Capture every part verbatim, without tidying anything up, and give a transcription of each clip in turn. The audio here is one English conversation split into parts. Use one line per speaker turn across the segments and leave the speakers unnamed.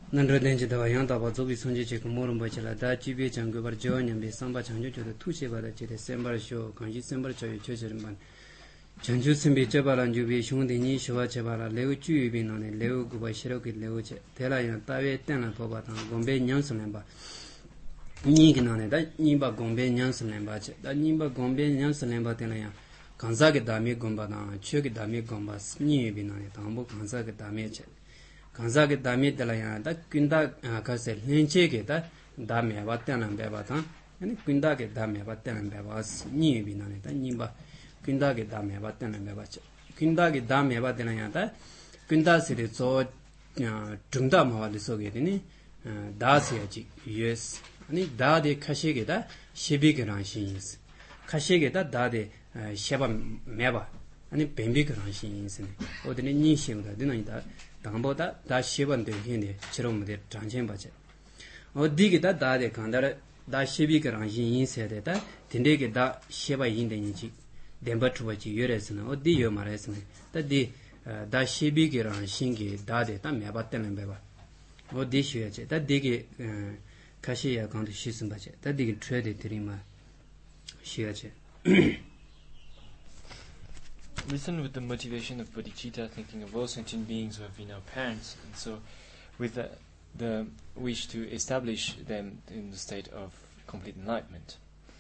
Nandrodenji dawa yang daba zobi sonji chik morum bachila da jibe changu bar jawa nyambi samba chanju chodo tuche bada chide sembar sho kanji sembar choyo chochirimban chanju simbi chabalan jubi shungdi nyi shiva chabala leo chuyu bi nane leo guba shiroki leo che tela yang tawe tenla toba tang gombe nyansalemba nyi ki nane da nyimba gombe nyansalemba che da nyimba gombe nyansalemba tena yang kanza ki dami gomba tang chio ki dami gomba nyi bi nane tangbo kanza ki dami che kanza ke dami delaya da kunda kase lenche ke da dami ba tenan be ba tan yani kunda ke dami ba tenan be ba ni bi nane da ni ba kunda ke dami ba tenan be ba kunda ke dami ba delaya da kunda se de zo jungda ma wa de so ge ni da se ji yes ani da de khashe ke da shebi ke ran shin is khashe ke da da de sheba me ba ani bembi ke ran shin is ne odene ni shin da dinai da 당보다 다 시번도 힘이 처럼데 장전바제 어디게다 다데 간다라 다 시비그랑 인세데다 딘데게 다 시바 인데니지 덴버트버지 유레스는 어디요 말했으면 다디 다 시비그랑 신기 다데 다 매바때는 배봐 어디 쉬어제 다디게 가시야 강도 시스바제 다디게 트레이드 드리마 쉬어제
Listen with the motivation of bodhicitta, thinking of all sentient beings who have been our parents, and so with the, the wish to establish them in the state of complete enlightenment.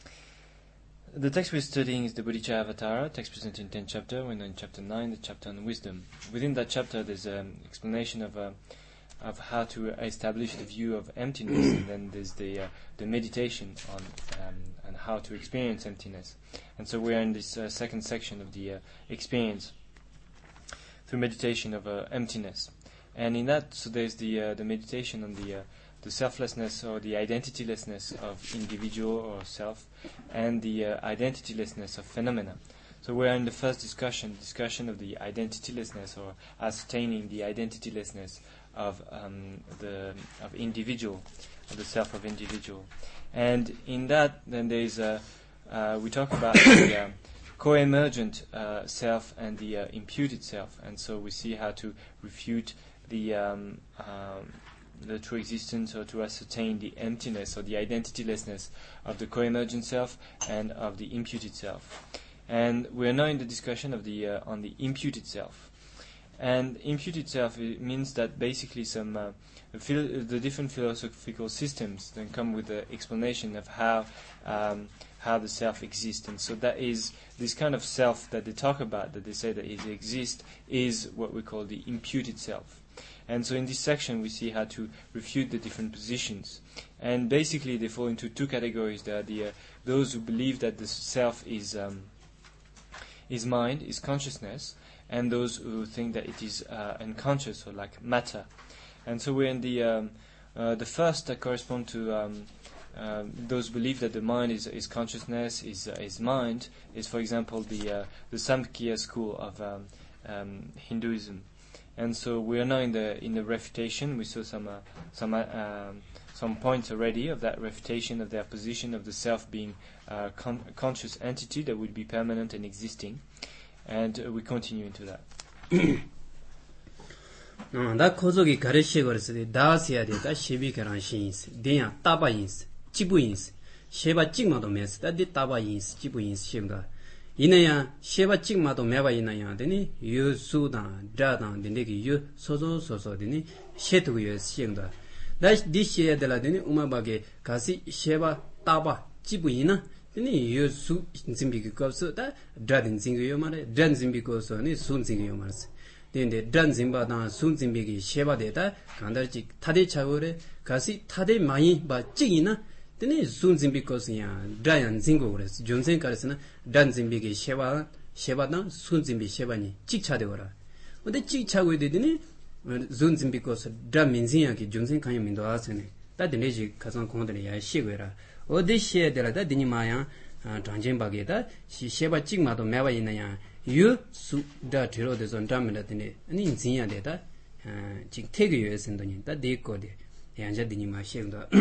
The text we're studying is the Bodhicharyavatara, text presented in tenth chapter. We're in chapter nine, the chapter on wisdom. Within that chapter there's an explanation of uh, of how to establish the view of emptiness, and then there's the uh, the meditation on um, and how to experience emptiness. And so we are in this uh, second section of the uh, experience through meditation of uh, emptiness. And in that, so there's the uh, the meditation on the uh, the selflessness or the identitylessness of individual or self, and the uh, identitylessness of phenomena. So we're in the first discussion, discussion of the identitylessness or ascertaining the identitylessness of um, the of individual, of the self of individual. And in that, then there is a Uh, we talk about the uh, co-emergent uh, self and the uh, imputed self, and so we see how to refute the um, um, the true existence or to ascertain the emptiness or the identitylessness of the co-emergent self and of the imputed self. And we are now in the discussion of the uh, on the imputed self. And imputed self it means that basically some uh, phil- the different philosophical systems then come with the explanation of how um, how the self exists. And so that is this kind of self that they talk about, that they say that it exists, is what we call the imputed self. And so in this section we see how to refute the different positions. And basically they fall into two categories. There are the uh, those who believe that the self is um, is mind, is consciousness, and those who think that it is uh, unconscious or like matter. And so we're in the um, uh, the first that correspond to um, um, those believe that the mind is is consciousness, is uh, is mind, is for example the uh, the Samkhya school of um, um, Hinduism. And so we are now in the in the refutation. We saw some uh, some uh, um, some points already of that refutation of their position of the self being a con- conscious entity that would be permanent and existing. And uh, we continue into that.
다 고속이 가르치 거르스데 다시야데 다 시비가란 신스 데야 따바인스 지부인스 셰바 찍마도 메스 다디 따바인스 지부인스 심가 이내야 셰바 찍마도 메바 이나야 되니 유수다 자다 데네기 유 소소 소소 되니 셰투고 예싱다 다 디시야데라 되니 우마바게 가시 셰바 따바 지부이나 되니 유수 진비기 거스 다 자딘 징기요 말에 전 진비고서니 순 징기요 말스 데데 단진바다 순진비기 셰바데다 간달지 타데 차고레 가시 타데 마이 바 찌이나 데네 순진비고스야 다얀 징고레스 존센카르스나 단진비기 셰바 셰바다 순진비 셰바니 찍차데거라 근데 찍차고 되더니 순진비고스 다민진야기 존센카이 민도 아세네 다데네지 가상 공들이 야 시고라 어디 시에데라다 디니마야 장진바게다 시 셰바 찍마도 매바 있나야 yu su da thero de zon tamela tene ani jinya de da ji thege yue sen do ni da de ko de yang ja dini ma sheng do.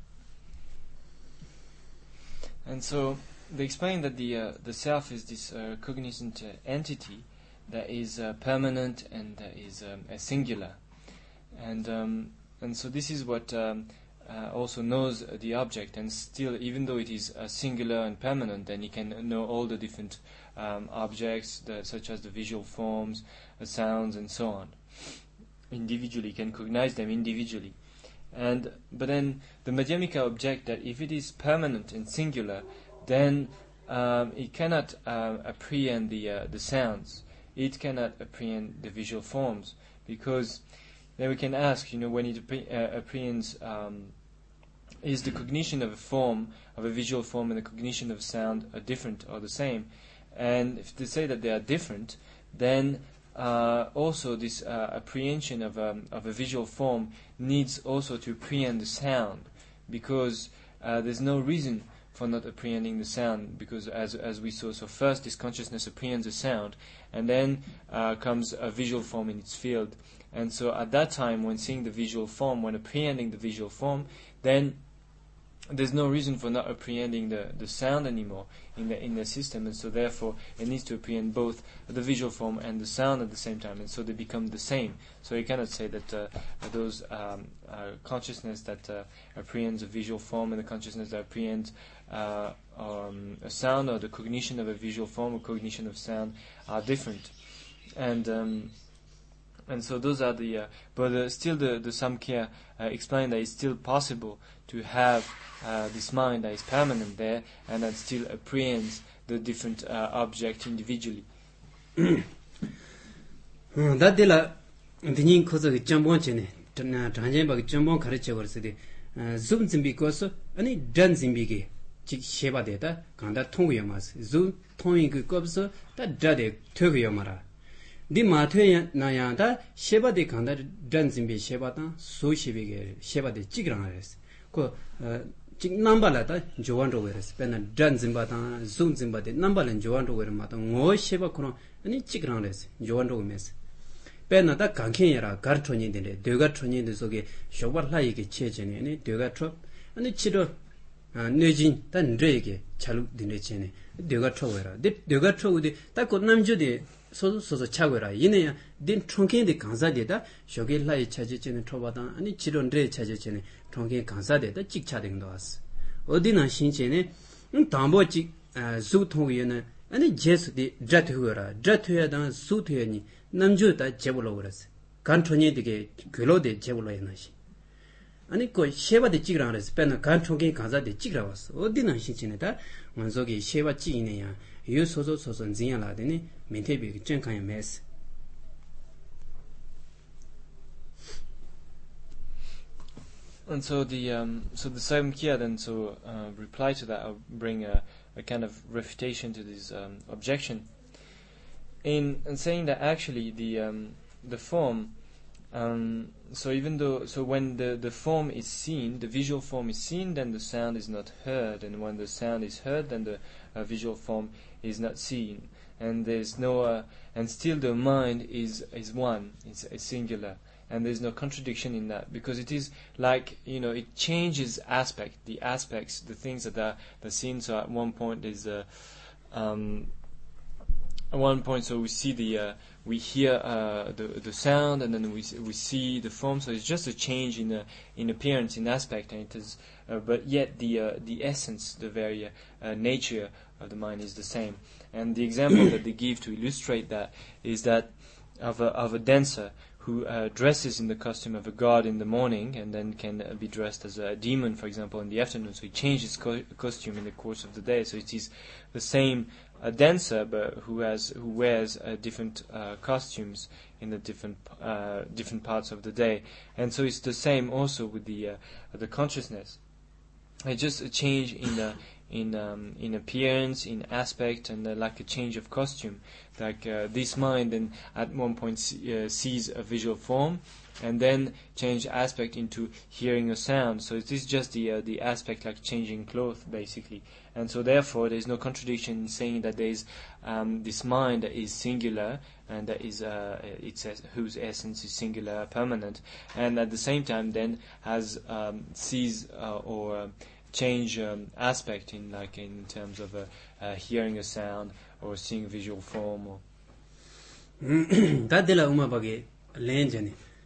And so they explain that the uh, the self is this uh, cognizant uh, entity that is uh, permanent and that is um, a singular. And um, and so this is what um, uh, also knows the object, and still, even though it is uh, singular and permanent, then he can know all the different um, objects, the, such as the visual forms, the sounds, and so on. Individually, can cognize them individually. And but then the Madhyamika object that if it is permanent and singular, then um, it cannot uh, apprehend the uh, the sounds. It cannot apprehend the visual forms, because then we can ask, you know, when it appre- uh, apprehends, um, is the cognition of a form, of a visual form, and the cognition of a sound are different or the same? And if they say that they are different, then Uh, also this uh, apprehension of, um, of a visual form needs also to apprehend the sound, because uh, there's no reason for not apprehending the sound, because as as we saw, so first this consciousness apprehends the sound, and then uh, comes a visual form in its field. And so at that time, when seeing the visual form, when apprehending the visual form, then there's no reason for not apprehending the, the sound anymore in the in the system, and so therefore it needs to apprehend both the visual form and the sound at the same time, and so they become the same. So you cannot say that uh, those um, uh, consciousness that uh, apprehends a visual form and the consciousness that apprehends uh, um, a sound, or the cognition of a visual form or cognition of sound, are different. And um, and so those are the, uh, but uh, still the, the Samkhya uh, explain that it's still possible to have uh, this mind that is permanent there, and that still apprehends the different uh, object individually.
Dadila, the kozo jambonchene, Tanjamba jambon karicha was the Zoom Zimbikoso, and it done Zimbigi, Sheba data, Kanda Tonguyamas, Zoom Tong Gobso, that Jade Toguyamara. Di Matoya Nayanda, Sheba de Kanda done Zimbi Shebata, so Shibig, Sheba de Chigranes. Ko Nambalata, Joando Veres, Pena done Zimbata, Zoom Zimbati, Nambal and Joando Vermata, Mo Sheba Kono, and it Chigranes, Joando Mes. Pena da Kankera, Gartoni de Degatoni de Soge, Shobat like a Chechen, and it Degatrop, and it Chido Nejin, then Drake, Chalu Dinechene, Degatrovera, Degatro, that could Namjude. So so chawera yine din tronke de kansa de da shoge lai chaje chene thobada ani chiron re chaje chene tronke kansa de da chikcha de ndas odina shin chene dambo chi zu thong yene ani jes de drat huera drat huya da su thye ni namju da jebolo gras kan thonye de gelo de jebolo yana shi ani ko sheba de chigra res pen kan tronke kansa de chigra was odina shin chene da manzo ge sheba chi ine ya yu so so so so zin la de ni Maintain Jenkai mess.
And so the um, so the Samkhya then so uh, reply to that, or bring a, a kind of refutation to this um, objection, in, in saying that actually the um, the form, um, so even though so when the, the form is seen, the visual form is seen, then the sound is not heard, and when the sound is heard, then the uh, visual form is not seen. And there's no, uh, and still the mind is is one, it's, it's singular, and there's no contradiction in that, because it is like, you know, it changes aspect, the aspects, the things that are the seen. So at one point there's a, um, at one point, so we see the, uh, we hear uh, the the sound, and then we we see the form. So it's just a change in uh, in appearance, in aspect, and it is, uh, but yet the uh, the essence, the very uh, uh, nature of the mind is the same. And the example that they give to illustrate that is that of a, of a dancer who uh, dresses in the costume of a god in the morning, and then can uh, be dressed as a demon, for example, in the afternoon. So he changes co- costume in the course of the day. So it is the same uh, dancer, but who has who wears uh, different uh, costumes in the different uh, different parts of the day. And so it's the same also with the uh, the consciousness. It's just a change in the in um, in appearance, in aspect, and uh, like a change of costume. Like uh, this mind then at one point see, uh, sees a visual form, and then change aspect into hearing a sound. So it is just the uh, the aspect, like changing clothes basically. And so therefore there is no contradiction in saying that there is um, this mind that is singular, and that is uh, it's uh, whose essence is singular, permanent, and at the same time then has um, sees uh, or uh, change um, aspect in like in terms of uh, uh, hearing a sound or seeing a visual form. Or
that de la uma bage lenjane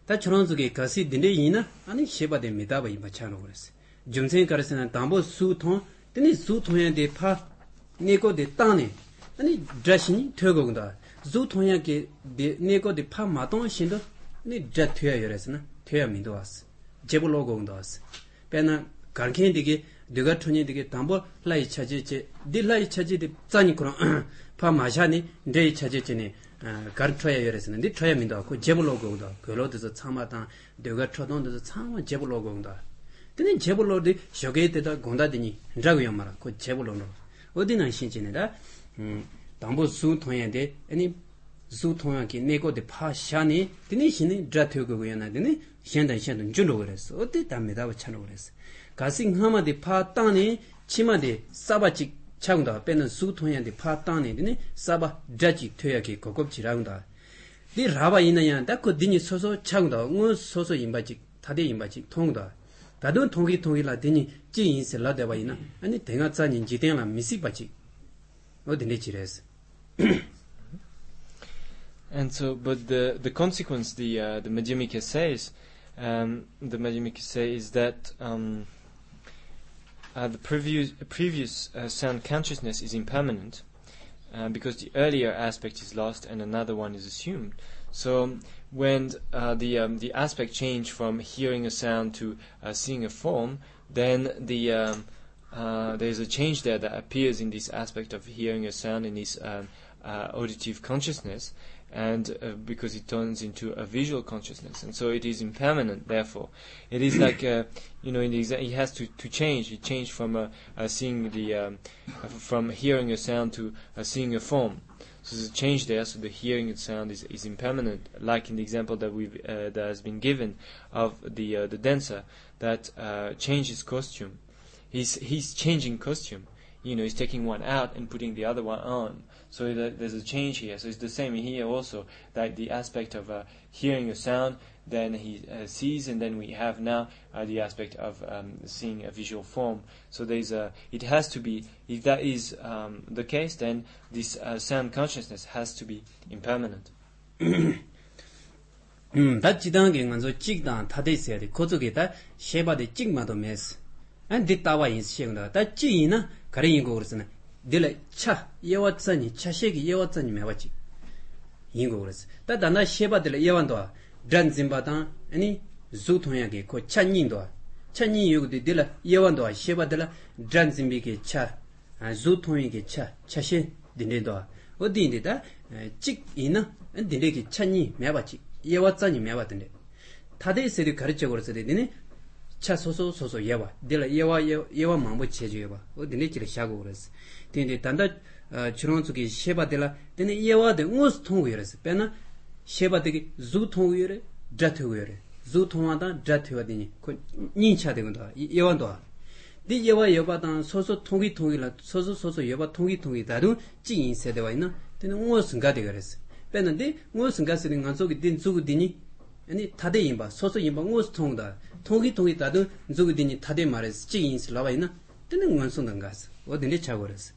다 저런 속에 가시 딘데이나 아니 셰바데 미다바 이마차노 그랬어 좀생 가르스는 담보 수통 드니 수통에 파 네고데 땅네 아니 드라시니 퇴고군다 수통에 네고데 파 마동 신도 네 드라 퇴야 여랬으나 퇴야 민도 왔어 제불로고군다 왔어 배나 간켄디게 내가 톤이되게 담보 라이 차지지 딜라이 차지데 짜니 그런 파 마샤니 데 차지지니 가르쳐야 여랬으나 네 퇴야 민도 왔고 제불로고다 그로도서 참마다 내가 쳐don도 참마 제불로고군다 근데 제불로도 쇼게 때다 gond아디니 라고 말아 그 제불로로 어디나 신진이다 음 담보 수 통해데 아니 수 통하게 내고데 파샤니 드니 신이 드라트고고야나 드니 현단 현단 준로 그랬어 어디 담에다 붙여놓 그랬어 가싱 하마데 파땅니 치마데 사바직 차군다 빼는 수 통해데 파땅니 드니 사바 드라직 퇴하게 고급지라군다 네 라바 있나야 딱그 드니 소소 차군다 뭐 소소 임바직 다대 임바직 통다 다돈 통기 통이라 되니 지인세 라데바이나 아니 대가짜니 지대나 미시바지 어디네 지레스
And so, but the the consequence the uh, the Madhyamika says, um, the Madhyamika says that um, uh, the previous previous uh, sound consciousness is impermanent uh, because the earlier aspect is lost and another one is assumed. So when uh, the um, the aspect change from hearing a sound to uh, seeing a form, then the um, uh, there's a change there that appears in this aspect of hearing a sound in this um, uh, auditive consciousness. And uh, because it turns into a visual consciousness, and so it is impermanent. Therefore, it is like uh, you know, in the exa- it has to, to change. It changed from uh, uh, seeing the um, uh, from hearing a sound to uh, seeing a form. So there's a change there. So the hearing and sound is, is impermanent, like in the example that we uh, that has been given of the uh, the dancer that uh, changes costume. He's he's changing costume. You know, he's taking one out and putting the other one on. So that there's a change here. So it's the same here also, that the aspect of uh, hearing a sound, then he uh, sees, and then we have now uh, the aspect of um, seeing a visual form. So there's a, it has to be, if that is um, the case, then this uh, sound consciousness has to be impermanent.
음, 다 지당게 먼저 찍다 다 있어야 돼. 그쪽에다 쉐바데 찍마도 메스. 안 dittawa 인시행다. 다 찍이나 가리인 거 그러잖아. 딜레 차 예와짜니 차셰기 예와짜니 매와지 인고 그랬어. 따다나 셰바들 예완도 란짐바다 아니 주통야게 고 찬닌도 찬니 요데 딜레 예완도 셰바들 란짐비게 차 주통이게 차 차셰 딘데도 어디인데다 찍 이나 딘데게 찬니 매와지 예와짜니 매와던데 다들 세리 가르쳐 그랬어 되네 차 소소 소소 예와 딜레 예와 예와 망보 체주예와 어디네 지를 샤고 그랬어. 근데 단다 주론속에 셰바들라 근데 예와데 우스 통고여서 빼나 셰바데기 주 통고여래 드라트고여래 주 통하다 드라트와되니 그 닌차되건다 예완도 네 예와 예바다 소소 통기 통이라 소소 소소 예바 통기 통이 다루 지인 세대와 있나 근데 우스가 되거랬어 빼는데 우스가 쓰는 간속에 된 주고디니 아니 다대 임바 소소 임바 우스 통다 통기 통이 다루 주고디니 다대 말에서 지인 슬라와 있나 근데 원소는 가서 어디네 차고랬어.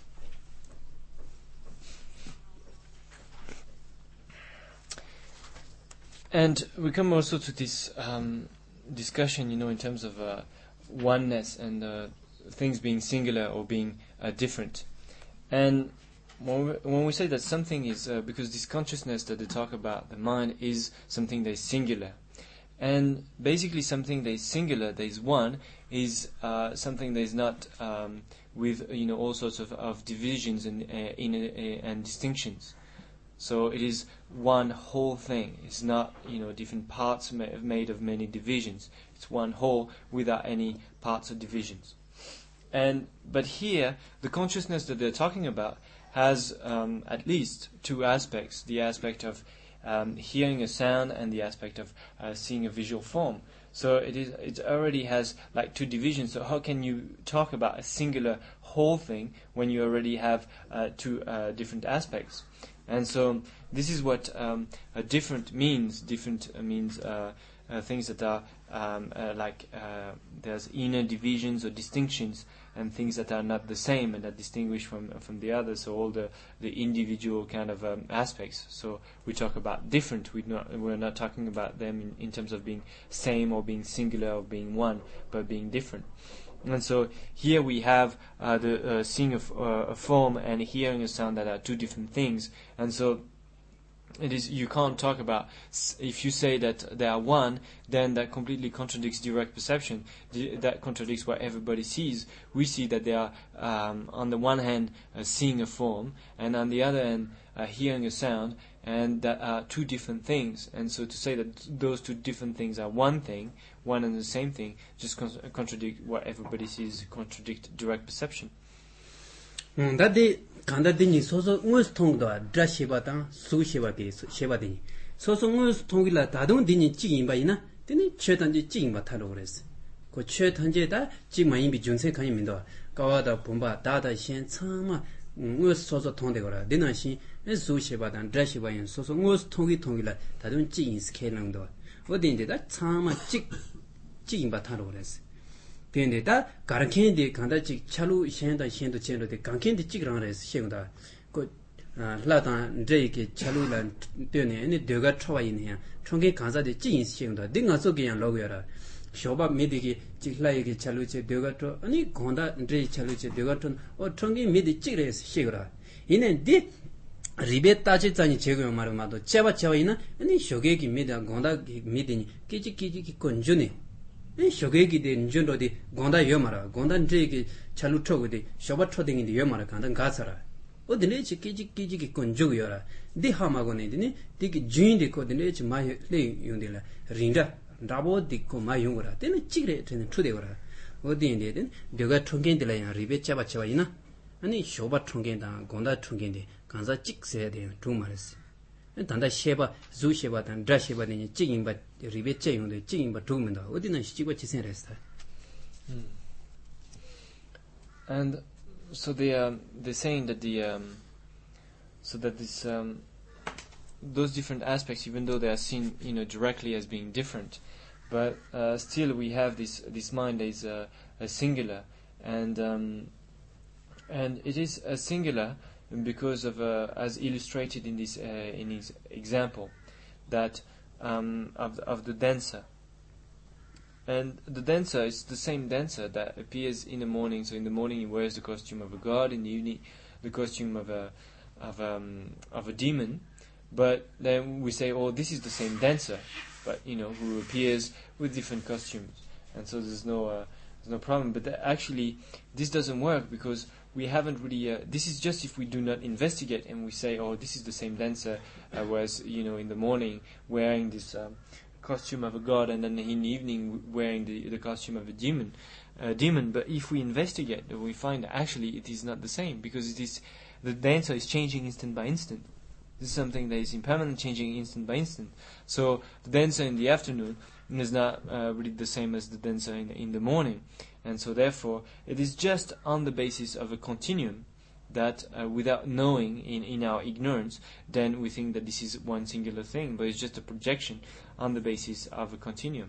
And we come also to this um, discussion, you know, in terms of uh, oneness and uh, things being singular or being uh, different. And when we, when we say that something is, uh, because this consciousness that they talk about, the mind, is something that is singular. And basically something that is singular, that is one, is uh, something that is not um, with, you know, all sorts of, of divisions and, uh, in, uh, and distinctions. So it is one whole thing. It's not, you know, different parts ma- made of many divisions. It's one whole without any parts or divisions. And but here, the consciousness that they're talking about has um, at least two aspects: the aspect of um, hearing a sound and the aspect of uh, seeing a visual form. So it is. It already has like two divisions. So how can you talk about a singular whole thing when you already have uh, two uh, different aspects? And so this is what um, a different means. Different uh, means uh, uh, things that are um, uh, like uh, there's inner divisions or distinctions and things that are not the same and that distinguish from from the others. So all the the individual kind of um, aspects. So we talk about different. We not we're not talking about them in, in terms of being same or being singular or being one, but being different. And so here we have uh, the uh, seeing of uh, a form and hearing a sound that are two different things. And so it is, you can't talk about, if you say that they are one, then that completely contradicts direct perception. That contradicts what everybody sees. We see that they are, um, on the one hand, uh, seeing a form, and on the other hand, uh, hearing a sound, and that are two different things. And so to say that those two different things are one thing, one and the same thing, just con- contradict what everybody sees, contradict direct perception.
음, 다데 간다데니 소소 응스 통도 드라시바다 수시바게 시바데니 소소 응스 통이라 다동 디니 찌임바이나 데니 최단지 찌임바 타로 그랬어. 그 최단제다 찌마임비 준세 칸이민도 가와다 본바 다다 신 참마 응스 소소 통데거라 데나시 수시바다 드라시바인 소소 응스 통이 통이라 다동 찌인 스케일랑도 어딘데다 참마 찌 찌임바 타로 그랬어. 근데다 가르켄데 간다직 차루 현다 현도 젠도데 강켄데 찌그랑레스 시행다 그 라다 데이게 차루라 되네 아니 되가 쳐와 있네야 총게 간사데 찌인 시행다 내가 속이야 로고야라 쇼바 미디기 찌라이게 차루체 되가 쳐 아니 건다 데이 차루체 되가 쳐 총게 미디 찌레스 시거라 이네 디 리베 따지자니 제거 말마도 제바 제와 있나 아니 쇼게기 미다 건다 미디니 끼지 끼지 건주네 이 쇼게기 된 준도디 gonda 요마라 gonda 제기 차루 쳐고디 쇼바 초딩인데 요마라 간단 가사라 어디네 지키지 끼지기 건주요라 디하마고네디니 디기 주인데 코디네 지 마이 레 용딜라 린다 라보 디코 마용고라 데네 찌그레 되는 투데고라 어디인데든 내가 총겐들라야 리베 잡아쳐와이나 아니 쇼바 총겐다 gonda 총겐데 간사 찍세야 돼 두마르스 단다 셰바 주셰바 단 드라셰바니 찌임바 리베 째용데 찌임바 두면다 어디는 시지고 지생했다.
And so they um, they're saying that the um, so that this um, those different aspects, even though they are seen, you know, directly as being different, but uh, still we have this this mind that is uh, a singular, and um, and it is a singular because of uh, as illustrated in this uh, in his example, that um, of the, of the dancer. And the dancer is the same dancer that appears in the morning. So in the morning he wears the costume of a god, in the evening the costume of a of um of a demon. But then we say, oh, this is the same dancer, but you know, who appears with different costumes, and so there's no uh, there's no problem. But th- actually, this doesn't work because we haven't really. Uh, this is just if we do not investigate and we say, oh, this is the same dancer, uh, whereas you know, in the morning wearing this. Um, costume of a god, and then in the evening wearing the, the costume of a demon. Uh, demon. But if we investigate, we find that actually it is not the same, because it is the dancer is changing instant by instant. This is something that is impermanent, changing instant by instant. So the dancer in the afternoon is not uh, really the same as the dancer in, in the morning, and so therefore it is just on the basis of a continuum that uh, without knowing, in, in our ignorance, then we think that this is one singular thing, but it's just a projection on the basis of a continuum.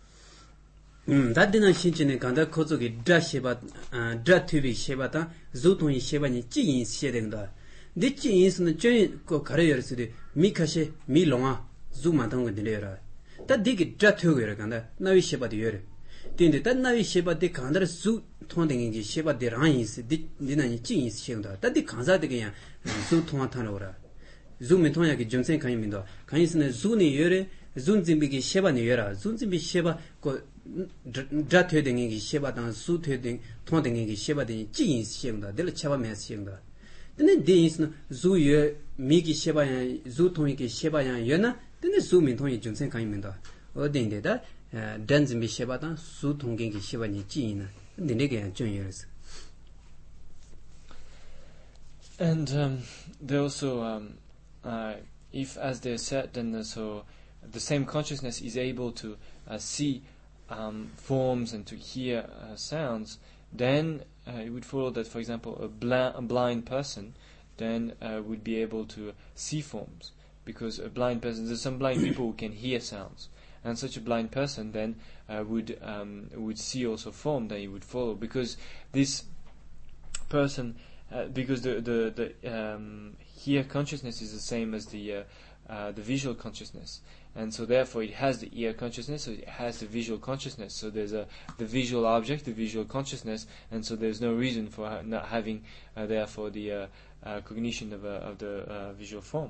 음, 다드나 신체는 간다 코족이 드라시바 아 드라티비 시바다 조통이 시바니 찌인 시된다. 네 찌인스는 저그 가려열스디 미카시 미롱아 주만던 거 들려라. 다 디기 드라티오가 간다. 나위 시바디 여래. 근데 다 나위 시바디 간다를 수 통댕인지 시바디 라인스 디 니나니 찌인스 시된다. 다디 간사데 그냥 수 통한타노라. 주면 통하게 점생 가임인도 가인스는 주니 여래 준진비기 시바니 여라. 준진비 시바 그 드라티오댕이 시바당 수테댕 통댕이 시바디 찌인스 시된다. 들 차바메스 시된다. 근데 데인스는 주여 미기 시바야 주통이기 시바야 여나 근데 수민 통이 점생 가임인도 어딘데다 던진비 시바당 수통경기 시바니 찌이나 근데 내게 좀 열었어.
And um, they also um, uh, if as they said, then uh, so the same consciousness is able to uh, see um, forms and to hear uh, sounds, then uh, it would follow that, for example, a, bla- a blind person then uh, would be able to see forms, because a blind person, there's some blind people who can hear sounds, and such a blind person then uh, would um, would see also form that he would follow, because this person, uh, because the the the um, here consciousness is the same as the uh, uh, the visual consciousness, and so therefore it has the ear consciousness, so it has the visual consciousness. So there's a the visual object, the visual consciousness, and so there's no reason for ha- not having uh, therefore the uh, uh, cognition of uh, of the uh, visual form.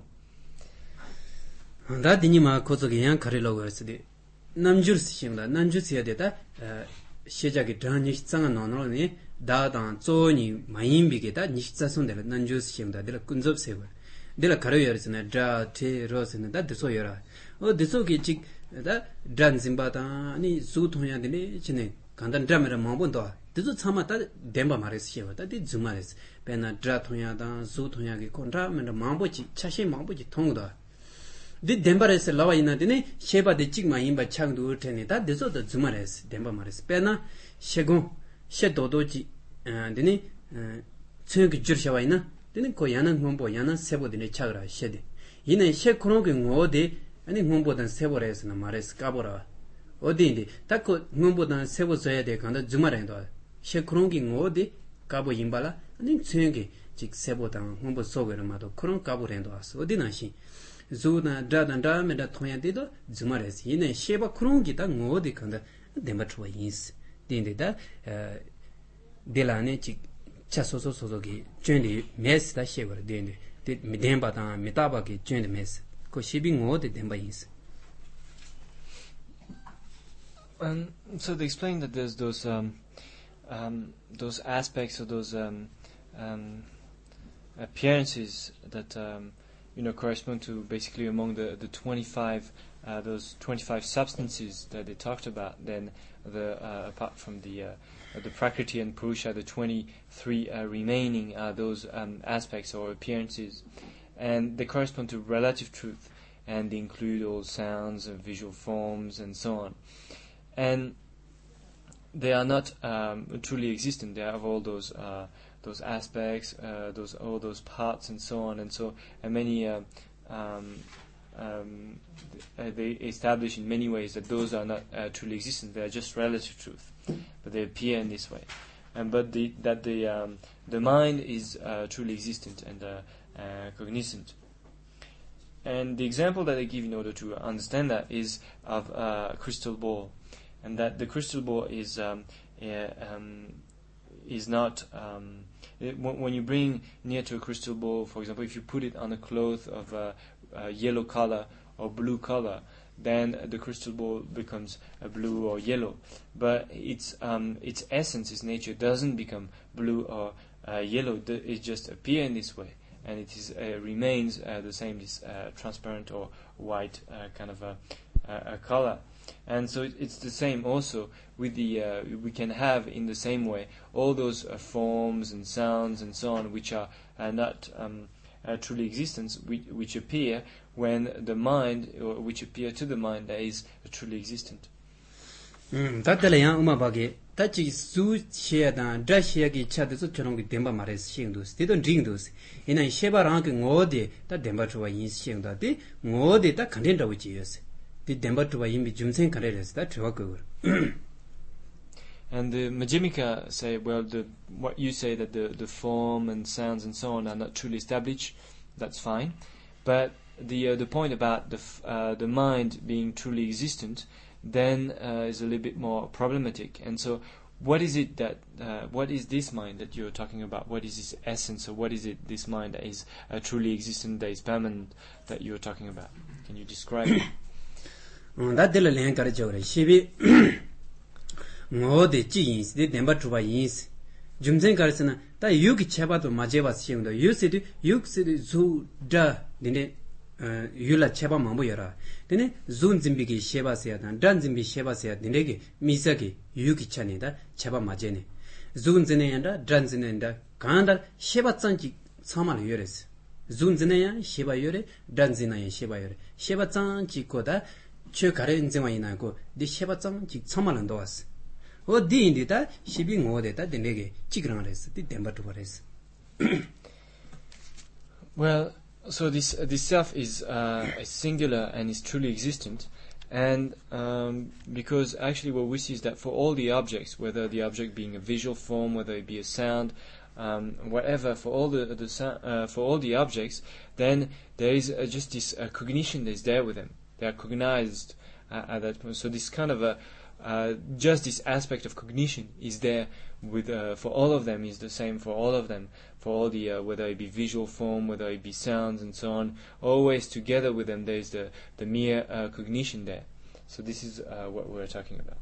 다 디니마 고속이 양 가리려고 했으디 남주스 심다 남주스야 되다 시작이 단이 상한 논론이 다단 조니 마인비게다 니식자선들 남주스 심다 들 군접세고 들 가려여스네 다테 로스네 다 드소여라 어 드소기 직다 단심바다 아니 수통야들이 지네 간단 드라마를 먹본도 드소 참았다 뎀바 말했어 시와다 디 주말했어 배나 드라 통야다 수통야기 콘트라면 마보지 차시 마보지 통도 디 덴바레스 라와 있나데네 셰바데 찍마 임바 창도 테네다 데소도 주마레스 덴바 마레스 페나 셰고 셰도도지 데네 츠기 줄샤와 있나 데네 고야는 홍보 야나 세보데네 차그라 셰데 이네 셰코노게 ngo데 아니 홍보단 세보레스나 마레스 까보라 어디인데 딱고 홍보단 세보져야 돼 간다 주마레도 셰코노게 ngo데 까보 임발라 아니 츠기 직 세보단 홍보 속에는 마도 그런 까보렌도 왔어 어디나시 zu나 다단다 메다 통야데도 주마레스 이네 셰바 크롱기다 ngo디 간다 데마트와 인스 딘데다 델라네 치 차소소소소기 쩨니 메스다 셰버 딘데 데 미덴바다 메타바기 쩨니 메스 코 시비 ngo디 덴바 인스.
And so they explain that there's those um, um, those aspects or those um, um, appearances that um, you know, correspond to basically among the the twenty-five uh, those twenty-five substances that they talked about. Then the uh, apart from the uh, the Prakriti and Purusha, the twenty-three uh, remaining are those um, aspects or appearances, and they correspond to relative truth, and they include all sounds and visual forms and so on, and they are not um, truly existent. They have all those. Uh, those aspects, uh, those all those parts, and so on, and so and many uh, um, um, th- they establish in many ways that those are not uh, truly existent. They are just relative truth, but they appear in this way. And but the, that the um, the mind is uh, truly existent and uh, uh, cognizant. And the example that I give in order to understand that is of uh, a crystal ball, and that the crystal ball is um, uh, um, is not. Um, it, when you bring near to a crystal ball, for example, if you put it on a cloth of uh, uh, yellow color or blue color, then the crystal ball becomes uh, blue or yellow. But its um, its essence, its nature, doesn't become blue or uh, yellow. It just appears in this way, and it is uh, remains uh, the same, this uh, transparent or white uh, kind of a, a, a color. And so it, it's the same also with the uh, we can have in the same way all those uh, forms and sounds and so on which are uh, not um, uh, truly existent, which, which appear when the mind, or which appear to the mind that is uh, truly existent.
음, 다들이야 음악하게 다치 수치에다 다시하게 차듯이 저런 게 덴바 말해서 시행도스 되던 링도스 이나 셰바랑 그 어디 다 덴바 좋아 인시행도데 어디 다 컨텐츠라고 지었어. 디 덴바 좋아 이미 좀생 가래서 다 좋아 그거.
And the Majjhimika say, well, the what you say that the the form and sounds and so on are not truly established. That's fine, but the uh, the point about the f- uh, the mind being truly existent then uh, is a little bit more problematic. And so, what is it that uh, what is this mind that you're talking about? What is its essence, or what is it this mind that is uh, truly existent, that is permanent, that you're talking about? Can you describe it?
That dela len kare jore shibi ngode ji ins de demba tuba ins jumzen karsana ta yugi chebado majeba siungdo yusidu yuksidu zu da dine yula cheba mambo yara dine zun zimbigi sheba sia dan dan zimbi sheba sia dinege misagi yugi chanida cheba majene zun zine yanda dan zine yanda kanda sheba tsanji samal yores zun zine ya sheba yore dan zine ya sheba yore sheba tsanji koda che kare nzema inago di sheba tsanji samal ndo was o di indita shibi ngode ta dinege chigran res di demba tu res.
Well, so this uh, this self is uh, is singular and is truly existent, and um, because actually what we see is that for all the objects, whether the object being a visual form, whether it be a sound, um, whatever for all the, the uh, for all the objects, then there is uh, just this uh, cognition that is there with them. They are cognized uh, at that point. So this kind of a uh, just this aspect of cognition is there with uh, for all of them, is the same for all of them, for all the uh, whether it be visual form, whether it be sounds and so on. Always together with them, there is the the mere uh, cognition there. So this is uh, what we're talking about.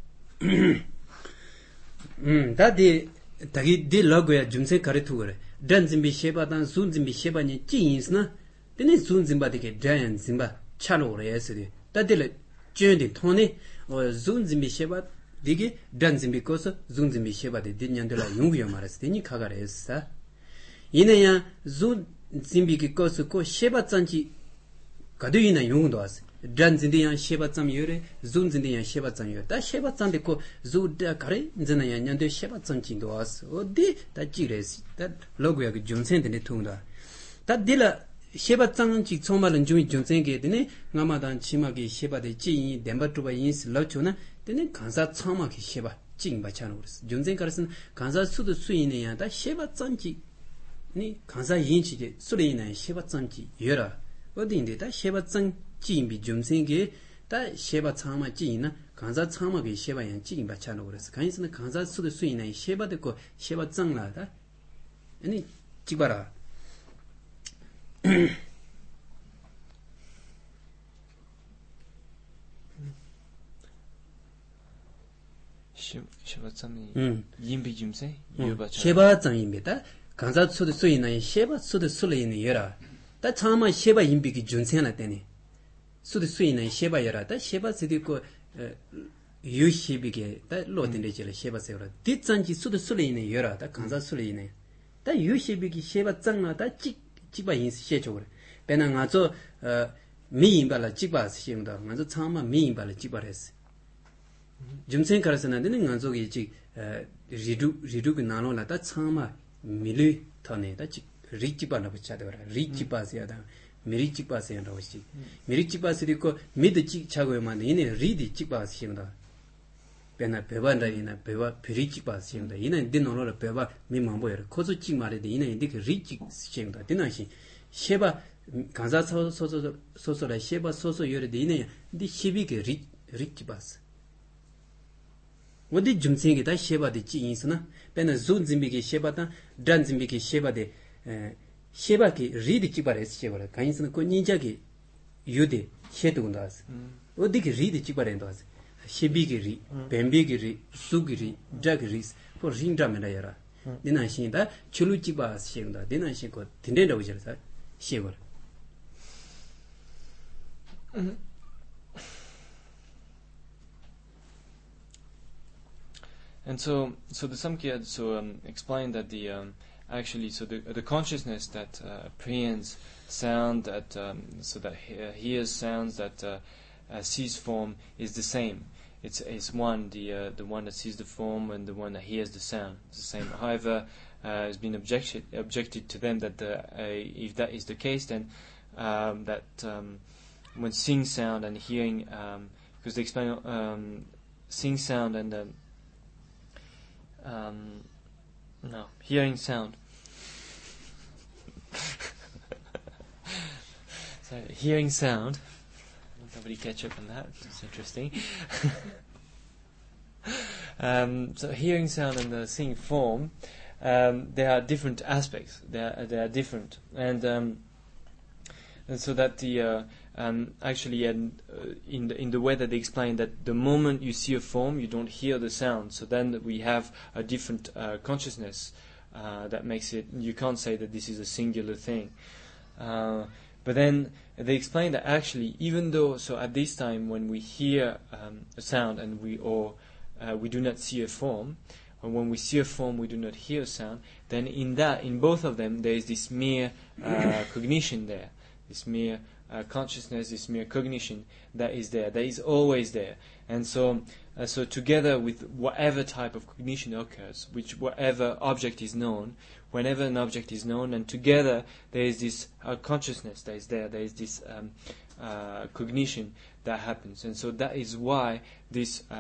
음, 다디 다기 디 로고야 줌세 카르투 그래. 단짐비 셰바단 순짐비 셰바니 찌인스나. 데네 순짐바데게 자얀 짐바 차로레스디. 다디레 쮸디 토니 어 순짐비 셰바 디게 단짐비 코스 순짐비 셰바데 디냔들라 용구여 말았어. 데니 카가레스사. 이네야 순짐비기 코스 코 셰바 짠지 가드이나 용도 왔어. 단진디야 셰바짬 요레 존진디야 셰바짬 요. 다 셰바짬데 코 조다 가레 인자나야 냔데 셰바짬 진도 왔어. 어디 다 지레스. 다 로고야 그 존센데 통다. 다 딜라 셰바짬 지 총말은 좀 존센게 되네. 나마단 치마기 셰바데 찌이 덴바투바 인스 러초나 되네. 간사 참마기 셰바 찡바차노 그랬어. 존센 가르스는 간사 수도 수이네야 다 셰바짬 니 간사 인치게 수레이나 셰바짬 지 요라. 어디인데 다 셰바짬 찌임비 좀생게 다 셰바 참마 찌이나 간사 참마게 셰바양 찌임바 차노 그랬어. 간이스는 간사 수도 수이나 셰바데고 셰바 짱라다. 아니 찍봐라.
셰바 짱이 임비 좀세 요바 차.
셰바 짱입니다. 간사 수도 수이나 셰바 수도 수레이나 여라. 다 참마 셰바 임비기 존생나 때니. 수도 수이나 셰바여라다 셰바 스디고 유시비게 다 로딘데질 셰바세요라 뒷잔지 수도 수레이네 여라다 간사 수레이네 다 유시비기 셰바 짱나다 찍 찍바 인스 셰조그래 배나 가서 미인발라 찍바 시행다 가서 참마 미인발라 찍바레스 좀생 가르스나데는 가서기 찍 리두 리두그 나노라다 참마 밀리 터네다 찍 리치바나 붙자더라 리치바스야다 미리 찍바스 한다고 씨. 미리 찍바스 있고 미드 찍 차고만 이네 리디 찍바스 시험다. 배나 배반다이나 배바 비리 찍바스 시험다. 이네 디노로 배바 미망보여. 코스 찍 말에데 이네 이게 리 찍 시험다. 디나시 셰바 간사 소소 소소라 셰바 소소 요레데 이네 디 시비게 리 리치바스. 어디 좀생게 다 셰바데 찍인스나 배나 존짐비게 셰바다 단짐비게 셰바데 에 셰바기 리드 찍바레스 셰바라 간인스는 그 닌자기 유데 셰도군다스 어디게 리드 찍바렌도스 셰비기 리 뱀비기 리 수기리 자기리스 포 린다메라야라 디나신다 줄루 찍바스 셰군다 디나신고 딘데라고 저서 셰바라
And so so the Samkhya so um, explained that the um, actually, so the the consciousness that uh, apprehends sound, that um, so that he, uh, hears sounds, that uh, uh, sees form, is the same. It's it's one, the uh, the one that sees the form and the one that hears the sound. It's the same. However, uh, it's been objected objected to them that the, uh, if that is the case, then um, that um, when seeing sound and hearing, um, because they explain um, seeing sound and um, um, no hearing sound. So hearing sound. Nobody catch up on that. It's interesting. um, so hearing sound and the seeing form, um, there are different aspects. They are they are different, and um, and so that the uh, um, actually and uh, in the in the way that they explain that the moment you see a form, you don't hear the sound. So then we have a different uh, consciousness uh, that makes it. You can't say that this is a singular thing. Uh, But then they explain that actually, even though, so at this time when we hear um, a sound and we or uh, we do not see a form, or when we see a form we do not hear a sound, then in that, in both of them, there is this mere uh, cognition there, this mere uh, consciousness, this mere cognition that is there, that is always there, and so uh, so together with whatever type of cognition occurs, which whatever object is known. Whenever an object is known, and together there is this uh, consciousness that is there, there is this um, uh, cognition that happens, and so that is why this uh,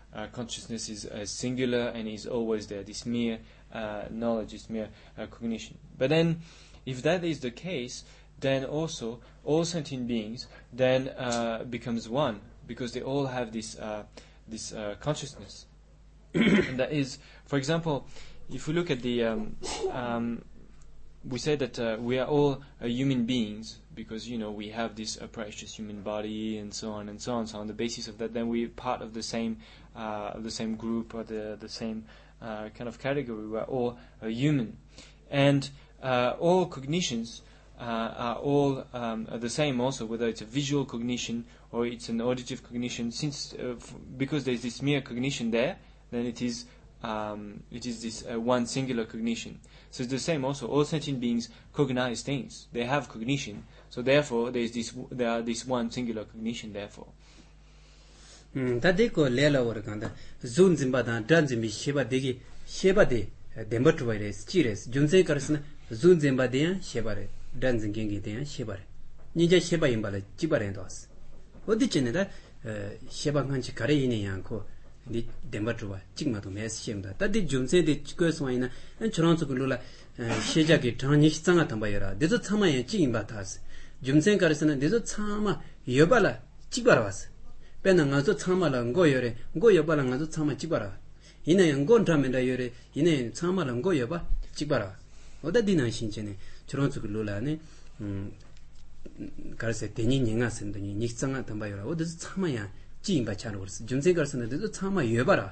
uh, consciousness is uh, singular and is always there. This mere uh, knowledge, this mere uh, cognition. But then, if that is the case, then also all sentient beings then uh, becomes one, because they all have this uh, this uh, consciousness. And that is, for example, if we look at the, um, um, we say that uh, we are all uh, human beings because, you know, we have this uh, precious human body and so on and so on. So on the basis of that, then we're part of the same uh, the same group or the the same uh, kind of category. We are all uh, human, and uh, all cognitions uh, are all um, are the same. Also, whether it's a visual cognition or it's an auditive cognition, since uh, f- because there's this mere cognition there, then it is um, it is this uh, one singular cognition. So it's the same also. All sentient beings cognize things. They have cognition. So therefore, there is this there are this one singular cognition. Therefore.
음, 다데고 레라 오르간다. 존 짐바다 단짐비 셰바데기 셰바데 뎀버트바이레스 치레스 존세 카르스나 존 짐바데야 셰바레 단징겐게데야 셰바레. 니제 셰바 임바레 지바레도스. 어디쯤에다 셰바간치 가레이네 양코 니 뎀버트바 찍마도 메시엠다. 다데 존세데 치고스와이나 저런쪽으로라 셰자기 당니시장아 담바여라. 데도 참아야 찍임바타스. 존세 카르스나 데도 참아 여발라 찍바라스. 빼는 가서 참말은 거여래 거여봐라 가서 참아 찍어라 이내 건타면다 여래 이내 참말은 거여봐 찍어라 어디나 신체네 저런 쪽을 놀라네 음 가르세 대니 닝아 쓴더니 닉상아 담바여라 어디서 참아야 찌임바 차는 거스 준세 가르스는데도 참아 여봐라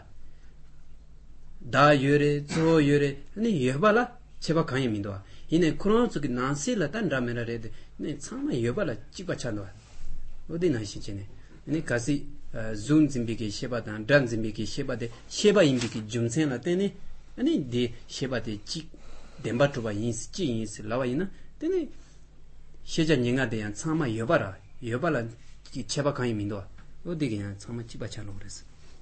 다 여래 저 여래 아니 여봐라 제발 강이 민도와 이내 그런 쪽이 나실라 단다면라레데 네 참아 여봐라 찍어 차는 어디나 신체네 네 가시 존 짐비게 셰바단 단 짐비게 셰바데 셰바 임비게 존센라 때네 아니 데 셰바데 찌 뎀바토바 인스 찌 인스 라와이나 때네 셰자 닝아 대한 참아 여바라 여바라 셰바 강이 민도 어디 그냥 참아 찌바차노 그랬어.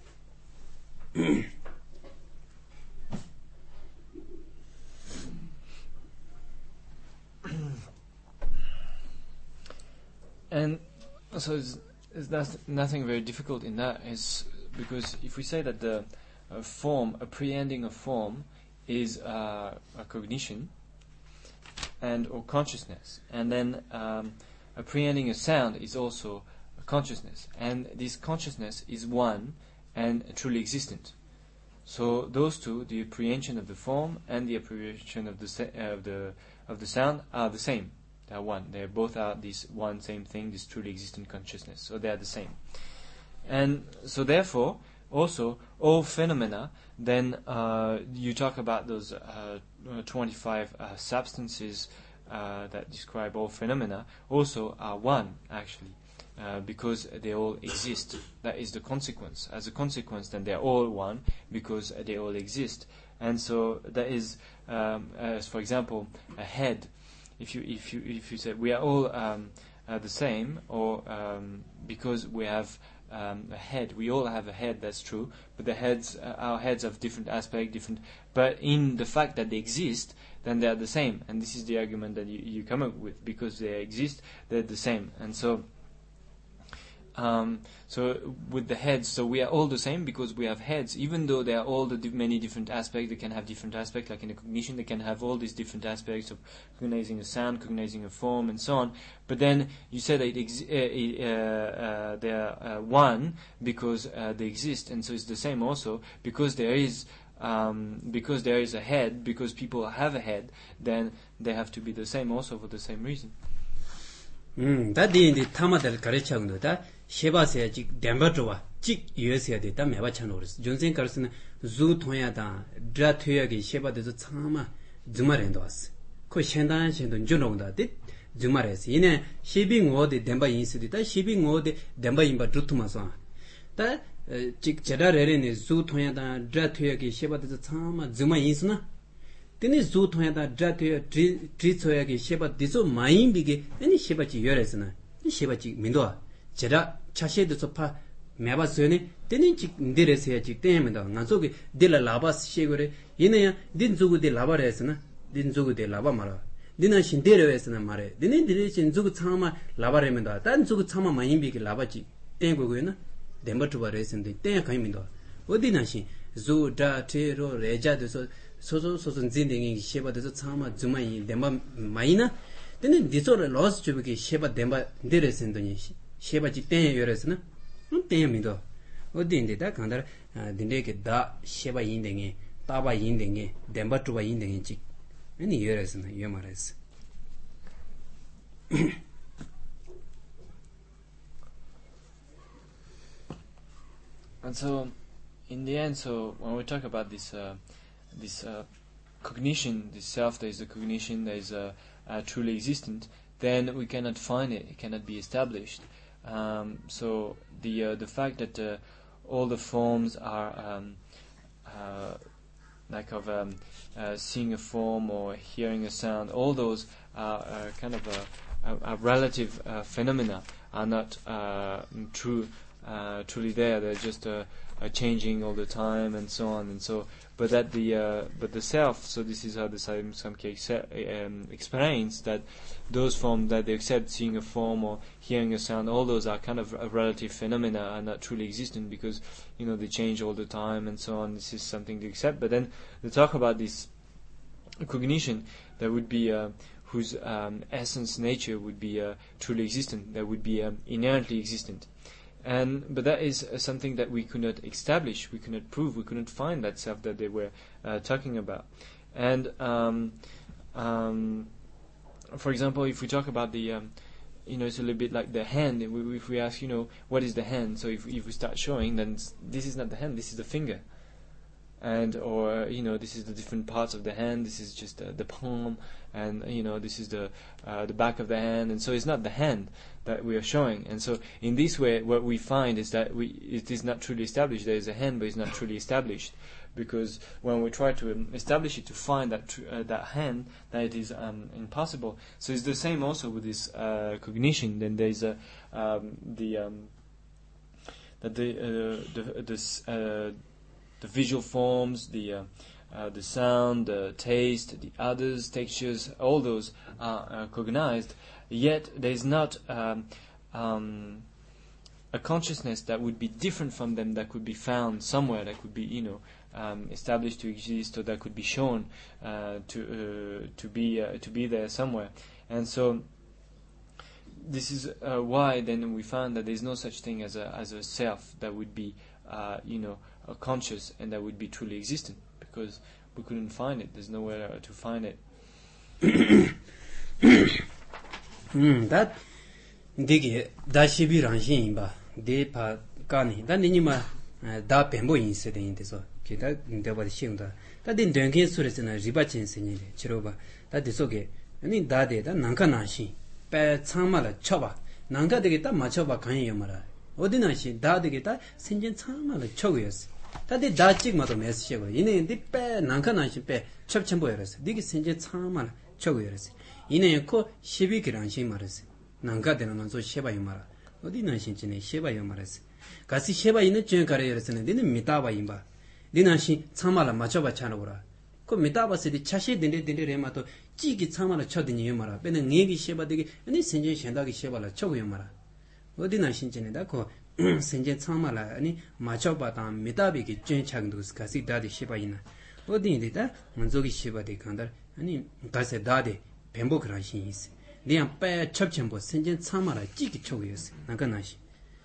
And so it's, it's that's nothing very difficult in that, is because if we say that the uh, form, apprehending a form, is uh, a cognition and or consciousness, and then um, apprehending a sound is also a consciousness, and this consciousness is one and truly existent. So those two, the apprehension of the form and the apprehension of the se- uh, of the of the sound, are the same. They are one. They both are this one same thing, this truly existent consciousness. So they are the same. And so therefore, also, all phenomena, then uh, you talk about those uh, twenty-five uh, substances uh, that describe all phenomena, also are one, actually, uh, because they all exist. That is the consequence. As a consequence, then they are all one, because they all exist. And so that is, um, as for example, a head. If you if you if you say we are all um, uh, the same, or um, because we have um, a head, we all have a head. That's true, but the heads, uh, our heads have different aspect, different. But in the fact that they exist, then they are the same. And this is the argument that you, you come up with, because they exist, they're the same. And so. Um, so with the heads, so we are all the same because we have heads, even though there are all the di- many different aspects. They can have different aspects, like in a cognition, they can have all these different aspects of cognizing a sound, cognizing a form, and so on. But then you said that it ex- uh, uh, uh, they are uh, one because uh, they exist, and so it's the same also because there is um, because there is a head, because people have a head, then they have to be the same also for the same reason.
음, 다디 이제 타마들 가르쳐는다. 셰바세야 직 뎀바트와 직 유에스야 됐다 매바찬 오르스. 존센 가르스는 주 통야다. 드라트야기 셰바데서 참아 주마렌도 왔어. 그 현단 현도 준롱다데 주마레스. 이네 시빙 오데 뎀바 인스디다. 시빙 오데 뎀바 임바 두투마서. 다 직 제다레레네 주 통야다. 드라트야기 셰바데서 참아 주마 인스나. tene zu thoya da dra thoya tri tri thoya ge sheba diso main bige ani sheba chi yoresna ni sheba chi mindo jera chashe de so pa meba sone tene chi nderese ya chi temenda ngaso ge dela laba shegore yineya din zugu de laba resna din zugu de laba mara dina shin deresna mare dine dire shin zugu chama laba remenda dan zugu chama main bige laba chi tengo go na demba tu ba resende ten kai mindo 어디나시 조다 테로 레자도서 소소 소소 진딩이 셰바도서 참아 주마이 데마 마이나 근데 디소를 로스 주비게 셰바 데마 데레센더니 셰바지 땡에 요래서는 음 땡입니다 어디인데다 간다 딘데게 다 셰바 인댕에 따바 인댕에 데마 투바 인댕에 지 아니 요래서는 요 말했어
And so, in the end, so when we talk about this, uh, this uh, cognition, this self, there is a cognition, there is a, a truly existent, then we cannot find it; it cannot be established. Um, so the uh, the fact that uh, all the forms are um, uh, like of um, uh, seeing a form or hearing a sound, all those are uh, kind of a, a, a relative uh, phenomena, are not uh, true. Uh, truly there, they're just uh, uh, changing all the time and so on and so. But that the uh, but the self. So this is how the Samkhya um, explains that those forms that they accept, seeing a form or hearing a sound, all those are kind of a relative phenomena, are not truly existent because you know they change all the time and so on. This is something to accept. But then they talk about this cognition that would be. Uh, whose um, essence, nature would be uh, truly existent, that would be um, inherently existent. And but that is uh, something that we could not establish, we could not prove, we couldn't find that self that they were uh, talking about. And um, um, for example, if we talk about the, um, you know, it's a little bit like the hand. If we, if we ask, you know, what is the hand? So if if we start showing, then this is not the hand, this is the finger. And or you know, this is the different parts of the hand. This is just uh, the palm, and you know, this is the uh, the back of the hand. And so it's not the hand that we are showing. And so in this way, what we find is that we it is not truly established. There is a hand, but it's not truly established, because when we try to um, establish it, to find that tr- uh, that hand, that it is um, impossible. So it's the same also with this uh, cognition. Then there is a um, the um, that the uh, the this. Uh, The visual forms, the uh, uh, the sound, the taste, the others, textures, all those are uh, cognized. Yet there is not um, um, a consciousness that would be different from them, that could be found somewhere, that could be, you know, um, established to exist, or that could be shown uh, to uh, to be uh, to be there somewhere. And so this is uh, why then we find that there is no such thing as a as a self that would be, uh, you know. Uh, conscious and that would be truly existent, because we couldn't find it. There's nowhere uh, to find it.
Hmm. That digi da shibi rangshin ba de pa kani da ni ma da pembo yin se de yin de so ke da de ba shing da da din den ge su re na riba chen se ni de chiro ba da de so ge ni da de da nang ka na shi pe chang ma la cho ba nang ka de ge ta ma cho ba kan yin ma la 어디나 시 다 de ge ta senjen chang ma la cho ge yes 다들 다찍마도 메시고 이네 뒷배 난카나시 빼 첩첨보여서 니게 senje 참만 저거여서 이네 코 십이 기란시 말했어 난가되는 저 셰바이 말 어디나 신진에 셰바이 말했어 같이 셰바 있는 저 가래여서는 니는 미다바 임바 니나시 참말라 맞춰봐 차노라 그 미다바스디 차시 딘데 딘데레마도 찌기 참말라 쳐드니 말아 빼는 얘기 셰바되게 아니 senje 현다기 셰바라 저거여 말아 어디나 신진에다 그 senje 참말라 아니 맞춰봐다 미다비기 쩐착도 가시 다디 셰바이나 어디인데다 먼저기 셰바데 간다 아니 가세 다데 뱀보 그라신 있어 그냥 빼 첩첨보 senje 참말라 찌기 쳐고였어 나가나시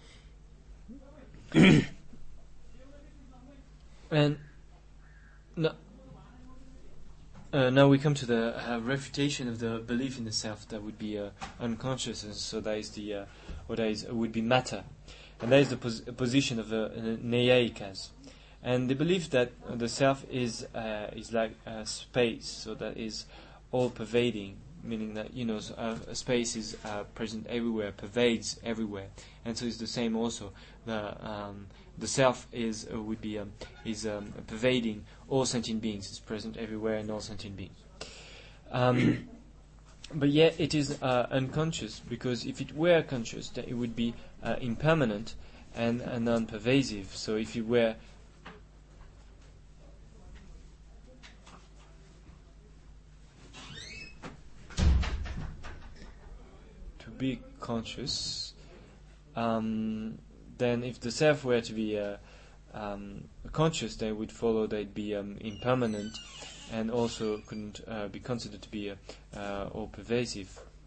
And no, uh, now we come to the uh, refutation of the belief in the self that would be uh, unconscious, and so that is the uh, what that is uh, would be matter, and that is the pos- position of the uh, Naiyayikas, and they believe that uh, the self is uh, is like uh, space, so that is all pervading, meaning that you know uh, space is uh, present everywhere, pervades everywhere, and so it's the same also. The um, the self is uh, would be um, is um, pervading all sentient beings. It's present everywhere in all sentient beings. Um, but yet it is uh, unconscious, because if it were conscious, then it would be uh, impermanent and, and non-pervasive. So if it were to be conscious, um, then if the self were to be uh, um, conscious, they would follow they'd be um, impermanent, and also couldn't uh, be considered to be uh, uh, all pervasive.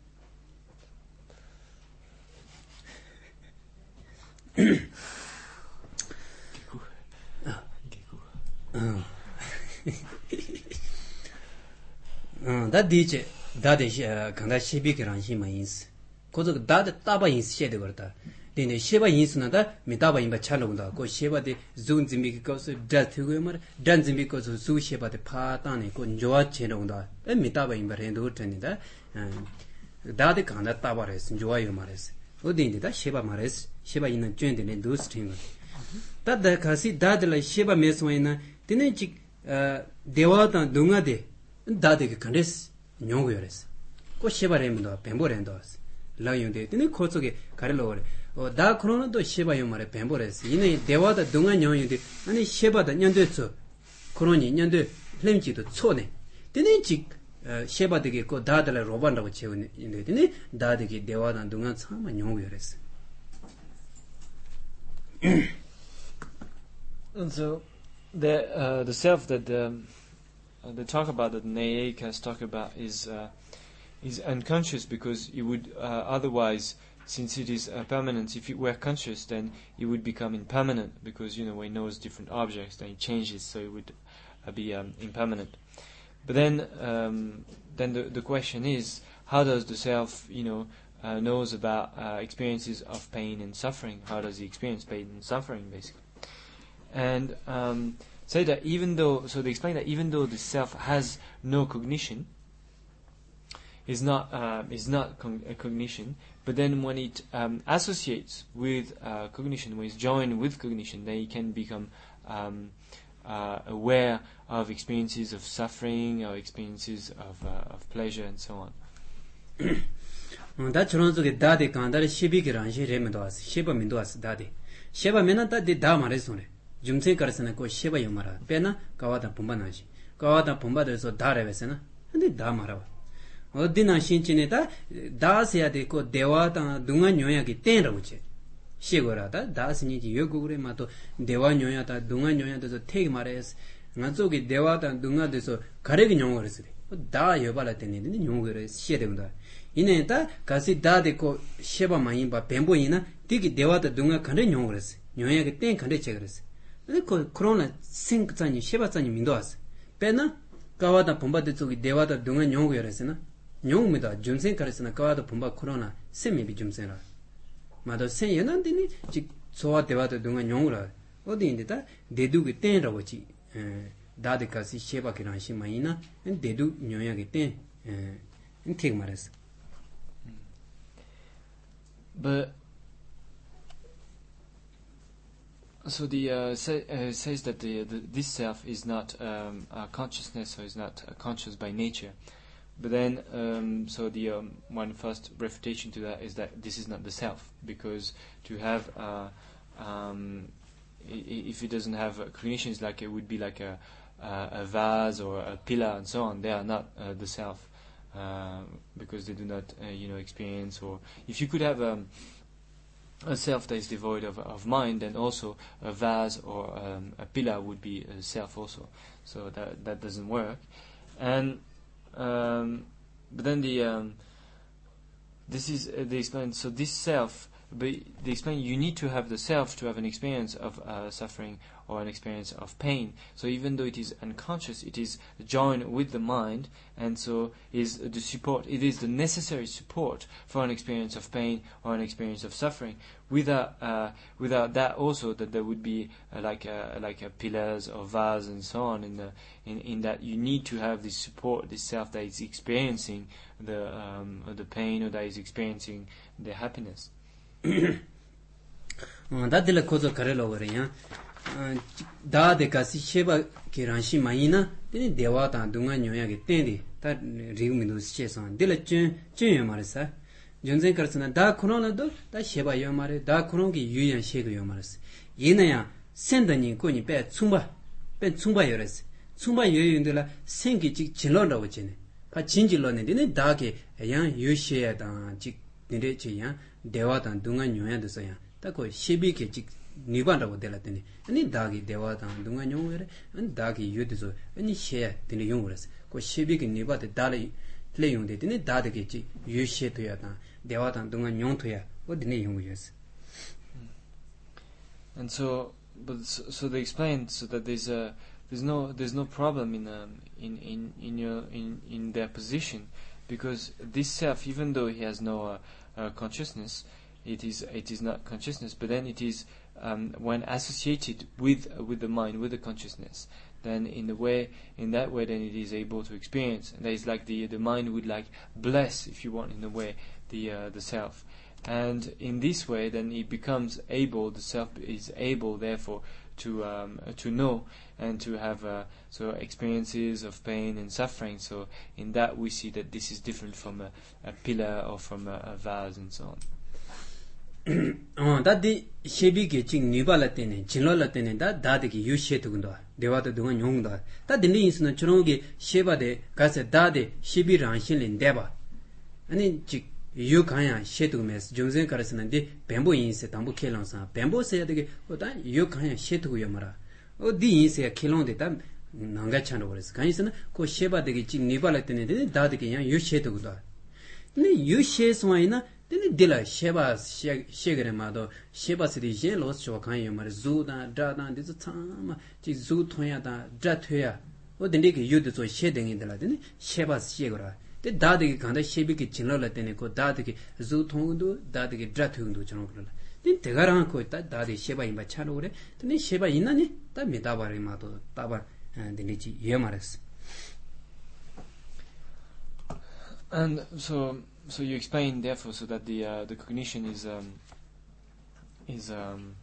that DJ that is kanda shibi kiran shi ma ins ko zo da da ba ins she de gorta de ne sheba ins na da mi da ba in ba chalo da ko sheba de zun zimbi ko so da thugo mar dan zimbi ko so su sheba de pha ta ne ko njoa che no da e mi da ba in ba ren do ten da da de kanda ta ba res njoa yo ma res o de da sheba ma res sheba in chen de ne do string da da kasi da de la sheba me so ina de ne ji dewa da dunga de 다데게 간레스 뇽고여레스 고 시바레문도 뱀보렌도스 라용데 드네 코속에 가르로레 어다 크로노도 시바요 말에 뱀보레스 이네 대와다 동안 뇽인데 아니 시바다 년도서 크로니 년도 플렘지도 초네 드네 직 시바데게 고 다들 로반다고 채우네 드네 다데게 대와다 동안 참아 뇽고여레스
And so the uh, the self that um, Uh, the talk about that Nayik has talked about is uh, is unconscious, because it would uh, otherwise, since it is uh, permanent, if it were conscious, then it would become impermanent, because you know when it knows different objects, then it changes, so it would uh, be um, impermanent. But then um, then the the question is, how does the self you know uh, knows about uh, experiences of pain and suffering? How does he experience pain and suffering, basically? And um, say that even though, so they explain that even though the self has no cognition, is not uh, is not con- a cognition, but then when it um, associates with uh, cognition, when it's joined with cognition, then it can become um, uh, aware of experiences of suffering or experiences of uh, of pleasure and so on.
다 저런 속에 다데 간다를 시비기란 시레면도 왔어. 시바민도 왔어 다데. 시바면은 다데 다 말했어네. 중세 가르스나 고 시바 요마라 빼나 가와다 본바나지 가와다 본바들서 다래베스나 근데 다 말아 어디나 신진에다 다스야 되고 대와다 동안 요약이 땡라고지 시고라다 다스니지 요구그래 마도 대와 요야다 동안 요야도서 태기 말해서 나쪽에 대와다 동안에서 가래기 용어를 다 여발할 때는 용어를 시에된다 이내다 가시 다데고 시바 많이 봐 뱀보이나 되게 대와다 동안 가래 용어를 요약이 땡 가래 제거랬어 그 코로나 생자니 시바자니 민도았어. 빼나 가와다 본바데 쪽이 대와다 동안 용고여랬으나 용무다 준생카레스나 가와다 본바 코로나 세미비 좀세라. 마도 세연한데니 지 소와 대와다 동안 용우라. 어디인데다 대두게 땡라고지. 다데카시 시바키란 시마이나 대두 뇽야게 땡. 인택 말했어.
But so the uh, say, uh, says that the, the this self is not um, a consciousness, or is not uh, conscious by nature. But then, um, so the um, one first refutation to that is that this is not the self, because to have, uh, um, I- if it doesn't have uh, cognitions, like it would be like a uh, a vase or a pillar and so on. They are not uh, the self, uh, because they do not, uh, you know, experience. Or if you could have um, a self that is devoid of, of mind, then also a vase or um, a pillar would be a self also. So that that doesn't work. And um, but then the um, this is uh, they explain. So this self, but they explain you need to have the self to have an experience of uh, suffering or an experience of pain. So even though it is unconscious, it is joined with the mind, and so is the support. It is the necessary support for an experience of pain or an experience of suffering. Without uh, without that, also that there would be uh, like a, like a pillars or vase and so on. In the in, in that you need to have this support, this self that is experiencing the um, the pain, or that is experiencing the happiness.
다들 코조 가래로 그래요. 다데 가시 셰바 기란시 마이나 데니 대와다 동안 요약이 땡디 다 리그미도 시체선 딜레쯤 쯤 말했어. 전생 그랬으나 다 코로나도 다 셰바 요 말에 다 코로나기 유연 셰도 요 말했어. 얘네야 센더니 거니 빼 충바 빼 충바 요랬어. 충바 요연들라 생기 직 질러라고 지네. 바 진질러네 데니 다게 양 유시에다 직 데레지야 대와다 동안 요약도서야. 딱고 시비게 직 니반라고 될라더니 아니 다기 대화당 동안 용어래 아니 다기 유드서 아니 셰 되는 용어라서 그 시비기 니바데 달이 레용데 되는 다되겠지 유셰도야다 대화당 동안 용토야 어디네 용어였어.
And so, but so, so they explained so that there's a there's no there's no problem in um, in in in your in in their position, because this self, even though he has no uh, uh, consciousness, it is it is not consciousness, but then it is um, when associated with uh, with the mind, with the consciousness, then in the way in that way then it is able to experience. And that is like the the mind would like bless, if you want, in a way the uh, the self. And in this way, then it becomes able. The self is able, therefore, to um, to know and to have uh, so experiences of pain and suffering. So in that we see that this is different from a, a pillar or from a, a vase and so on.
어, 다디 셰비게 징 니발라 때네, 진로라 때네, 다 다디기 유셰트군도, 대화도 동안 용도. 다디 니인스는 저런게 셰바데 가서 다데 셰비랑 신린 대바. 아니 직 yu kanya shetu mes jungzen karasana de bembo inse tambu kelon sa bembo se de oda yu kanya shetu yamara o di inse kelon de tam nanga chano boles kanisana ko sheba de ji nibala tene de da de ya yu shetu guda ne yu she swaina de dila sheba shegere ma do sheba se de je lo so kan yamara zu da da da de tsama ji zu thoya da da thoya o de ke yu de so she de ngi de la de sheba shegora 때 다득이 간다 셰비기 진로라 때네 고 다득이 주통도 다득이 드라통도 저런 그러라 때 대가랑 거 있다 다득이 셰바 임바 차로 그래 근데 셰바 있나니 다 메다바리 마도 따바 되는지 예 말했어.
And so so you explain therefore so that the uh, the cognition is um, is um,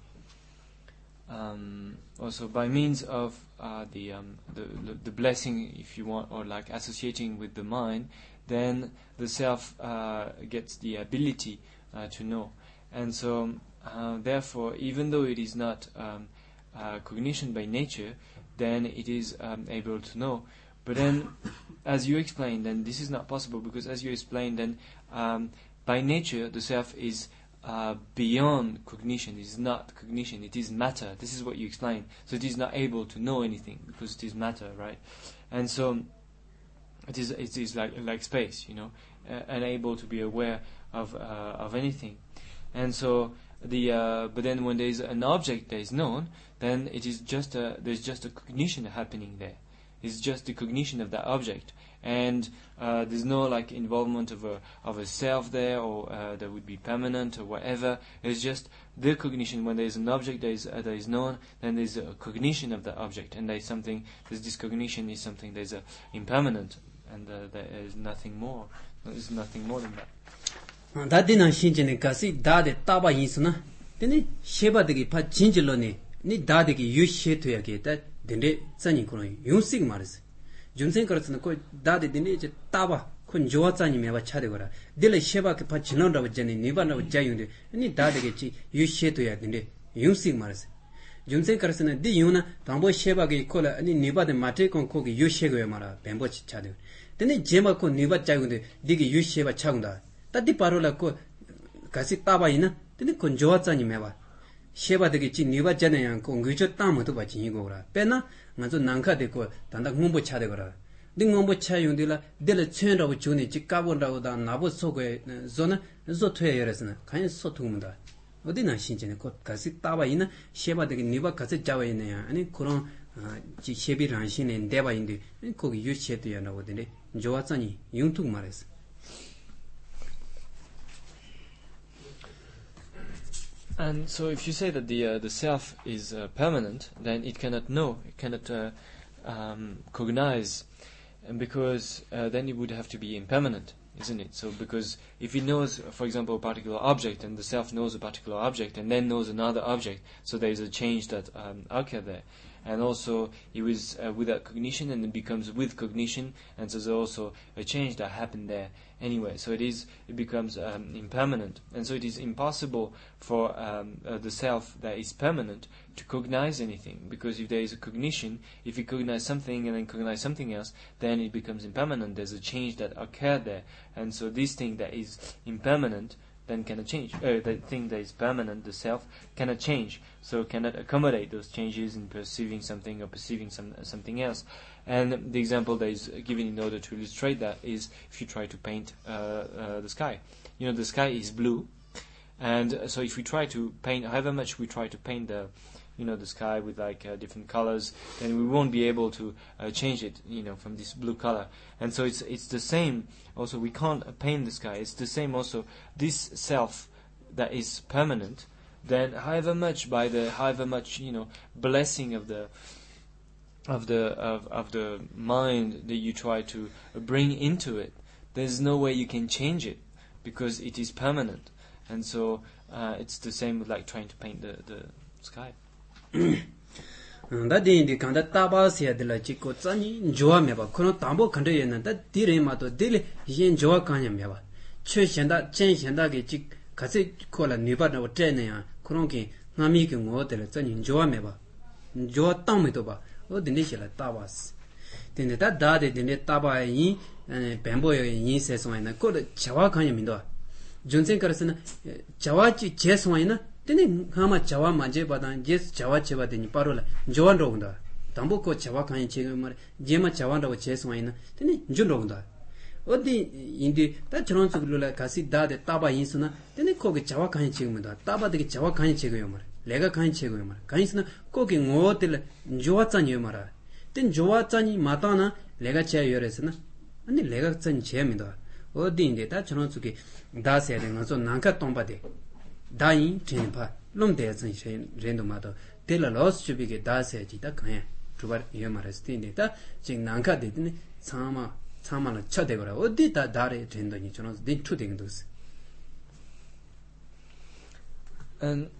um, also by means of uh, the, um, the the the blessing, if you want, or like associating with the mind, then the self uh, gets the ability uh, to know. And so uh, therefore, even though it is not um, uh, cognition by nature, then it is um, able to know. But then, as you explained, then this is not possible, because as you explained, then um, by nature the self is Uh, beyond cognition. It is not cognition, it is matter. This is what you explained. So it is not able to know anything because it is matter, right? And so it is it is like like space, you know, uh, unable to be aware of uh, of anything. And so the uh, but then when there is an object that is known, then it is just a there's just a cognition happening there. It's just the cognition of that object, and uh, there's no like involvement of a of a self there, or uh, that would be permanent or whatever. It's just the cognition. When there's an object that is uh, that is known, then there's a cognition of that object, and there's something. There's this cognition is something that's uh, impermanent, and uh, there is nothing more. There's nothing more than that.
다디나 신진의 가시 다데 따바 인스나 근데 셰바데기 파 진질로네 니 다데기 유셰토야게다 근데 짠이 그런 용식 말이지 준생 그렇잖아 그 다데 근데 이제 따바 큰 좋았잖니 매바 차대거라 딜레 셰바게 파 진론라고 전에 니바라고 자유인데 니 다데게지 유셰토야 근데 용식 말이지 준생 그렇잖아 디 유나 담보 셰바게 콜라 아니 니바데 마테콘 코기 유셰고야 말아 뱀보치 차대 근데 제마코 니바 자유인데 니게 유셰바 차군다 따디 바로라 그 가시 따바이나 근데 큰 좋았잖니 매바 셰바되게 지 니바 전에야 공규저 땅모도 받지 이거라 빼나 먼저 난카되고 단다 공부 차되거라 네 공부 차용들라 델 천라고 주니 지 까본다고다 나부 속에 존나 조퇴여서는 간 소통문다 어디나 신전에 곧 가시 따바이나 셰바되게 니바 가서 자와이네야 아니 그런 지 셰비란 신의 대바인데 거기 유치해도야 나오더니 좋았잖니 용tuk 말했어.
And so, if you say that the uh, the self is uh, permanent, then it cannot know, it cannot uh, um, cognize, and because uh, then it would have to be impermanent, isn't it? So, because if it knows, for example, a particular object, and the self knows a particular object, and then knows another object, so there is a change that um, occurs there. And also, it was uh, without cognition, and it becomes with cognition, and so there's also a change that happened there anyway. So it is, it becomes um, impermanent, and so it is impossible for um, uh, the self that is permanent to cognize anything, because if there is a cognition, if you cognize something and then cognize something else, then it becomes impermanent. There's a change that occurred there, and so this thing that is impermanent, then cannot change. Uh, the thing that is permanent, the self, cannot change. So cannot accommodate those changes in perceiving something or perceiving some something else. And the example that is given in order to illustrate that is if you try to paint uh, uh, the sky. You know, the sky is blue, and uh, so if we try to paint, however much we try to paint the, you know, the sky with like uh, different colors, then we won't be able to uh, change it, you know, from this blue color. And so it's it's the same. Also, we can't uh, paint the sky. It's the same. Also, this self that is permanent. Then, however much by the however much you know blessing of the of the of of the mind that you try to bring into it, there's no way you can change it because it is permanent. And so uh, it's the same with like trying to paint the the sky.
Da din di kanda taba sia de la chiko tsani joa me ba kono tambo khande yena da dire ma to dile yin joa kanya me ba chhe shenda chen shenda ge chik khase kola ne ba na te ne ya kono ki ngami ke ngo de la tsani joa me ba joa tang me to ba o din de shela taba s din de da da de din de taba yin bembo yin se so ina ko de chawa kanya me do junsen karasana chawa chi che so ina tene hama chawa manje badan jes chawa cheba de ni parola joan ronda tambo ko chawa kan che mar jema chawa ro che swaina tene njun ronda odi indi ta chron chugula kasi da de taba insuna tene ko ge chawa kan che mda taba de chawa kan che go mar lega kan che go mar kan insuna ko ge ngo tel joa chan yo mar ten joa chani mata na lega che yo resna ani lega chan che mda odi indi ta chron chugi da se de ngo so nanka tomba de 다인 진파 롬대선 렌도마도 텔라로스 주비게 다세지다 그냥 두발 이 말했는데다 지금 난가 되더니 참아 참아는 쳐대거라 어디다 다래 된다니 저는 네 투댕도
and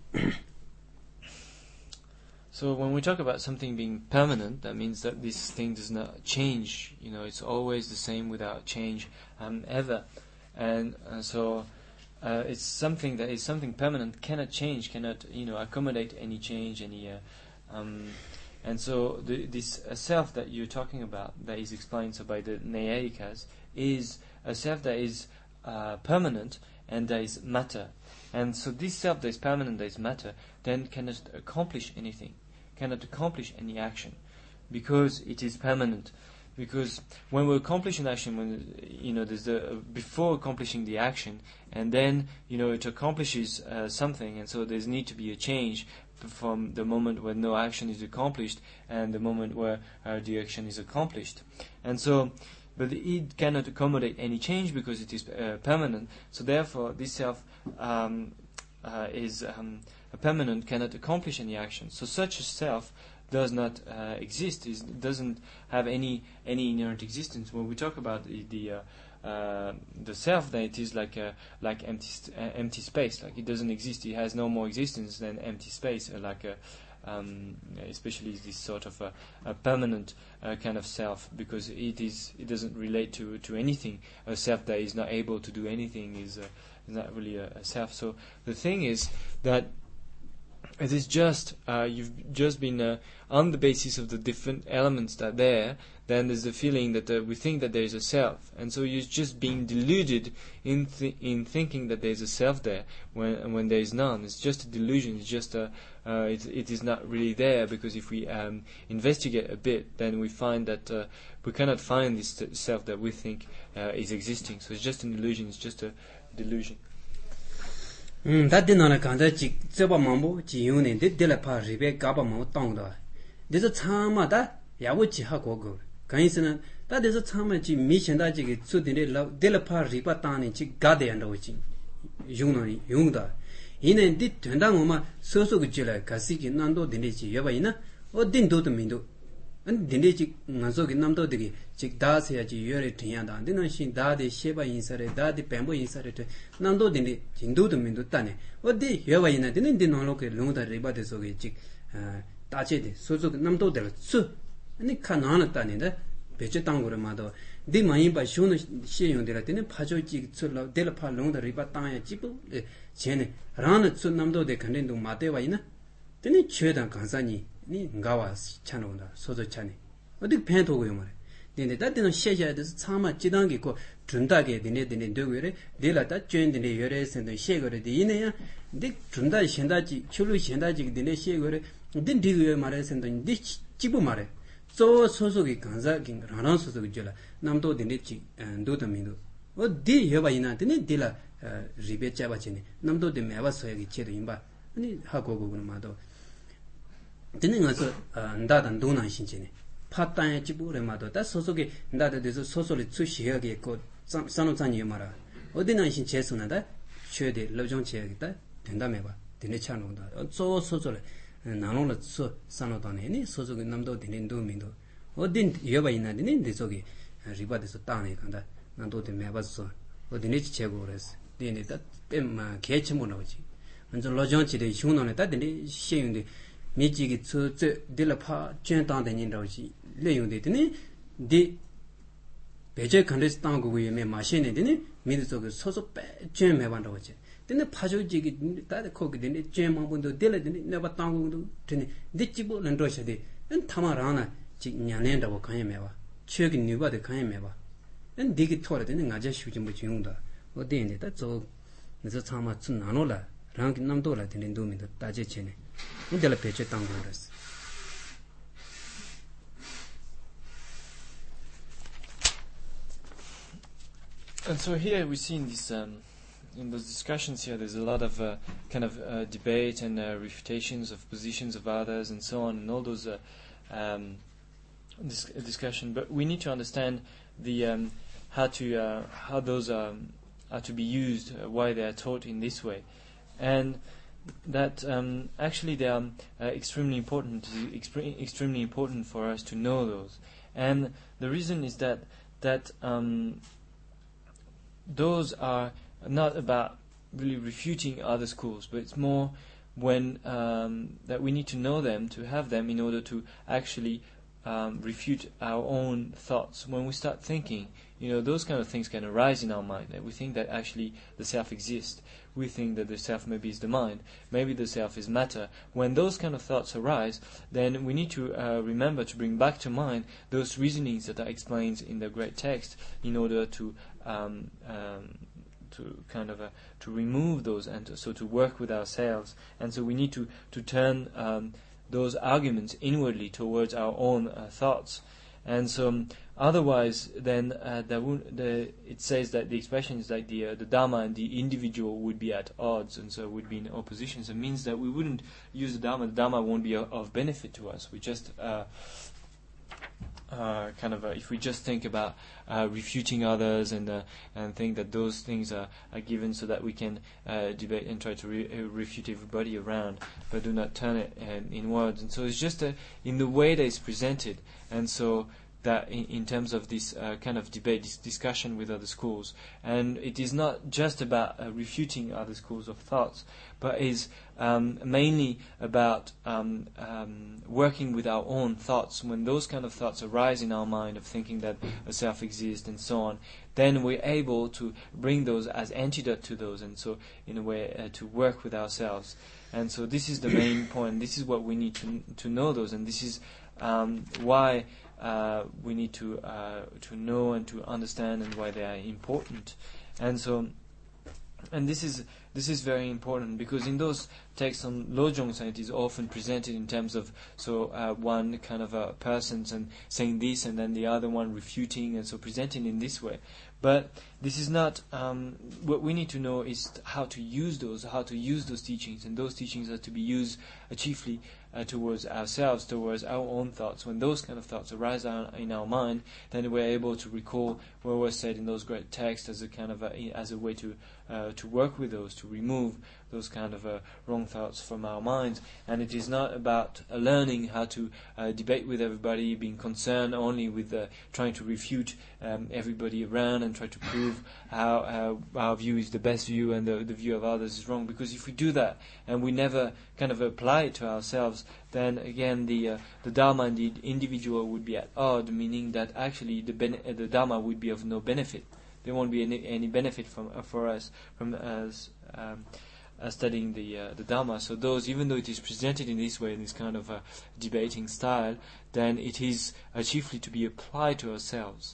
so when we talk about something being permanent, that means that this thing does not change. You know, it's always the same without change um, ever. And uh, so uh, it's something that is something permanent, cannot change, cannot, you know, accommodate any change, any. Uh, um, and so the, this uh, self that you're talking about, that is explained so by the Nyayikas, is a self that is uh, permanent and that is matter. And so this self that is permanent, that is matter, then cannot accomplish anything, cannot accomplish any action, because it is permanent. Because when we accomplish an action, when you know, there's the uh, before accomplishing the action, and then you know it accomplishes uh, something, and so there's need to be a change from the moment when no action is accomplished and the moment where uh, the action is accomplished. And so, but it cannot accommodate any change because it is uh, permanent. So therefore, this self um, uh, is um, permanent, cannot accomplish any action. So such a self does not uh, exist. Is doesn't have any any inherent existence. When we talk about the the, uh, uh, the self, then it is like a, like empty st- uh, empty space. Like it doesn't exist. It has no more existence than empty space. Uh, like a Um, especially this sort of a, a permanent uh, kind of self, because it is it doesn't relate to, to anything. A self that is not able to do anything is, uh, is not really a, a self. So the thing is that it is just uh, you've just been uh, on the basis of the different elements that are there. Then there's the feeling that uh, we think that there is a self, and so you're just being deluded in th- in thinking that there is a self there when when there is none. It's just a delusion. It's just a uh, it, it is not really there, because if we um, investigate a bit, then we find that uh, we cannot find this t- self that we think uh, is existing. So it's just an illusion. It's just a delusion.
음, 다들 간다 지 저바 mambo 지 요네 데델 파 리베 가바 뭐 땅다. 데서 참마다 야고지 하고 그 간이스는 다데서 참마 지 미션다 지기 수딘데 델 파 리바 땅니 지 가데 안다고지. 용노니 용다. 이는 디 된다 뭐마 소소그 지라 가시기 난도 데네지 여바이나 어딘도도 민도 안 데네지 나소기 남도 되게 직 다세야지 여레 태야다 안데는 신 다데 셰바 인사레 다데 뱀보 인사레 난도 데네 진도도 민도 따네 어디 여바이나 데는 데노로게 롱다 리바데 소게 직 다제데 소소그 남도 될 수. 아니 카나나 따네데 배제 땅고를 마도 디 많이 봐 쇼는 시용되라 때는 파조지 출라 델파 롱다 리바 땅에 집부 쟤네 라는 수 남도 데 컨텐도 마대와이나 때는 최단 강산이 니 가와 차노다 소소 차네 어디 팬도고요 말에 dine da dine sheja de chama jidangi ko 준다 게 dine dine 되고래 내가 다 쩐드네 열에서는 she거래 되네야 근데 준다 현다지 출루 현다지 dine she거래 딘 디그 말에서는 디 집부 말에 저 소속이 간사긴 라나 소속이 줄라 남도 dine 지 도도민도 어디 여바이나 dine 딜라 리베 잡아지네 남도 데 매와 소야기 제도 임바 아니 하고 그거는 마도 dine 가서 안다단 도난 신지네 파탄에 집부래 마도 다 소속이 나다 돼서 소소리 추시하게 고 산업산이 말아 어디나 신 제수나다 최대 로정 제약이다 된다며 봐 되네 차노다 저 소소래 나노라 소 산업단에니 소속이 남도 되는 도민도 어딘 여바 있나니 저기 리바데서 땅에 간다 나도 되 매봤어 어디네 제고래서 되네다 뱀마 개체모 나오지 먼저 로정 지대 흉노네 다 되네 시행데 미지기 저저 딜라파 쩐당되는다지 레용되더니 디 배제 컨데스 땅고 위에 마시네 되니 미드서 소소 빼쨘 매반다고 지 근데 파조지기 다들 거기 되니 쨘망분도 딜레더니 내가 땅고도 되니 디치보 런도셔데 은 타마라나 지 냐낸다고 간에 매와 최기 뉴바데 간에 매와 은 디기 토르되니 나자 쉬지 뭐 중용다 어디에다 저 그래서 참아 춘 나노라 랑 남도라 되는 도민도 따제체네 인텔 배제 땅고라스
And so here we see in this um, in those discussions here, there's a lot of uh, kind of uh, debate and uh, refutations of positions of others and so on, and all those uh, um, dis- discussion. But we need to understand the um, how to uh, how those um, are to be used, uh, why they are taught in this way, and that um, actually they are uh, extremely important, extre- extremely important for us to know those. And the reason is that that. Um, Those are not about really refuting other schools, but it's more when um, that we need to know them, to have them in order to actually um, refute our own thoughts. When we start thinking, you know, those kind of things can arise in our mind, that we think that actually the self exists. We think that the self maybe is the mind, maybe the self is matter. When those kind of thoughts arise, then we need to uh, remember to bring back to mind those reasonings that are explained in the great text in order to um, um, to kind of uh, to remove those and to, so to work with ourselves. And so we need to to turn um, those arguments inwardly towards our own uh, thoughts. And so, um, otherwise, then uh, the, the, it says that the expression is like the uh, the Dharma and the individual would be at odds, and so would be in opposition. So it means that we wouldn't use the Dharma. The Dharma won't be of, of benefit to us. We just uh, uh, kind of, uh, if we just think about uh, refuting others and uh, and think that those things are, are given so that we can uh, debate and try to re- uh, refute everybody around, but do not turn it uh, in words. And so it's just uh, in the way that it's presented. And so that in, in terms of this uh, kind of debate, this discussion with other schools, and it is not just about uh, refuting other schools of thoughts, but is um, mainly about um, um, working with our own thoughts. When those kind of thoughts arise in our mind of thinking that a self exists and so on, then we're able to bring those as antidote to those, and so in a way uh, to work with ourselves. And so this is the main point. This is what we need to to know those, and this is um, why. Uh, we need to uh, to know and to understand, and why they are important. And so, and this is this is very important, because in those texts on Lojong, it is often presented in terms of so uh, one kind of a person and saying this, and then the other one refuting, and so presenting in this way. But this is not um, what we need to know is how to use those, how to use those teachings, and those teachings are to be used uh, chiefly uh, towards ourselves, towards our own thoughts. When those kind of thoughts arise our, in our mind, then we're able to recall what was said in those great texts as a kind of a, as a way to uh, to work with those, to remove those kind of uh, wrong thoughts from our minds. And it is not about uh, learning how to uh, debate with everybody, being concerned only with uh, trying to refute um, everybody around and try to prove how, how our view is the best view and the, the view of others is wrong. Because if we do that and we never kind of apply it to ourselves, then again the uh, the Dharma and the individual would be at odds, meaning that actually the ben- uh, the Dharma would be of no benefit. There won't be any any benefit from uh, for us from us. Um, uh, studying the uh, the Dhamma. So those, even though it is presented in this way, in this kind of uh, debating style, then it is uh, chiefly to be applied to ourselves.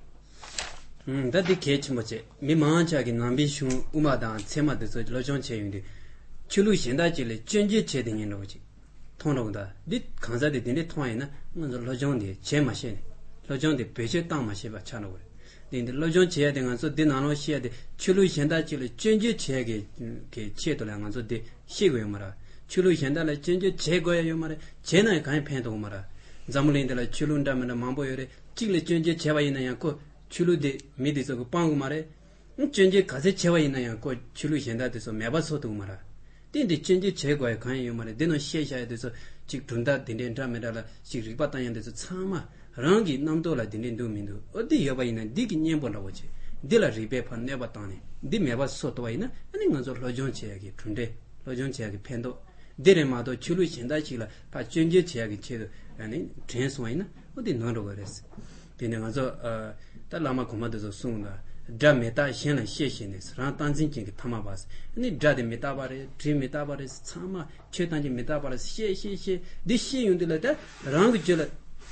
음, 다디 케치모체 미만자기 남비슈 우마단 세마데서 로정체인데 출루 현다지를 전제 제등인 거지. 통로다. 니 강사데 되네 통하이나 먼저 로정데 제마시네. 로정데 배제 땅 마시바 차노고. 근데 로정 제야 된가서 디나노 시야데 출루 현다지를 전제 제게 게 제도량가서 데 시고요 말아. 출루 현다를 전제 제거예요 말아. 제나에 가야 팬도 말아. 자물인들 출룬다면 만보요래 찌를 전제 제와 있나야 그 출루데 미디서 그 빵고 말에 전제 가세 제와 있나야 그 출루 현다돼서 매바서도 말아. 근데 전제 제거에 가요 말에 되는 시야에 대해서 즉 둔다 된된다면라 시리바탄에 대해서 참아 랑기 남도라 된된도 민도 어디 여바 있는 디기 녀볼라고지 딜라 리베 판내바 땅에 디 매바서도 와이나 아니 먼저 로존 제약이 둔데 로존 제약이 팬도 데레마도 출루 현다지라 다 전제 제약이 제도 아니 트랜스와이나 어디 넣어 버렸어. 근데 가서 어 달라마 고마도서 숨나 드메타 신은 시신에서 ran 단진진 타마바스 아니 드데 메타바레 드리 메타바레 참마 최단지 메타바레 시시시 디시윤들다 랑그절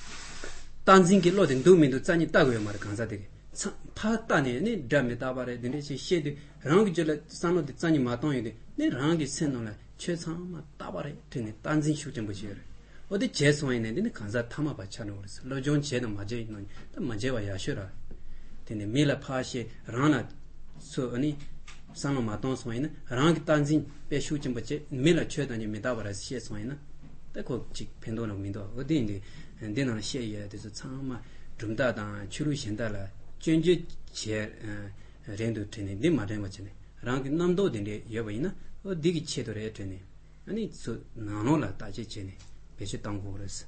단진기 로든 도민도 짠이 따고요 말 강사되게 파따네 니 드메타바레 드네시 시디 랑그절 산노데 짠이 마통이데 니 랑기 센노라 최참마 따바레 드네 단진 슈점 보시여 어디 제소인데 강사 타마바 차는 그랬어 로존 제는 맞아 있는 맞아와 야셔라 근데 밀라 파시 라나 소 아니 상마 마동 소이나 랑 단진 배슈 좀 버체 밀라 최단이 메다바라 시에 소이나 딱고 직 펜도는 민도 어디인데 근데는 시에에 대해서 참마 좀다다 추루 현달라 전제 제 렌도 되네 네 말은 거지네 랑 남도 된데 여보이나 어디기 체도래 되네 아니 소 나노라 따지체네 배시 땅고 그랬어.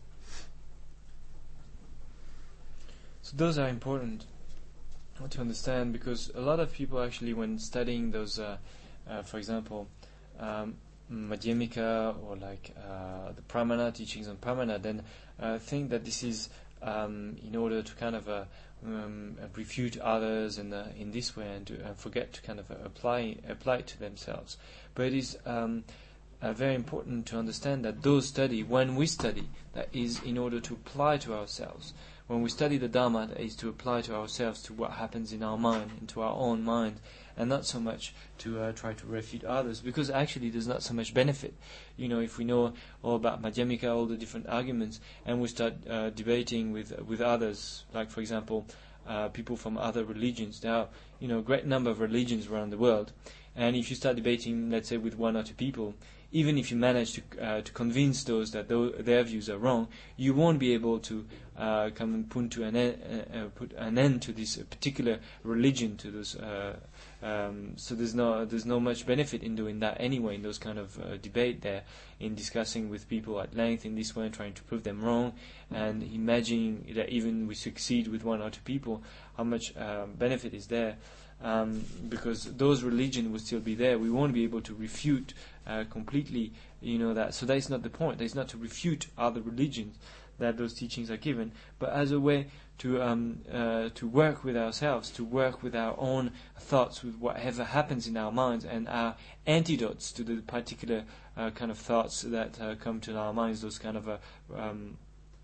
So those are important to understand, because a lot of people actually, when studying those, uh, uh, for example, um, Madhyamika or like uh, the Pramana, teachings on Pramana, then uh, think that this is um, in order to kind of uh, um, refute others and uh, in this way, and to uh, forget to kind of uh, apply apply it to themselves. But it is um, uh, very important to understand that those study, when we study, that is in order to apply to ourselves. When we study the Dhamma, that is to apply to ourselves, to what happens in our mind, into our own mind, and not so much to uh, try to refute others, because actually there's not so much benefit. You know, if we know all about Madhyamika, all the different arguments, and we start uh, debating with with others, like for example, uh, people from other religions. There are, you know, a great number of religions around the world, and if you start debating, let's say, with one or two people, even if you manage to uh, to convince those that th- their views are wrong, you won't be able to uh, come and put to an end, uh, uh, put an end to this uh, particular religion, to this. Uh, um, so there's no there's no much benefit in doing that anyway. In those kind of uh, debate there, in discussing with people at length in this way, and trying to prove them wrong, and imagining that even we succeed with one or two people, how much uh, benefit is there? Um, because those religions will still be there. We won't be able to refute uh, completely, you know, that. So that is not the point. That is not to refute other religions that those teachings are given, but as a way to um, uh, to work with ourselves, to work with our own thoughts, with whatever happens in our minds, and our antidotes to the particular uh, kind of thoughts that uh, come to our minds, those kind of a um,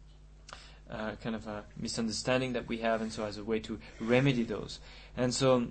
uh, kind of a misunderstanding that we have, and so as a way to remedy those. And so,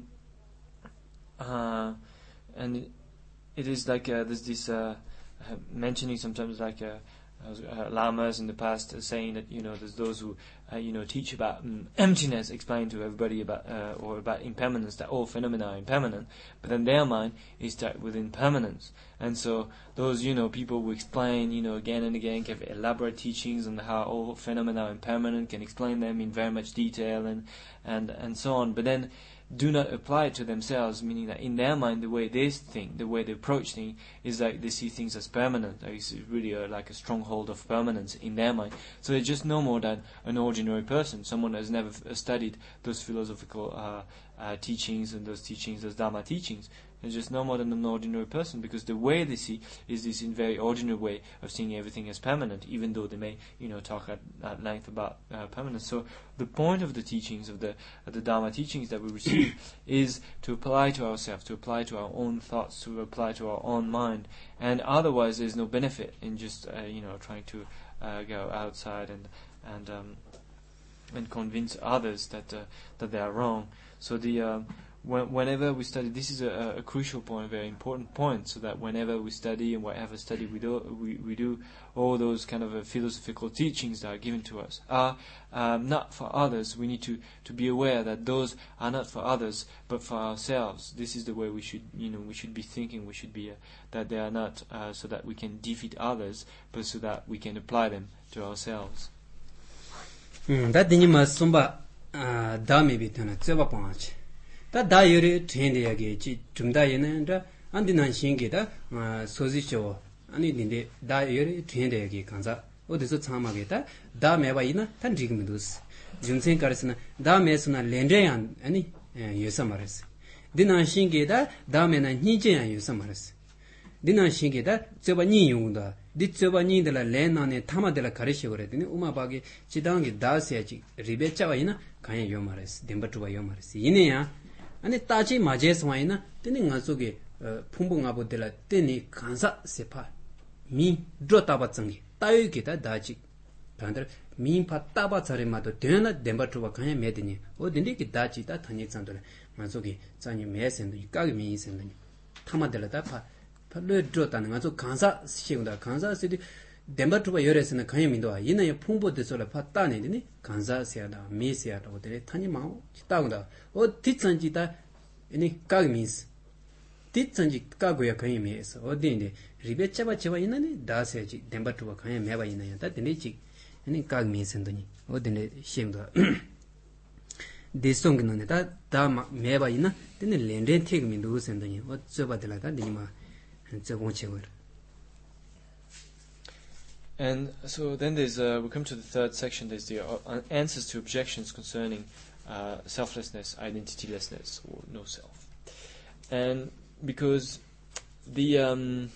uh, and it is like uh, there's this uh, uh, mentioning sometimes like uh, uh, lamas in the past uh, saying that, you know, there's those who uh, you know teach about um, emptiness, explain to everybody about uh, or about impermanence, that all phenomena are impermanent, but then their mind is stuck with impermanence. And so those, you know, people who explain, you know, again and again, give elaborate teachings on how all phenomena are impermanent, can explain them in very much detail and and and so on, but then do not apply it to themselves, meaning that in their mind, the way they think, the way they approach things, is like they see things as permanent. Like it's really a, like a stronghold of permanence in their mind. So they're just no more than an ordinary person, someone who has never f- studied those philosophical uh, uh, teachings and those teachings, those Dhamma teachings. They're just no more than an ordinary person, because the way they see is this in very ordinary way of seeing everything as permanent, even though they may, you know, talk at, at length about uh, permanence. So the point of the teachings, of the uh, the Dharma teachings that we receive, is to apply to ourselves, to apply to our own thoughts, to apply to our own mind, and otherwise there's no benefit in just, uh, you know, trying to uh, go outside and and um, and convince others that uh, that they are wrong. So the um, when, whenever we study, this is a, a crucial point, a very important point, so that whenever we study and whatever study we do, we, we do, all those kind of uh, philosophical teachings that are given to us are um, not for others. We need to, to be aware that those are not for others, but for ourselves. This is the way we should, you know, we should be thinking. We should be uh, that they are not uh, so that we can defeat others, but so that we can apply them to ourselves.
That didn't matter. Somba da maybe tana tseba panch. That da yuri train the age. Jumda yena and the nanshingi da sozi show. Ani dinde da yuri train the age kanza. O this is Samageta. Da meva ina tan jigmidus. Junsen Karsana da mesuna lendean any usamaris. Dinanshingi da da mena nijan usamaris. Dinanshingi da tseba ni yunda. Ditsoba ni de la lena ne tama de la karishigoredini umabagi chidangi dasechi ribechawa ina kanya yomares dembatuwa yomares ineya ani tachi majeswa ina teni ngasoge phumbu ngabo de la teni kansa sepa mi drotaba tsangi tayoge da dachi tandra mi pa taba chare mato tena dembatuwa kanya medini o dindi ki dachi da thani tsandole ngasoge tsani mesendo ikagi mi sendo tama de la da pa 팔로 들었다는 아주 간사 시행다 간사 시디 덴바투바 열에서는 강연민도와 이나의 풍부대소를 봤다네니 간사세야다 미세야다 오들이 타니마오 기타고다 어 뒷선지다 이니 까미스 뒷선지 까고야 강연미에서 어디인데 리베차바체와 이나니 다세지 덴바투바 강연 매바 이나야다 데니지 이니 까미스는더니 어디네 시행다 디송기는다 다 매바 이나 데니 렌렌 태그민도 선더니 어쩌바들라다 니마
And so then there's uh, we come to the third section. There's the uh, answers to objections concerning uh, selflessness, identitylessness, or no self. And because the um,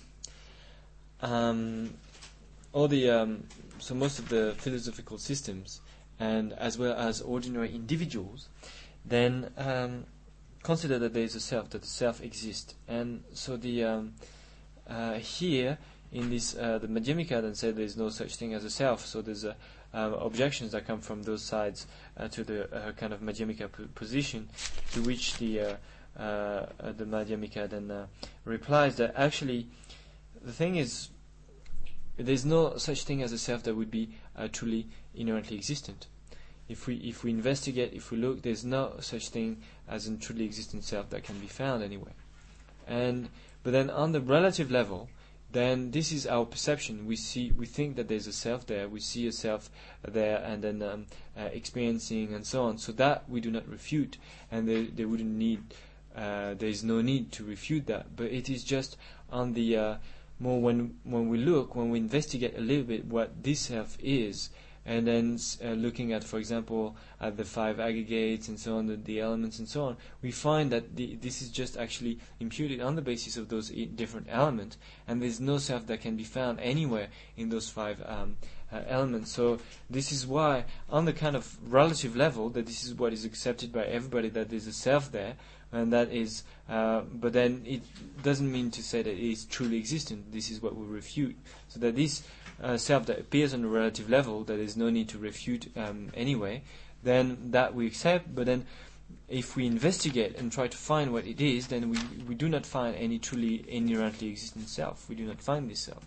um, all the um, so most of the philosophical systems, and as well as ordinary individuals, then um, consider that there is a self, that the self exists, and so the um, Uh, here in this uh, the Madhyamika then said there is no such thing as a self, so there's uh, um, objections that come from those sides uh, to the uh, kind of Madhyamika p- position, to which the uh, uh, uh, the Madhyamika then uh, replies that actually the thing is there's no such thing as a self that would be uh, truly inherently existent. If we if we investigate, if we look, there's no such thing as a truly existent self that can be found anywhere. And but then on the relative level, then this is our perception. We see, we think that there's a self there. We see a self there, and then um, uh, experiencing and so on. So that we do not refute, and they, they wouldn't need. Uh, there is no need to refute that. But it is just on the uh, more when when we look, when we investigate a little bit what this self is. And then uh, looking at, for example, at the five aggregates and so on, the, the elements and so on, we find that the, this is just actually imputed on the basis of those eight different elements, and there's no self that can be found anywhere in those five um, uh, elements. So this is why, on the kind of relative level, that this is what is accepted by everybody, that there's a self there, and that is, uh, but then it doesn't mean to say that it is truly existent. This is what we refute. So that this Uh, self that appears on a relative level, that there's no need to refute um, anyway, then that we accept. But then if we investigate and try to find what it is, then we, we do not find any truly inherently existent self. We do not find this self.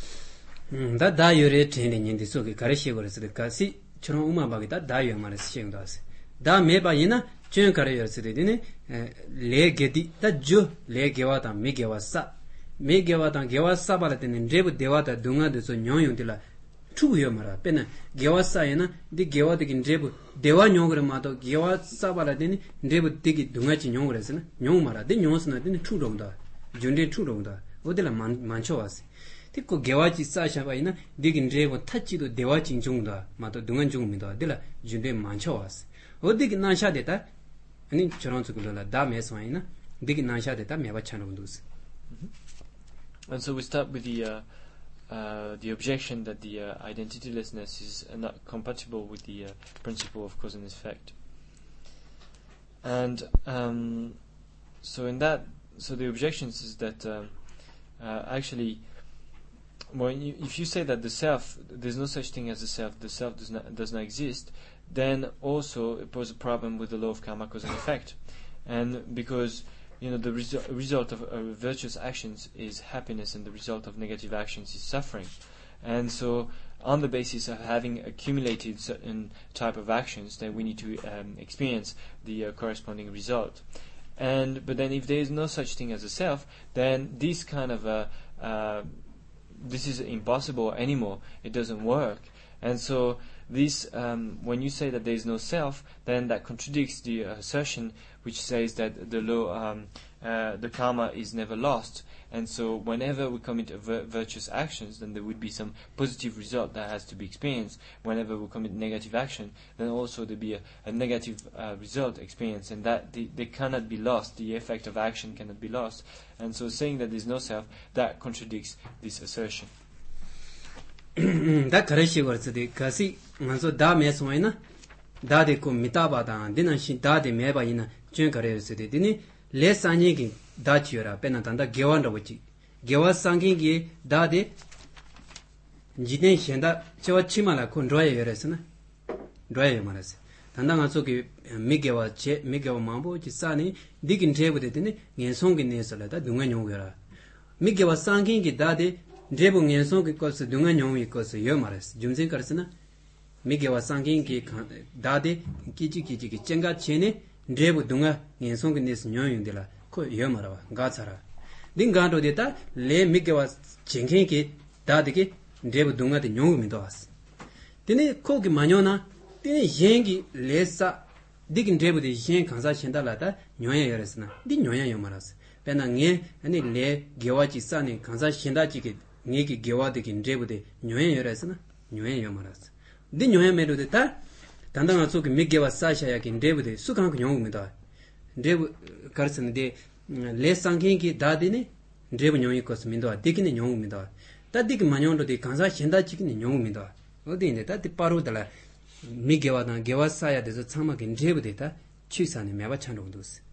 Da da yore training in the soke karishigor is the kasi chron umabagi da da yamar sing das. Da meba yina chen karayar sidine le gedi da jo le gewata me gewasa. Me gewata gewasa balatene rebu dewata dunga de so nyong dila tu yomara pena gewasa yana di gewata kin rebu dewa nyongre ma to gewasa balatene rebu digi dunga chi nyongre sna nyong mara de nyosna de tu rongda junde tu rongda odela mancho was tikko gewachi sa샤 바이나 디긴 rebu 타치도 dewa chi jongda ma to dunga jongmida dela junde mancho was odigi nansha deta ani choron tsukula da meswaina digi nansha de ta meba chanundus.
And so we start with the uh, uh, the objection that the uh, identitylessness is uh, not compatible with the uh, principle of cause and effect. And um, so in that, so the objections is that um, uh, actually, when you, if you say that the self, there's no such thing as the self, the self does not does not exist, then also it poses a problem with the law of karma, cause and effect, and because you know the resu- result of uh, virtuous actions is happiness, and the result of negative actions is suffering, and so on the basis of having accumulated certain type of actions, then we need to um, experience the uh, corresponding result. And but then if there is no such thing as a self, then this kind of a uh, uh, this is impossible anymore. It doesn't work. And so this, um, when you say that there is no self, then that contradicts the uh, assertion which says that the law, um, uh, the karma is never lost. And so whenever we commit vir- virtuous actions, then there would be some positive result that has to be experienced. Whenever we commit negative action, then also there be a, a negative uh, result experienced, and that they, they cannot be lost. The effect of action cannot be lost. And so saying that there is no self, that contradicts this assertion.
Da karashi warsidi kasi manzo da mesoina da de ko mitaba da dinan shin da de meba ina chen kare warsidi dini le sanyi gi da chiora pena tanda gewan rawochi gewa sangi gi da de jiden shenda chewa chimala kon roye yoresna roye maras tanda ngaso ki migewa che migewa mambo chi sani digin trebu de dini ngen songi nesala da dunga nyogera migewa sangi gi da de Drebu ngenson ki kosa dunga nyongi kosa yo maras. Jumzen karsana migewa sangin ki dade kiji kiji ki chenga chene drebu dunga ngenson ki nes nyongi dila ko yo marawa gatsara. Din gando deta le migewa chengin ki dade ki drebu dunga de nyongi midoas. Tine ko ki manyona tine yengi lesa digin drebu de yen kansa chendala ta nyoya yoresna. Di nyoya yo maras. Pena nge ane le gewa chi sani kansa chenda chi ki ngi gewa de kin drebu de nyoyen yoresna nyoyen yomaras di nyoyen medo de ta tanda nga so ki mi gewa sa sha ya kin drebu de su kan ko nyong mi da drebu karsan de le sangin ki da de ne drebu nyong ko min do de kin nyong mi da ta dik manyon do de kansa chenda chi kin nyong mi da odi ne ta ti paru da la mi gewa da gewa sa ya de so chama kin drebu de ta chi sa ne meba chan ro dos.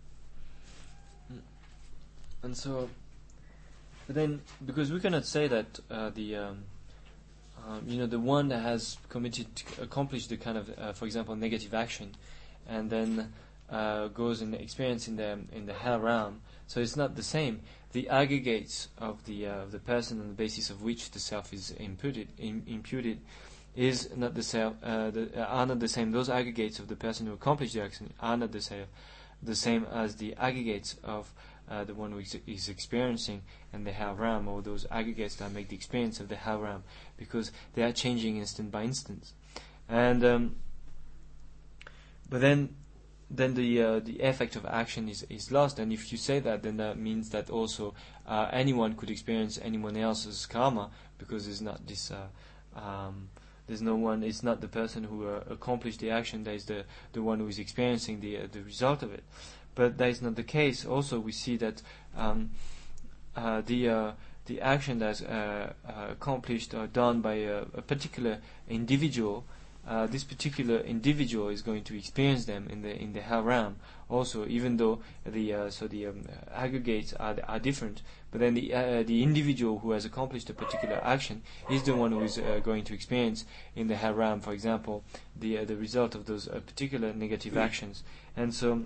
And so But then, because we cannot say that uh, the, um, um, you know, the one that has committed, accomplished the kind of, uh, for example, negative action, and then uh, goes and experience in the in the hell realm. So it's not the same. The aggregates of the uh, of the person on the basis of which the self is imputed in, imputed is not the self. Uh, the, uh, are not the same. Those aggregates of the person who accomplished the action are not the same. The same as the aggregates of Uh, the one who is, is experiencing in the hell realm, or those aggregates that make the experience of the hell realm, because they are changing instant by instant. And um, but then, then the uh, the effect of action is is lost. And if you say that, then that means that also uh, anyone could experience anyone else's karma, because there's not this. Uh, um, There's no one. It's not the person who uh, accomplished the action that is the the one who is experiencing the uh, the result of it. But that is not the case. Also, we see that um, uh, the uh, the action that's uh, uh, accomplished or done by a, a particular individual, uh, this particular individual is going to experience them in the in the hell realm. Also, even though the uh, so the um, aggregates are are different, but then the uh, the individual who has accomplished a particular action is the one who is uh, going to experience in the hell realm, for example, the uh, the result of those uh, particular negative actions. And so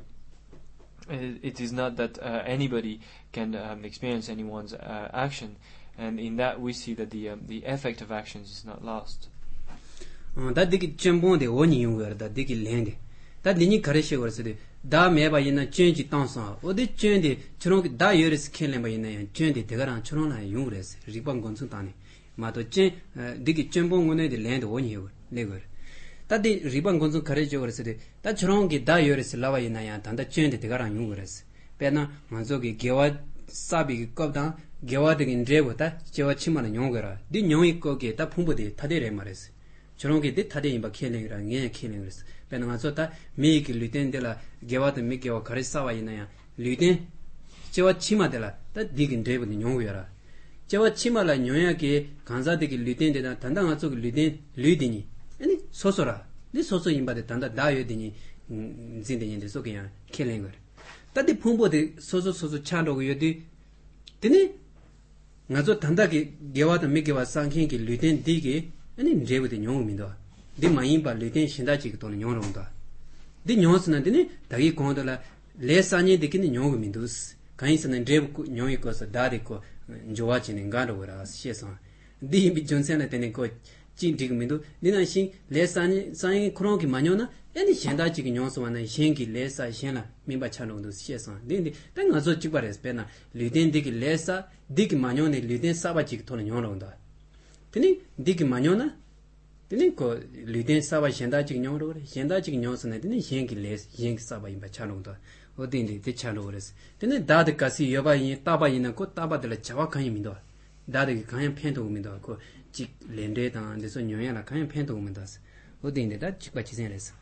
it is not that uh, anybody can um, experience anyone's uh, action, and in that we see that the um, the effect of actions is not lost.
Da diki chembon de oni yuwer da diki lende da nini kareshe warsede da meba yina chenji tansa odi chende chron da yores kelen ba yina chende degaran chron na yungres ribang gonsu tani ma to chen diki chembon ngone de lende oni yuwer leger tadi ribang gonsu kareshe warsede da chron gi da yores lawa yina ya tanda chende degaran yungres pena manzo gi gewa sabi gi kopda gewa de indrebo ta chewa chimana nyongera di nyoi ko ge ta phumbu de thadere mares 저런게 데 타데 임바 켈링이랑 예 켈링스 배는 가서다 미기 리텐데라 게와드 미게와 가리사와 있나야 리텐 제와 치마들라 다 디긴 데브니 뇽여라 제와 치마라 뇽야게 간사되게 리덴데다 단당아 쪽 리덴 리디니 아니 소소라 네 소소 임바데 단다 다여디니 진데인데 속이야 킬링거 다디 풍보데 소소 소소 차로고 여디 드니 나저 단다게 개와다 메개와 상킹기 리덴 디게 아니 제브데 뇽미도 디 마임바 리덴 신다지기 돈은 뇽롱다 디 뇽스나 드니 다기 공도라 레사니 디키니 뇽미도스 가인스는 제브 뇽이 거서 다리고 조와지는 가로라 시에서 디비 존센나 되는 거 진디금도 니나신 레사니 사이 크롱기 마녀나 애니 현다지기 뇽스와나 신기 레사 신라 민바 차롱도 시에서 근데 땅아서 찍바레스 베나 리덴디기 레사 디기 마녀네 리덴 사바지기 돈은 뇽롱다 드니 디기 마녀나 드니 거 리덴 사바 현다지기 뇽로 그래 현다지기 뇽스나 드니 신기 레스 신기 사바 임바 차롱도 어딘데 대차로 그랬어. 근데 다들 가시 여바이 따바이나 고 따바들 자와칸이 민도. 다들 그냥 팬도 민도 그직 렌데다 데서 녀야나 그냥 팬도 민다스. 어딘데 다 직바치 생했어.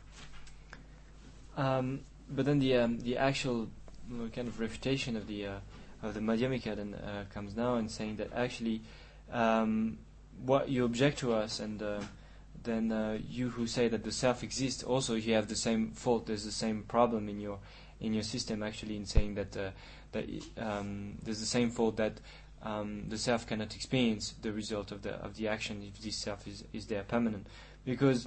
Um but then the um, the actual kind of refutation of the uh, of the Madhyamika then uh, comes now and saying that actually um what you object to us and uh, then uh, you who say that the self exists also you have the same fault, there's the same problem in your in your system actually in saying that uh, that um, there's the same fault that um, the self cannot experience the result of the of the action if this self is is there permanent, because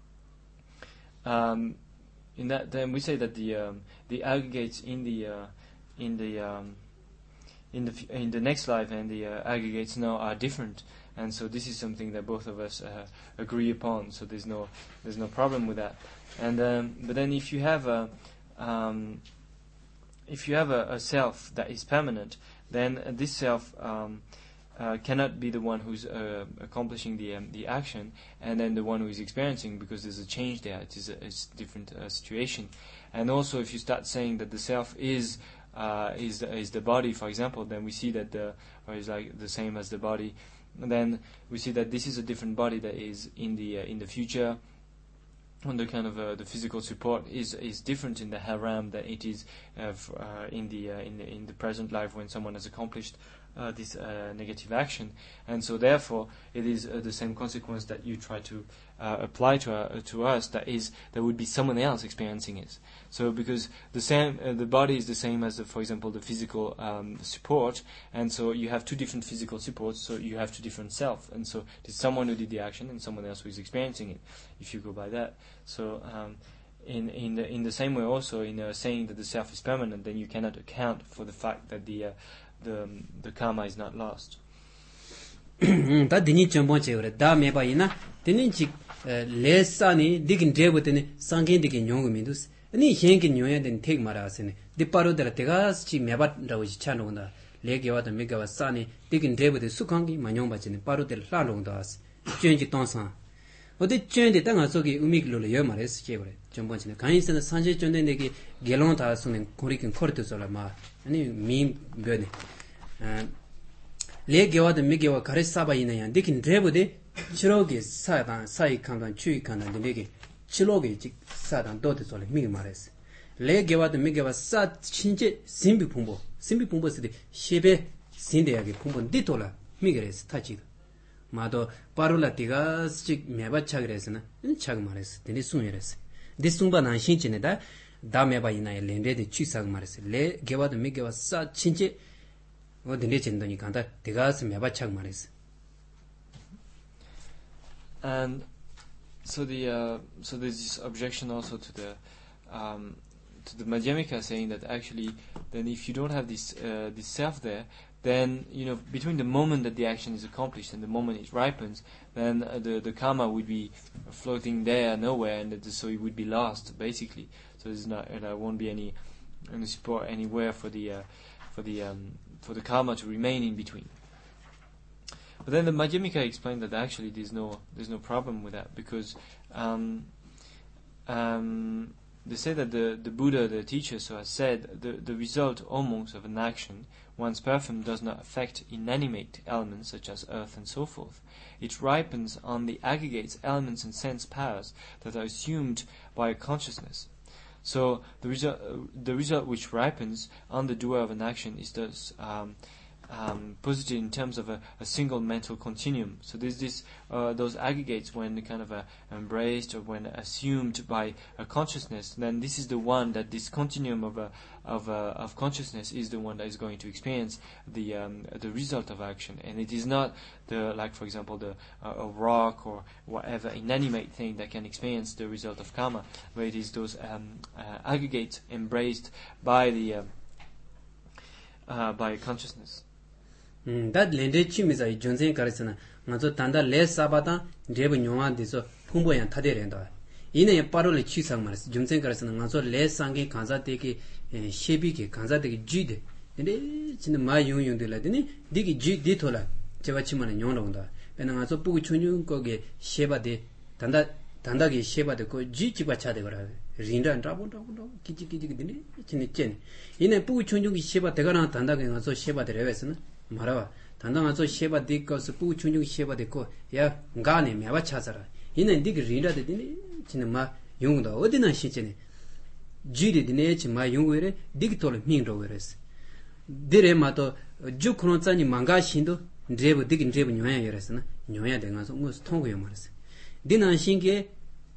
um, in that then we say that the um, the aggregates in the uh, in the um, in the f- in the next life and the uh, aggregates now are different, and so this is something that both of us uh, agree upon. So there's no there's no problem with that, and um, but then if you have a Um, if you have a, a self that is permanent, then uh, this self um, uh, cannot be the one who's uh, accomplishing the um, the action, and then the one who is experiencing, because there's a change there. It is a, it's a different uh, situation. And also, if you start saying that the self is uh, is the, is the body, for example, then we see that the or is like the same as the body. And then we see that this is a different body that is in the uh, in the future. And the kind of uh, the physical support is is different in the haram than it is uh, f- uh, in the uh, in the in the present life when someone has accomplished uh, this uh, negative action, and so therefore it is uh, the same consequence that you try to uh, apply to uh, to us. That is, there would be someone else experiencing it. So because the same uh, the body is the same as the, for example, the physical um, support, and so you have two different physical supports. So you have two different self, and so there's someone who did the action and someone else who is experiencing it. If you go by that. So, um, in in the in the same way, also in uh, saying that the self is permanent, then you cannot account for the fact that the uh, the um, the karma is not lost.
다 드니 점번째 그래. 다 매바이나 드니 직 레사니 디긴 데부드니 상겐디게 용금인도스. 아니 현기 뇽야된 택 말아서네. 디파로들 대가스 매바라고 지찬노나. 레게와다 메가와 사니 디긴 데부드 수강기 만용바지네. 파로들 라롱다스. 쩨지 동상 어디 쩨데 땅아 속에 우미글로 여 말했어 제버래. 전번에 간이스는 산제 쩨데 내게 겔론 다스는 고리킨 코르트솔라마. 아니 미 변에. 아 레게와다 미게와 가르사바이나야 디킨 드레브데 치로게 사단 사이 칸단 추이 칸단 내게 치로게 직 사단 도드솔레 미 말했어. 레게와다 미게와 사 친제 심비 풍보 심비 풍보스데 셰베 신데야게 풍보 디토라 미게레스 타지 마도 파룰라 티가 식 메바차 그랬으나 차가 말했어. 데니 숨이랬어. 디숨바 난 신진에다 다메바 이나에 렌데데 취사가 말했어. 레 게와도 미게와 사 친제 어 데니 진도니 간다. 디가스 메바차 말했어.
And so the uh, so there's this objection also to the um, to the Madhyamika saying that actually then if you don't have this uh, this self there, then you know between the moment that the action is accomplished and the moment it ripens, then uh, the the karma would be floating there nowhere, and it, so it would be lost basically. So there's not and there won't be any any support anywhere for the uh, for the um, for the karma to remain in between. But then the Madhyamika explained that actually there's no there's no problem with that, because um, um, they say that the, the Buddha, the teacher, so has said the the result almost of an action once performed does not affect inanimate elements such as earth and so forth. It ripens on the aggregates, elements and sense powers that are assumed by a consciousness. So the result, uh, the result which ripens on the doer of an action is thus um, um, posited in terms of a, a single mental continuum. So there's this uh, those aggregates when kind of uh, embraced or when assumed by a consciousness. Then this is the one that this continuum of a, of a, of consciousness is the one that is going to experience the um, the result of action, and it is not the like for example the uh, a rock or whatever inanimate thing that can experience the result of karma, but it is those um, uh, aggregates embraced by the uh, uh, by consciousness.
that lende chimisa i jonsen karisana ngazo tanda le sabata ndrebu nyonga diso phumbo yan thade renda ine paro le chisang maris jonsen karisana ngazo le sangi kanza teki shebi ke kanza teki jide inde chin ma yung yung de la dini digi ji di thola 제가 치면은 용나온다. 배는 가서 보고 춘중 거기 셰바데 단다 단다기 셰바데 그 지지바 차대 거라. 린다 라본다본다 기지기지 되네. 진짜 찐. 이네 보고 춘중이 셰바 대가나 단다기 가서 셰바데 레베스는 말아봐. 단다 가서 셰바데 거서 보고 춘중 셰바데 거야 가네 매바 차서라. 이네 디기 린다데 되네. 진짜 마 용다 어디나 시체네. 지리 되네 마 용외래 디기톨 민도 외레스. 디레 마도 주크론짜니 망가 신도 드레브 디긴 드레브 뇨야 열었으나 뇨야 되가서 무슨 통고요 말았어. 디난 신게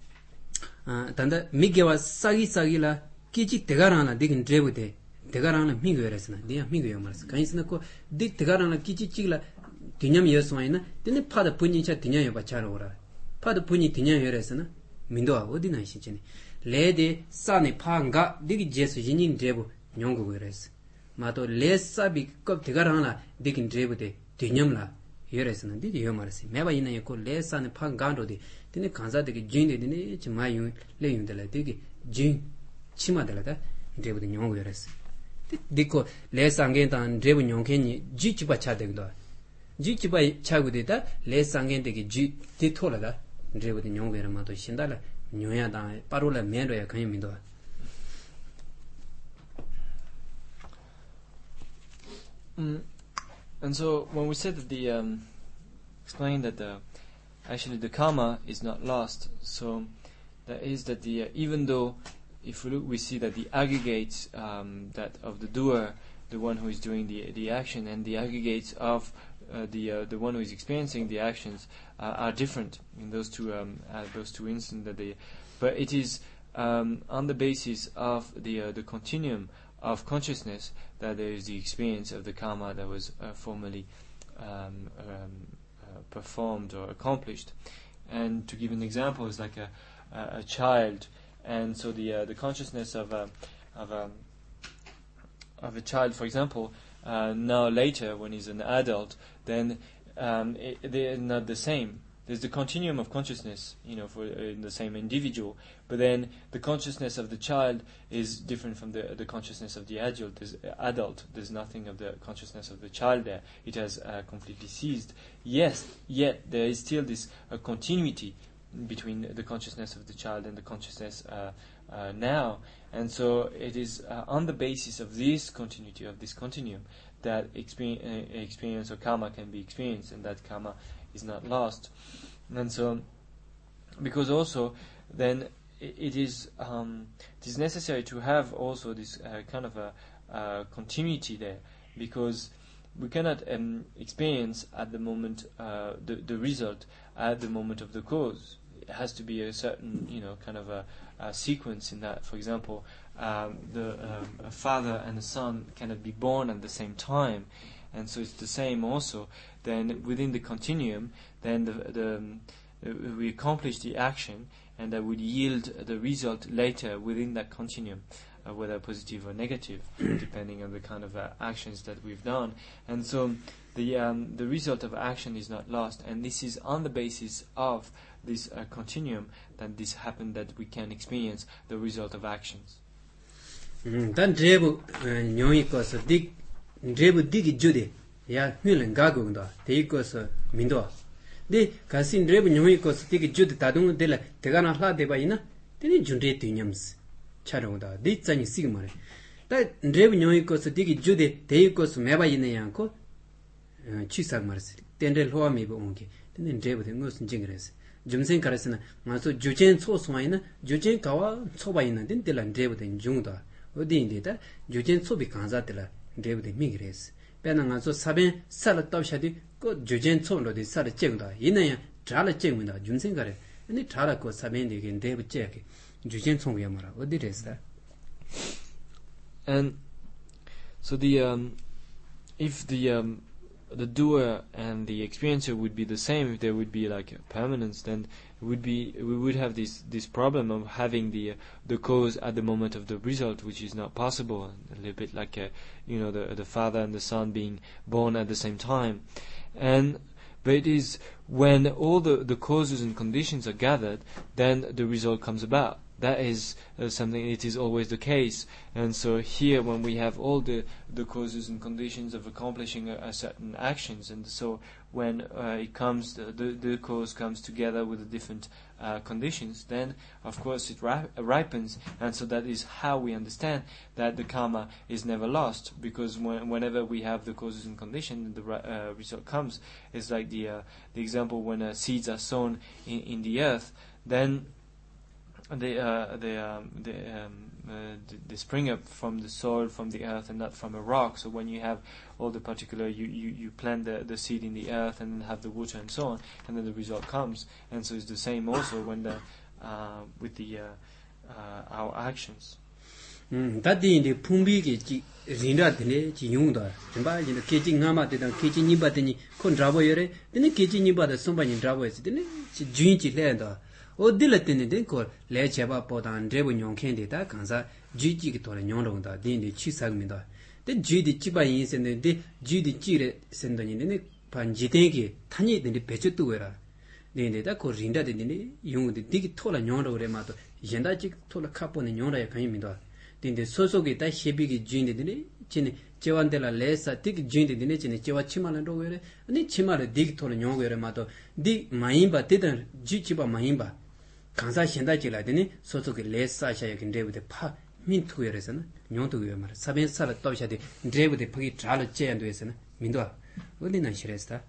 아 단다 미게와 사기 사기라 끼지 대가라나 디긴 드레브 데 대가라나 미고 열었으나 디야 미고요 말았어. 간이스나고 디 대가라나 끼지 찌라 디냠 여스와이나 디네 파다 분인차 디냐여 바차로 오라. 파다 분이 디냐 열었으나 민도아 어디나 신지네. 레데 사네 파가 디기 제스 진인 드레브 뇨고 열었어. 마도 레사비 껍 대가라나 디긴 드레브 데 디냠라 여레스는 디디 요마르시 매바 이나에 고 레산의 판간도디 디네 간사데기 진데 디네 지마유 레윤데라 디기 진 치마데라다 데부디 뇽고 여레스 디코 레상겐단 데부 뇽케니 지치바 차데기도 지치바 차고데다 레상겐데기 지 디토라다 데부디 뇽고 여레마도 신달라 뇽야다 빠로라 메로야 간여민도
음 And so, when we said that the um, explained that the actually the karma is not lost, so that is that the uh, even though if we look, we see that the aggregates um, that of the doer, the one who is doing the the action, and the aggregates of uh, the uh, the one who is experiencing the actions uh, are different in those two um, uh, those two instances. That they, but it is um, on the basis of the uh, the continuum of consciousness that there is the experience of the karma that was uh, formerly um, um, uh, performed or accomplished. And to give an example, is like a, a, a child, and so the uh, the consciousness of a of a of a child, for example, uh, now later when he's an adult, then um, it, they're not the same. There's the continuum of consciousness, you know, for uh, in the same individual, but then the consciousness of the child is different from the the consciousness of the adult. There's, uh, adult. There's nothing of the consciousness of the child there. It has uh, completely ceased. Yes, yet there is still this uh, continuity between the consciousness of the child and the consciousness uh, uh, now, and so it is uh, on the basis of this continuity, of this continuum, that experience, uh, experience or karma can be experienced, and that karma is not lost. And so, because also then it, it is um, it is necessary to have also this uh, kind of a uh, continuity there, because we cannot um, experience at the moment uh, the the result at the moment of the cause. It has to be a certain, you know, kind of a, a sequence in that. For example, um, the um, a father and a son cannot be born at the same time. And so it's the same also. Then within the continuum, then the, the uh, we accomplish the action, and that would yield the result later within that continuum, uh, whether positive or negative, depending on the kind of uh, actions that we've done. And so the um, the result of action is not lost, and this is on the basis of this uh, continuum that this happened, that we can experience the result of actions.
Dan drebu nyongi koso dik drebu digi jude ya hülen gagunda de koso mindo de kasin drebu nyongi koso digi jude tadung de la tegana hla de baina teni junre tinyams charonda de tsani sigmare da drebu nyongi koso digi jude de koso meba yine yanko chisak marse tendre hwa me bonge teni drebu de ngos jingres jumsen karasina ngaso jujen cho soina jujen kawa choba ina den delan debden jungda odin deta jujen chobi kanza tela debde migres pena ngaso saben sala tabshadi ko jujen cholo de sala jengda inaya drala jengda jumsen kare ani drala ko saben de gen deb jeke jujen chong yamara odiresta.
And so the um, if the um, the doer and the experiencer would be the same, if there would be like a permanence, then it would be we would have this this problem of having the uh, the cause at the moment of the result, which is not possible. A little bit like uh, you know the the father and the son being born at the same time, and but it is when all the the causes and conditions are gathered, then the result comes about. That is uh, something, it is always the case. And so here when we have all the, the causes and conditions of accomplishing a, a certain actions, and so when uh, it comes, the, the, the cause comes together with the different uh, conditions, then of course it ri- ripens, and so that is how we understand that the karma is never lost, because when, whenever we have the causes and conditions, the uh, result comes. It's like the, uh, the example when uh, seeds are sown in, in the earth, then They uh, they um, they, um, uh, they spring up from the soil, from the earth, and not from a rock. So when you have all the particular, you, you, you plant the, the seed in the earth, and then have the water and so on, and then the result comes. And so it's the same also when the uh, with the uh, uh, our actions.
That the the pumbi ki rinda dine ji yungda. Jamba ji keji ngama de da keji niba de ni kon drabo yore. Dine keji niba de somba ni drabo yesi. Dine ji jun ji lenda. O dilatene den ko le cheba podan drebu nyongken de da kansa jiji ki tore nyongro da din de chi sagmi da de jidi chiba yin sen de jidi chire sen da ni ne pan jiten ki tani de bechu tu wera de de da ko rinda de ni yung de digi tola nyongro re ma to yenda chi tola kapo ne nyongro ya kan mi da din de soso ki da shebi ki jin de ni chine chewan de la lesa dig jin de ni chine chewa chimala ro were ni chimala dig tola nyongro re ma to di maimba de da ji chiba maimba 간사 현다지라 되니 소속의 레사샤야 근데부터 파 민투여서는 뇽투여 말 사벤사라 또샤데 드레부데 파기 잘을 제한도에서는 민도 어디나 싫었다.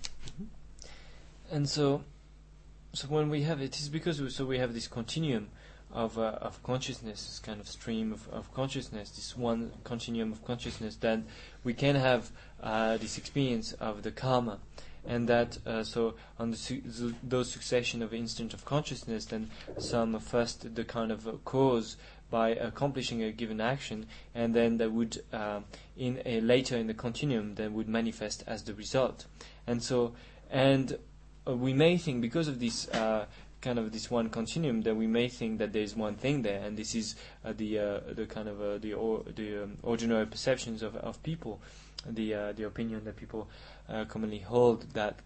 And so so when we have it is because we, so we have this continuum of uh, of consciousness, this kind of stream of, of consciousness, this one continuum of consciousness, then we can have uh, this experience of the karma. And that uh, so on the su- those succession of instant of consciousness, then some first the kind of uh, cause by accomplishing a given action, and then that would uh, in a later in the continuum then would manifest as the result. And so and uh, we may think because of this uh, kind of this one continuum that we may think that there is one thing there, and this is uh, the uh, the kind of uh, the or, the um, ordinary perceptions of of people, the uh, the opinion that people uh, commonly hold, that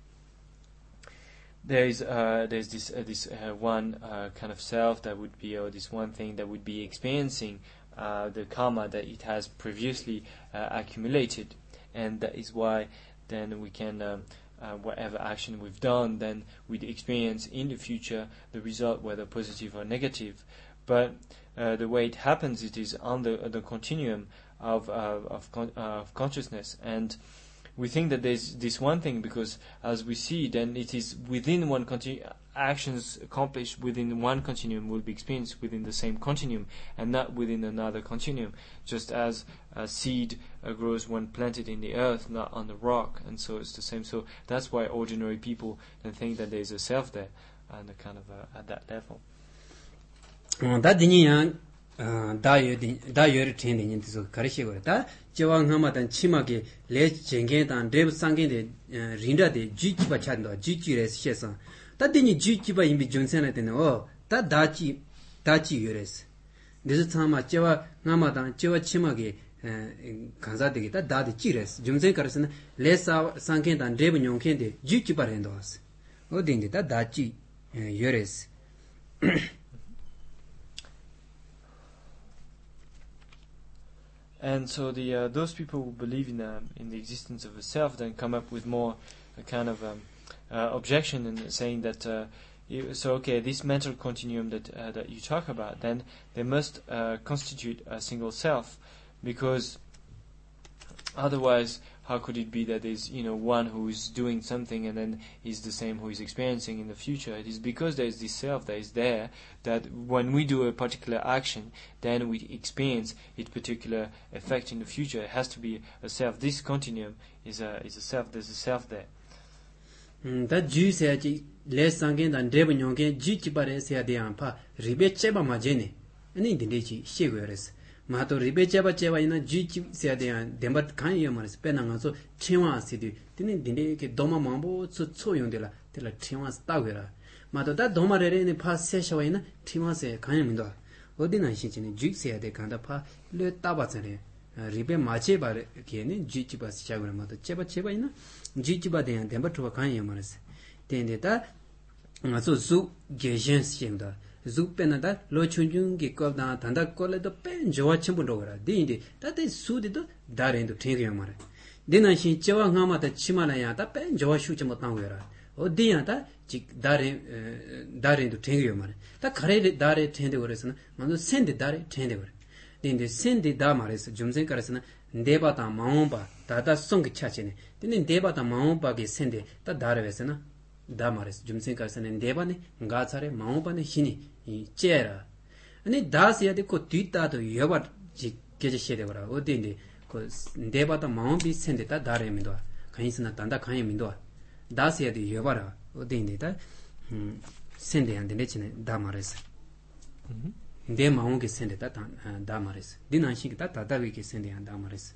there is uh, there's this uh, this uh, one uh, kind of self that would be, or this one thing that would be experiencing uh, the karma that it has previously uh, accumulated, and that is why then we can. Um, Uh, whatever action we've done, then we'd experience in the future the result, whether positive or negative. But uh, the way it happens, it is on the, uh, the continuum of uh, of, con- uh, of consciousness, and we think that there's this one thing because, as we see, then it is within one continuum. Actions accomplished within one continuum will be experienced within the same continuum, and not within another continuum. Just as a seed uh, grows when planted in the earth, not on the rock, and so it's the same. So that's why ordinary people then think that there is a self there, and a kind of uh, at that level.
That diniyan da yodi da yori trending into so karishigo da jawang hamadan chimage le jenge dan rev sange de rinda de jijiba chando jijire shesa da dini jijiba imbi jonsena de no da dachi dachi yores this time jawa hamadan jawa chimage kanza de da da de jires jomse karasna le sa sange dan rev nyonken de jijiba rendos odin de da dachi yores.
And so the uh, those people who believe in uh, in the existence of a self then come up with more a kind of um, uh, objection in saying that uh, you, so okay, this mental continuum that uh, that you talk about, then they must uh, constitute a single self, because otherwise, how could it be that there's, you know, one who is doing something and then is the same who is experiencing in the future? It is because there is this self that is there, that when we do a particular action, then we experience its particular effect in the future. It has to be a self. This continuum is a is a self. There's a self there.
That Jew said, less sanguine than Devon Yonke, Jitibare said the Ampa, Ribe Cheba Majene, and in the Dechi, Shigueres. Mato Ribe Cheba Cheva in a Jitib said the Dembat Kanyamas, Penangazo, Chiwan City, didn't indicate Doma Mambo, so Soyundela, till a Chiwan's Tawera. Mato that Doma in the past Seshawana, Timas Kanyamindo. Odina Shin, Jig said the Kandapa, Le Tabatsane. Ribe Macheba again, Jitibas Chagramato, Cheba Chebaina, Jitiba de Dembatova Kanyamaras. Then the so Zu Gations Shimda, Zu Penada, Lo Chunjung, Gikoda, Tanda Cola the Pen, Joa Chimbudora, Dindi, that is suited Darin to Tingamara. Then I see Joa Hama the Chimalaya, the Pen, Joa Shuchamatangera, or Dianta, Darin to Tingamara. That carried Dare Tendeverson, and send the Dare Tendever. Then the Sendi Damaris, Jumsen Karasana, Debata Maomba, Tata Song Chachine, then in Debata Maomba is Sendi, the Darevesana, Damaris, Jumsen Karsan and Debane, Gatsare, Maomba, Hini, Chera. And it does yet could do that to Yabat Geshedera, or Dindi, because Debata Maombi Sendi, that Daremindo, Kaisana Tanda Kayamindo. Does yet the Yavara, or Dindi, Sendi and the Lechin Damaris. De maungi sende ta damaris. Dinanshi ta tadawi ki sende and damaris.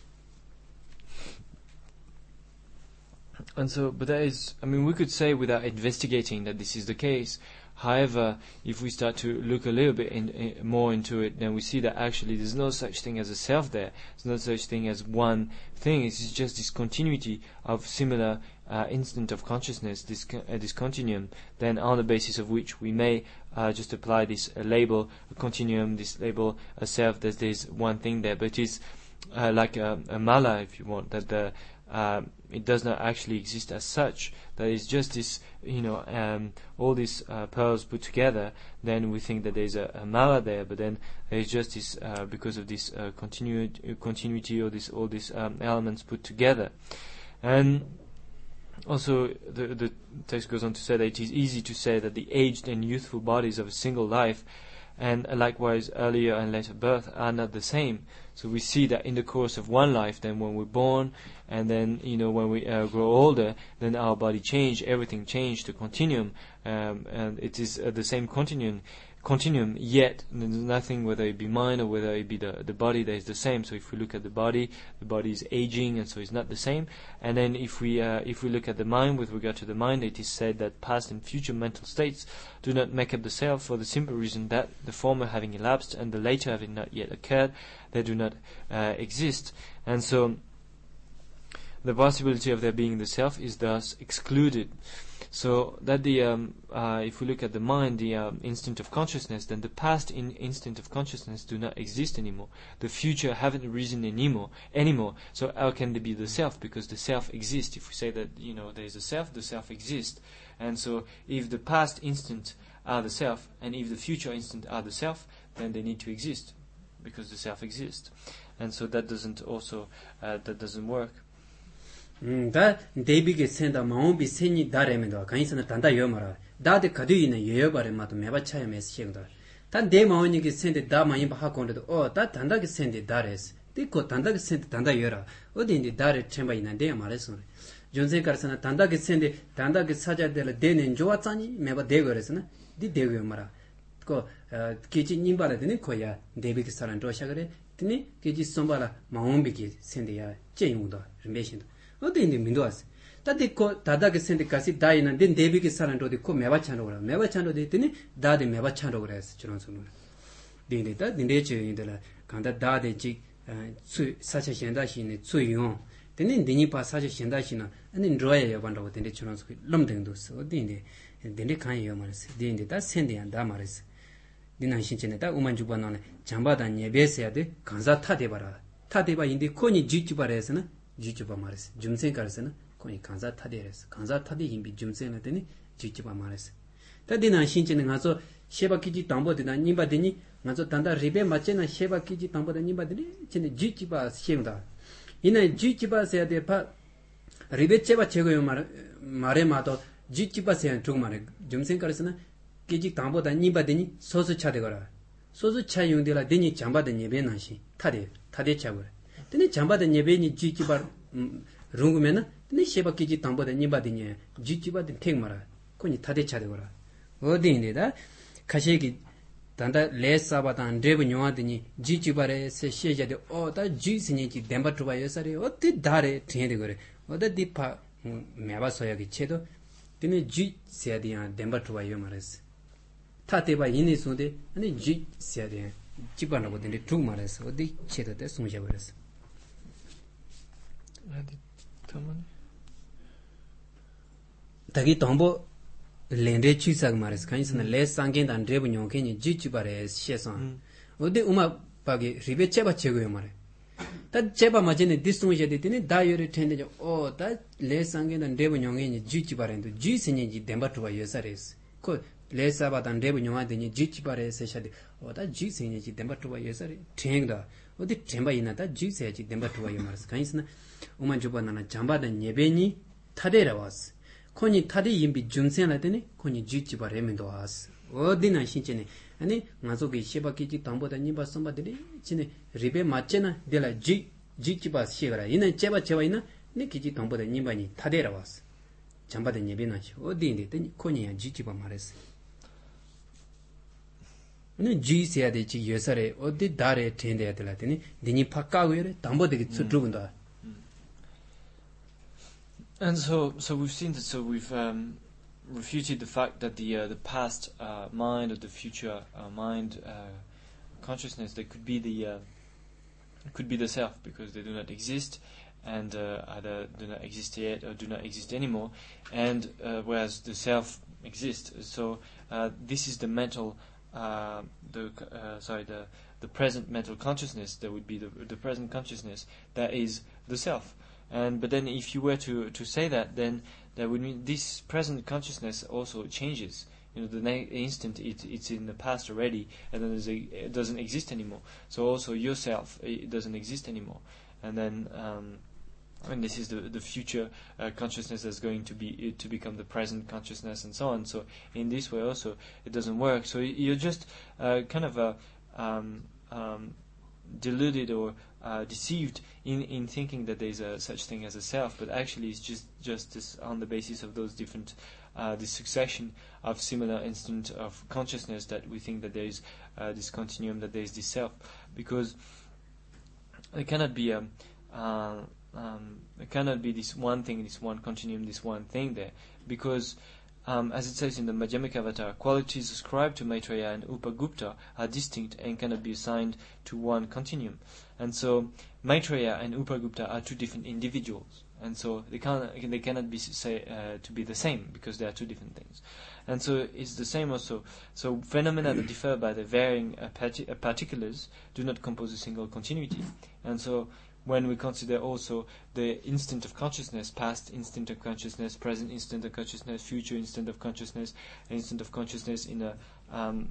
And so, but that is, I mean, we could say without investigating that this is the case. However, if we start to look a little bit in, in, more into it, then we see that actually there's no such thing as a self there. There's no such thing as one thing. It's just this continuity of similar uh, instant of consciousness, this uh, this continuum, then on the basis of which we may uh, just apply this uh, label, a continuum, this label, a self, that there's one thing there. But it's uh, like a, a mala, if you want, that the Uh, it does not actually exist as such. That is just this, you know, um, all these uh, pearls put together. Then we think that there's a, a mala there, but then there's just this uh, because of this uh, continu- continuity or this all these um, elements put together. And also, the the text goes on to say that it is easy to say that the aged and youthful bodies of a single life, and uh, likewise earlier and later birth, are not the same. So we see that in the course of one life, then when we're born, and then, you know, when we uh, grow older, then our body change, everything changed, the continuum, um, and it is uh, the same continuum, continuum, yet there's nothing, whether it be mind or whether it be the, the body, that is the same. So if we look at the body, the body is aging, and so it's not the same. And then if we uh, if we look at the mind, with regard to the mind, it is said that past and future mental states do not make up the self, for the simple reason that the former having elapsed and the later having not yet occurred, they do not uh, exist. And so the possibility of there being the self is thus excluded. So that the um, uh, if we look at the mind, the um, instant of consciousness, then the past in instant of consciousness do not exist anymore. The future haven't arisen anymore. Anymore. So how can there be the self? Because the self exists. If we say that, you know, there is a self, the self exists. And so if the past instant are the self, and if the future instant are the self, then they need to exist, because the self exists. And so that doesn't also uh, that doesn't work.
다 데비게 센다 마음비 센이 다레면도 간이스나 단다 요마라 다데 가두이네 여여바레 마도 메바차야 메시행다 단데 마원이게 센데 다 많이 바하고도 어다 단다게 센데 다레스 디코 단다게 센데 단다 여라 어디인데 다레 쳔바 있는데 말했어 존세 가르스나 단다게 센데 단다게 사자들 데는 좋았잖니 메바 데거레스나 디 데고 요마라 그 기지 님바라드네 코야 데비게 사람 도샤 그래 드니 기지 som바라 마음비게 센데야 쩨용도 메신도 어디인데 민도스 다디코 다다게 센데까지 다이는 된 데비게 사람도 코 메바찬로 그래 메바찬로 됐더니 다데 메바찬로 그래서 저런 소리 데데다 데데체인들 간다 다데지 수 사체현다시네 수용 데는 데니파 사체현다시나 아니 로야야 반다고 데데 저런 소리 럼등도스 어디인데 데데 칸이요 말스 데인데 다 센데한다 말스 디난 신체네다 우만주반노네 잠바다 예베세야데 간사 타데바라 타데바 인데 코니 지치바레스나 지치바 말스 줌세 가르스나 코니 간사 타데레스 간사 타데 힘비 줌세나 데니 지치바 말스 다디난 신체네 가서 셰바키지 담보데나 님바데니 가서 단다 리베 마체나 셰바키지 담보데 님바데니 진데 지치바 시행다 이나 지지바세야 돼파 리베체바 제거요 말 말에 마도 지지바세야 좀 말에 좀 생각해서는 기직 담보다 니바더니 소수 차대거라 소수 차 용들라 되니 잠바더 예배나시 타데 타데 차고 근데 잠바더 예배니 지지바 롱구면은 근데 셰바 기직 담보다 니바더니 지지바더 택마라 코니 타데 차대거라 어디인데다 가시기 단다 레사바단 드레브 뇨아드니 지지바레 세시에자데 어다 지스니지 덴바투바 예사레 어디 다레 트엔데 거래 어다 디파 메바서야기 체도 드네 지 세디야 덴바투바 요마레스 타테바 이니 손데 아니 지 세디야 지바나고 덴데 투 마레스 어디 체도데 송자버레스
아디 터만
다기 덤보 렌데 취사가 말해서 간이스나 레 상겐다 드레브 뇽케니 지치바레 시에선 어디 우마 바게 리베 제바 제고요 말해 다 제바 마제네 디스무제 되더니 다요레 텐데죠 어다 레 상겐다 드레브 뇽케니 지치바레도 지스니지 덴바투바 예사레스 코 레사바단 드레브 뇽아데니 지치바레 세샤데 어다 지스니지 덴바투바 예사레 땡다 어디 템바 이나다 지세지 덴바투바 예마스 간이스나 우마 조바나나 잠바다 예베니 타데라와스 코니 타디 임비 준센라더니 코니 지치바 레멘도 와스 어디나 신체네 아니 나조기 시바키지 담보다 니바 선바들이 지네 리베 맞제나 데라 지 지치바 시가라 이나 제바 제바 이나 니 기지 담보다 니바니 타데라 와스 잠바다 예베나시 어디인데 더니 코니야 지치바 말했어 아니 지세야데 지 예사레 어디 다레 텐데야 될라더니 니니 파카고레 담보데기 츠드군다.
And so, so we've seen that. So we've um, refuted the fact that the uh, the past uh, mind or the future uh, mind uh, consciousness, they could be the uh, could be the self because they do not exist, and uh, either do not exist yet or do not exist anymore. And uh, whereas the self exists, so uh, this is the mental, uh, the uh, sorry, the the present mental consciousness. That would be the the present consciousness that is the self. And but then, if you were to, to say that, then that would mean this present consciousness also changes. You know, the next instant it it's in the past already, and then there's a, it doesn't exist anymore. So also yourself, it doesn't exist anymore. And then, um, and this is the the future uh, consciousness that's going to be to become the present consciousness, and so on. So in this way also, it doesn't work. So you're just uh, kind of a um, um, deluded or uh, deceived in, in thinking that there's a such thing as a self, but actually it's just just this on the basis of those different uh, this succession of similar instant of consciousness that we think that there is uh, this continuum, that there is this self, because it cannot be a uh, um, it cannot be this one thing, this one continuum, this one thing there, because Um, as it says in the Madhyamika Avatar, qualities ascribed to Maitreya and Upagupta are distinct and cannot be assigned to one continuum. And so Maitreya and Upagupta are two different individuals, and so they can't they cannot be say uh, to be the same because they are two different things. And so it's the same also. So phenomena that differ by the varying uh, parti- uh, particulars do not compose a single continuity. And so when we consider also the instant of consciousness, past instant of consciousness, present instant of consciousness, future instant of consciousness, instant of consciousness in the um,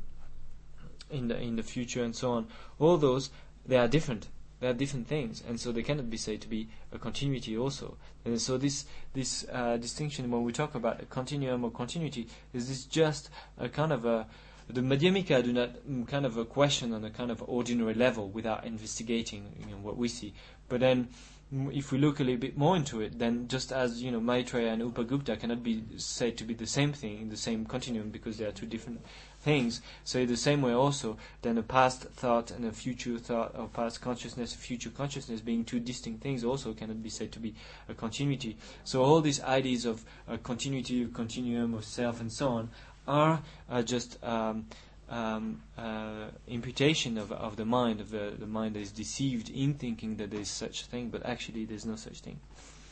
in the in the future, and so on, all those, they are different. They are different things, and so they cannot be said to be a continuity also. And so this this uh, distinction, when we talk about a continuum or continuity, is this just a kind of a the Madhyamika do not um, kind of a question on a kind of ordinary level without investigating, you know, what we see. But then, if we look a little bit more into it, then just as, you know, Maitreya and Upagupta cannot be said to be the same thing in the same continuum because they are two different things. So in the same way also, then a past thought and a future thought, or past consciousness, future consciousness, being two distinct things, also cannot be said to be a continuity. So all these ideas of uh, continuity, of continuum, of self, and so on, are uh, just um, um, uh, imputation of of the mind, of the, the mind that is deceived in thinking that there is such a thing, but actually there is no such thing.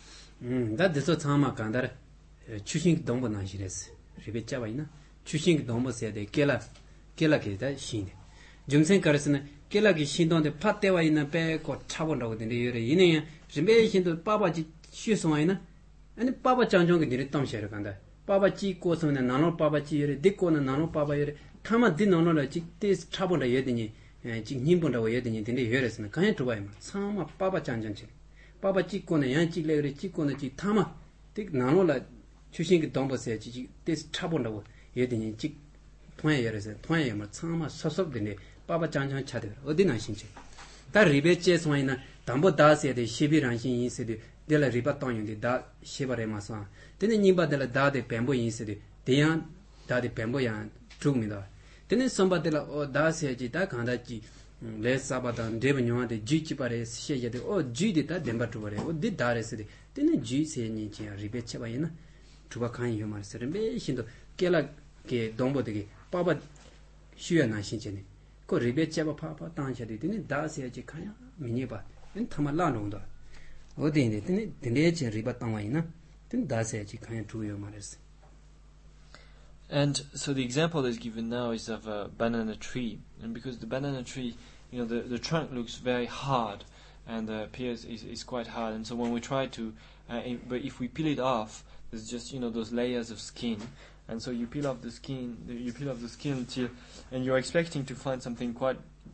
That is what Tama Kandar Chushing Dombo Nashires, Ribetavina, Chushing Dombo said the Kela Kela Kita Shin. Jungsen Karsana Kela Shin on the Patewa in a bag or Chabon in the Urinia, Rebellion to Papa Shuswaina, and Papa Chanjong did it Tom Sherakanda. Papa Chi goes on a nano Papa Chi, Dicon and nano Papa, Tama did not know that this Chabon Yedini, and Nimbunda Yedini in the Harris and Kayan to Wayma, some of Papa Chanjan. papa chi kone yan chi le chi kone chi thama tik nano la chushin ki dombo se chi this trouble da ye de chi thwa ye re se thwa ye ma chama sosop de ne papa chang chang cha de odi na shin che ta ribe che so ina dambo da se de shibi ran shin yin se de de la riba tong yin de da shibare ma sa de ne nimba de la da de pembo yin se de de yan da de pembo yan tru mi da de ne somba de la o da se ji da khanda ji le sabadan debe nywa de ji chi pare she ye de o ji de ta demba tu pare o de da re se de de ne ji se ni chi ribe che ba yin tu ba kan yu ma se re be shin do ke la ke dombo de ke pa ba shu ya na shin che ne ko ribe che ba pa pa tan che de de ne da se ji kan ya mi ni ba en thama la no da o de ne de ne de ne che riba tan wa yin na de da se ji kan ya tu yu ma re se.
And so the example that's given now is of a banana tree, and because the banana tree, you know, the, the trunk looks very hard, and the appears is, is quite hard, and so when we try to, uh, in, but if we peel it off, there's just, you know, those layers of skin, and so you peel off the skin, you peel off the skin until, and you're expecting to find something quite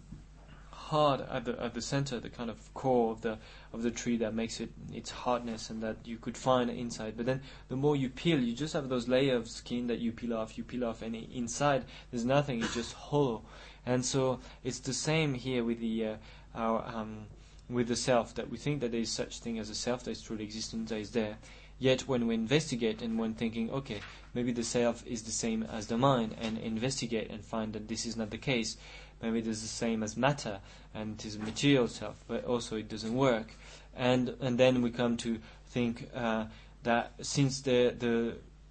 hard at the at the center, the kind of core of the of the tree that makes it its hardness, and that you could find inside. But then the more you peel, you just have those layers of skin that you peel off, you peel off, and inside there's nothing. It's just hollow. And so it's the same here with the uh, our um, with the self, that we think that there is such thing as a self that is truly existent, that is there. Yet when we investigate and when thinking, okay, maybe the self is the same as the mind, and investigate and find that this is not the case. Maybe it is the same as matter, and it is a material self, but also it doesn't work. And and then we come to think uh, that since the the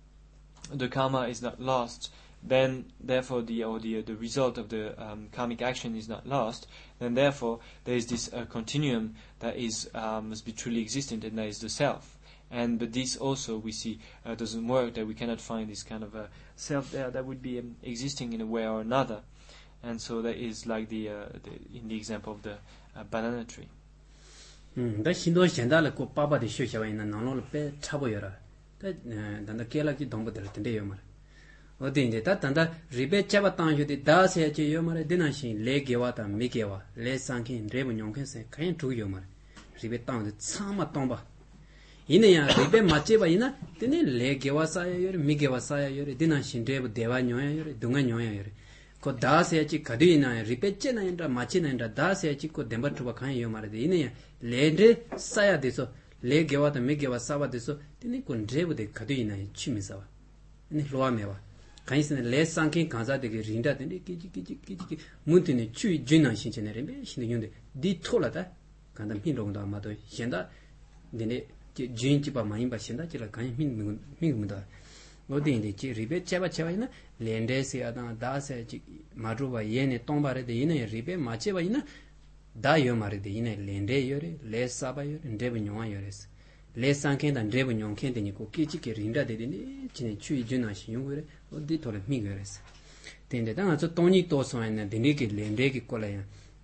the karma is not lost, then therefore the or the the result of the um, karmic action is not lost. Then therefore there is this uh, continuum that is um, must be truly existent, and that is the self. And but this also we see uh, doesn't work. That we cannot find this kind of a self there that would be um, existing in a way or another. And so that is like the, uh, the in the example of the uh, banana tree.
Hmm. Da shindo shenda la ko papa de shosha wa ina nano le pe chabo yora. Da danda kela ki dombo de tende yo mara. O dinde ta danda ribe chaba tan yo de da se che yo mara dina shin le gewa ta mi gewa le sankin rebu nyongken se kain tu yo mara. Ribe tan de chama tomba. Ine ya ribe mache ba ina tene le gewa sa yo yore mi gewa sa yo yore dina shin rebu dewa nyoya yore dunga nyoya yore. ko daasya chi kadu na ripeche na indra machi na indra daasya chi ko demba tuba khan yo mara de ine lendre saya deso le gewa ta me gewa sawa deso tini kon drebu de kadu na chi misawa ine loa mewa kaisne le sankin kanza de rinda de ki ki ki ki ki muntine chui jina shin chene rembe shin yonde di thola da kanda min rong da ma do yenda dine jin chi ba mai ba shin da chi la kan min min min da 어디인데 지 리베 제바 제바이나 렌데시아다 다세 지 마루바 예네 똥바레데 이네 리베 마체바이나 다요 마레데 이네 렌데 요레 레사바 요레 렌데브 뇽아 요레스 레상켄다 렌데브 뇽켄데니고 끼치게 린다데니 지네 추이 주나시 용거레 어디 토레 미거레스 텐데 당아서 똥이 또소에네 데니게 렌데게 콜라야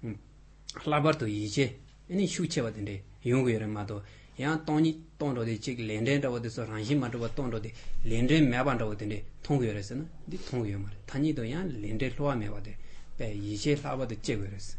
라버도 이제 아니 슈체바데데 용거레 마도 양 똥이 똥도데 지 렌데다고데서 란시마도바 똥도데 렌데 매반다고데 통고여레스나 디 통고여 말에 단이도 양 렌데 로아 매바데 배 이제 라버데 제거레스.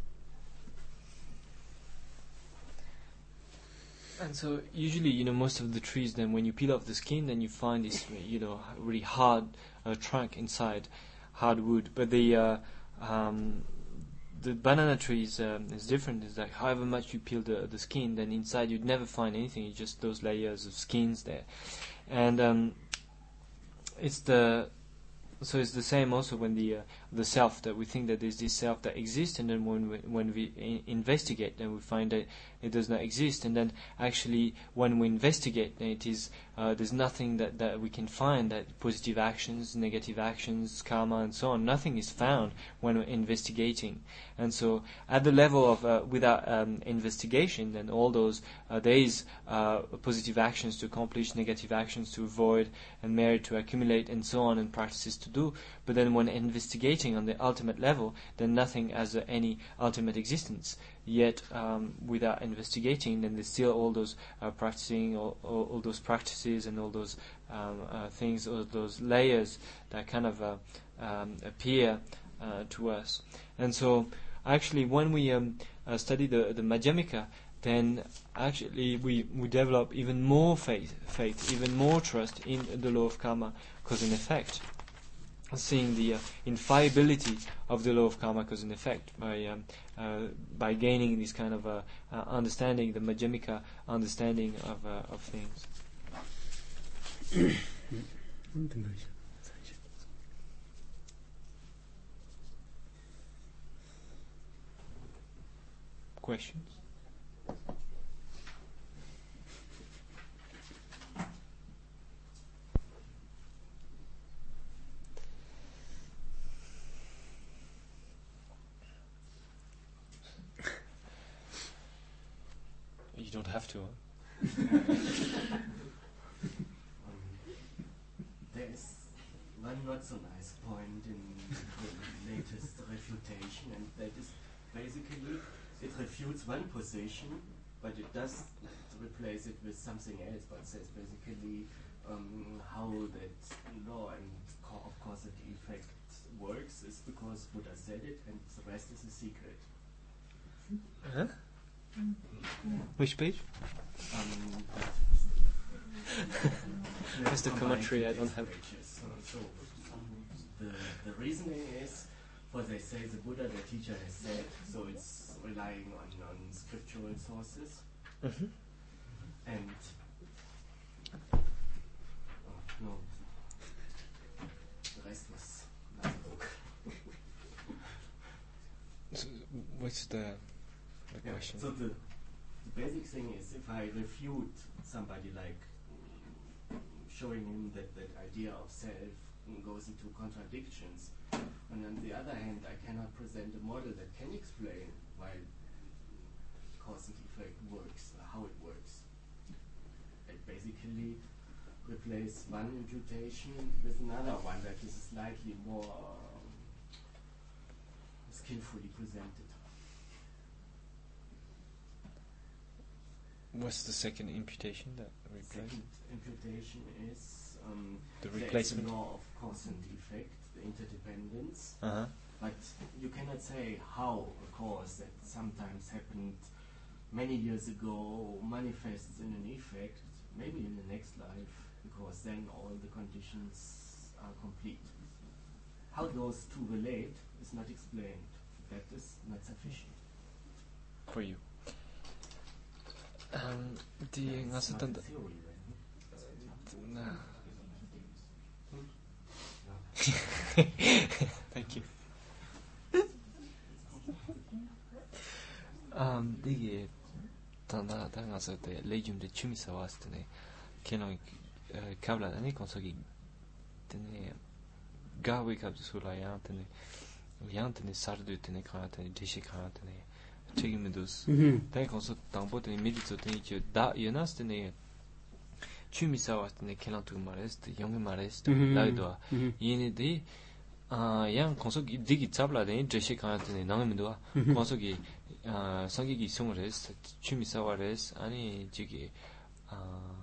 And so usually, you know, most of the trees, then when you peel off the skin, then you find this, you know, really hard uh, trunk inside, hard wood. But the uh, um, the banana tree is, um, is different. It's like however much you peel the the skin, then inside you'd never find anything. It's just those layers of skins there, and um, it's the so it's the same also when the uh, the self, that we think that there's this self that exists, and then when we, when we I- investigate, then we find that it does not exist, and then actually when we investigate, then it is uh, there's nothing that, that we can find, that positive actions, negative actions, karma, and so on. Nothing is found when we're investigating, and so at the level of uh, without um, investigation, then all those uh, there is uh, positive actions to accomplish, negative actions to avoid, and merit to accumulate, and so on, and practices to do. But then when investigating on the ultimate level, then nothing has uh, any ultimate existence. Yet um, without investigating, then there's still all those uh, practicing, all, all, all those practices, and all those um, uh, things, all those layers that kind of uh, um, appear uh, to us. And so, actually, when we um, uh, study the the Madhyamika, then actually we, we develop even more faith, faith, even more trust in the law of karma, cause and effect. Seeing the uh, infallibility of the law of karma, cause and effect, by um, uh, by gaining this kind of uh, uh, understanding, the Madhyamika understanding of uh, of things. Questions? You don't have to. Huh?
um, there's one not so nice point in the latest refutation, and that is basically it refutes one position, but it does replace it with something else, but says basically um, how that law and co- of cause and effect works is because Buddha said it, and the rest is a secret.
Huh? Which page?
Um,
That's the commentary. I don't have.
Pages. So, so the the reasoning is, what they say the Buddha, the teacher, has said. So it's relying on, on scriptural sources,
Mm-hmm.
and oh, no, the rest was another book.
So what's the, the
Yeah,
question?
so the, the basic thing is, if I refute somebody, like mm, showing him that that idea of self goes into contradictions, and on the other hand, I cannot present a model that can explain why mm, cause and effect works, or how it works. It basically replace one imputation with another one that is slightly more um, skillfully presented.
What's the second imputation that replaced?
Second imputation is um,
The
there is
replacement.
the law of cause and effect, the interdependence,
Uh-huh.
but you cannot say how a cause that sometimes happened many years ago manifests in an effect, maybe in the next life, because then all the conditions are complete. How those two relate is not explained. That is not sufficient.
For you. Um, the
It's
ngasa
not a
tanda.
theory, then.
Nah.
No.
Thank you. Um, 이게 tanda 다 ngasa te legium de chumisa wastene kelong kabla ani konsogi tene gawi kabdu sula yang tene yang tene sardu tene kana tene deshi kana tene 책임도스 대 건서 당보더니 미리서더니 이제 다 연았더니 취미사 왔더니 켈란투 말했을 영어 말했을 라이도 얘네들이 아양 건서 디기 잡라더니 제시 가더니 나면도 건서기 아 성격이 이송을 했어 취미사 와레스 아니 저기 아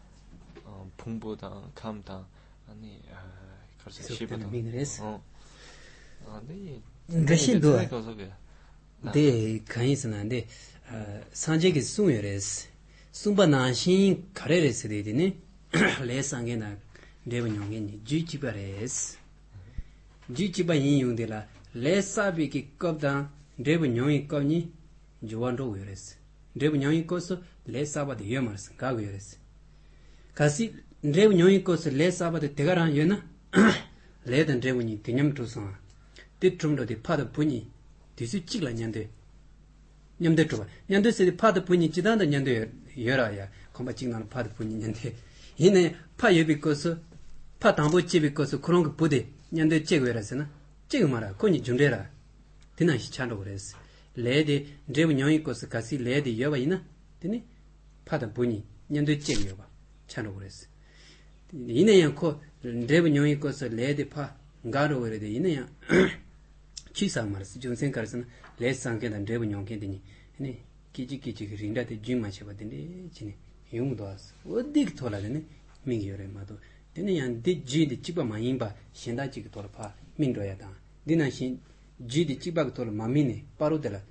풍보다 감다 아니 아 그래서 시부터 어 아니
대신도
건서게
데 간이스난데 산제기 숭여레스 숭바나신 카레레스 데디네 레상게나 레번용게니 지치바레스 지치바 인용데라 레사비기 겁다 레번용이 겁니 조완도 외레스 레번용이 코스 레사바데 여마스 가고 외레스 가시 레번용이 코스 레사바데 대가란 여나 레던 레번이 개념투선 뜻좀도데 파도 분이 디스 찍라 년데 년데 줘 년데 세 파드 분이 지단다 년데 열아야 컴바 찍나는 파드 분이 년데 이네 파 예비코스 파 담보 집이코스 그런 거 보대 년데 찍외라서나 찍 말아 코니 준레라 디나시 찬도 그랬어 레디 레브 녀이코스 가시 레디 여바이나 디네 파드 분이 년데 찍여 봐 찬도 그랬어 이네야 코 레브 녀이코스 레디 파 가로 그래데 이네야 취사 말스 좀 생각해서는 레상게는 레브뇽게더니 네 기지기지 린다데 쥐마셔버더니 지네 용도 왔어 어디 돌아다네 민기요래 마도 되네야 데 지디 찍바 마인바 신다지기 돌아파 민도야다 디나신 지디 찍바 돌아 마미네 바로들라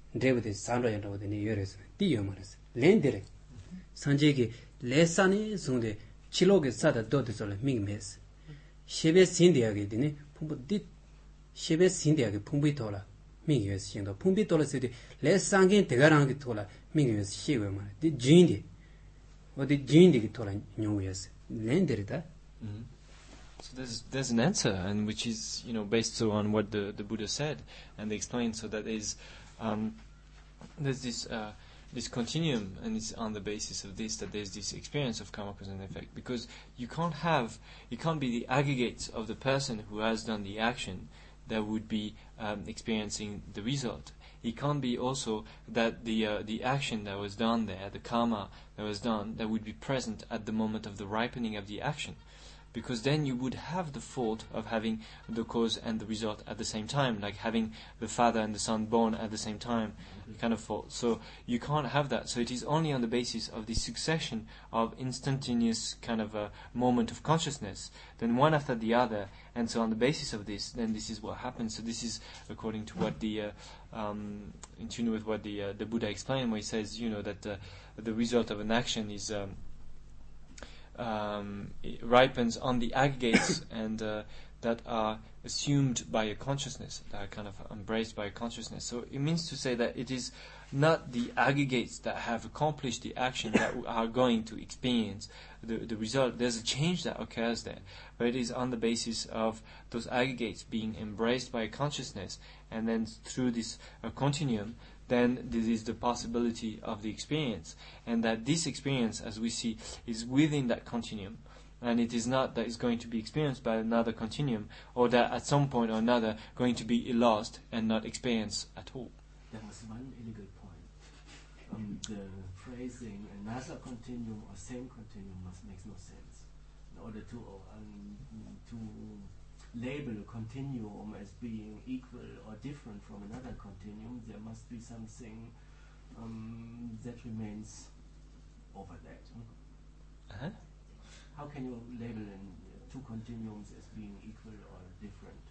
데브데 산로야로 되니 여레스 띠요마레스 렌데레 산제기 레산이 송데 치로게 사다 도드솔 미메스 셰베 신디아게 되니 풍부디 셰베 신디아게 풍부이토라 미게스 신도 풍부이토라스디 레산게 대가랑게 토라 미게스 시웨마 디 진디 어디 진디게 토라 뇽웨스 렌데르다.
Mm-hmm. So there's there's an answer, and which is, you know, based so on what the, the Buddha said, and they explained. So that is, um, there's this uh, this continuum, and it's on the basis of this that there's this experience of karma, cause and effect. Because you can't have, you can't be the aggregates of the person who has done the action that would be um, experiencing the result. It can't be also that the uh, the action that was done there, the karma that was done, that would be present at the moment of the ripening of the action. Because then you would have the fault of having the cause and the result at the same time, like having the father and the son born at the same time, kind of fault. So you can't have that. So it is only on the basis of the succession of instantaneous kind of a moment of consciousness, then one after the other, and so on the basis of this, then this is what happens. So this is according to what the, uh, um, in tune with what the uh, the Buddha explained, where he says, you know, that uh, the result of an action is. Um, Um, it ripens on the aggregates and uh, that are assumed by a consciousness, that are kind of embraced by a consciousness. So it means to say that it is not the aggregates that have accomplished the action that are going to experience the, the result. There's a change that occurs there, but it is on the basis of those aggregates being embraced by a consciousness, and then through this uh, continuum, then this is the possibility of the experience, and that this experience, as we see, is within that continuum, and it is not that it's going to be experienced by another continuum, or that at some point or another going to be lost and not experienced at all.
There was one elegant point. Um, the phrasing another continuum or same continuum must makes no sense. In order to um, to label a continuum as being equal or different from another continuum, there must be something um, that remains over that.
Uh-huh.
How can you label in, uh, two continuums as being equal or different?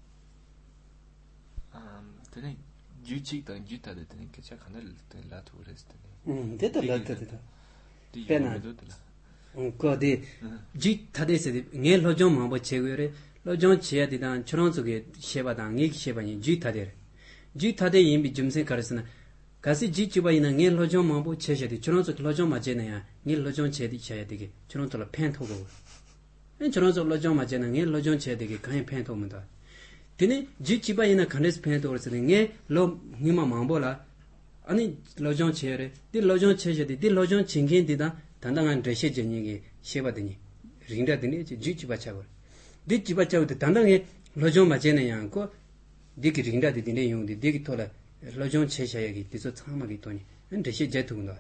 Um, 되네 유직당 유타데 되네 그차 간을 라토 그랬더니.
음, 됐다 됐다 됐다.
빼나.
음, 거기 지 타데스 네 로정 마보 제거래 로정 지야디단 초롱속에 셰바당 이 셰바니 지 타데. 지 타데 임비 점세 가르스나 가시 지 지바이나 네 로정 마보 제셔디 초롱속 로정 마제네야. 네 로정 제디 쳐야 되게. 초롱토라 펜토고. 엔 초롱속 로정 마제나 네 로정 쳐야 되게 가에 펜토문다. 드네 지 지바이나 간레스 펜토르스네 네 로 니마 마보라 아니 로정 쳐야래. 디 로정 쳐셔디 디 로정 징겐디다 단단한 드셔 전이게 셰바드니. 린다드니 지 지바차고. 디 지바차고 단단하게 로정 마제네야 않고 디기 린다드디네 용디 디기 토라 로정 쳐셔야기 디서 참하기 돈이. 엔 드셔 제투군다.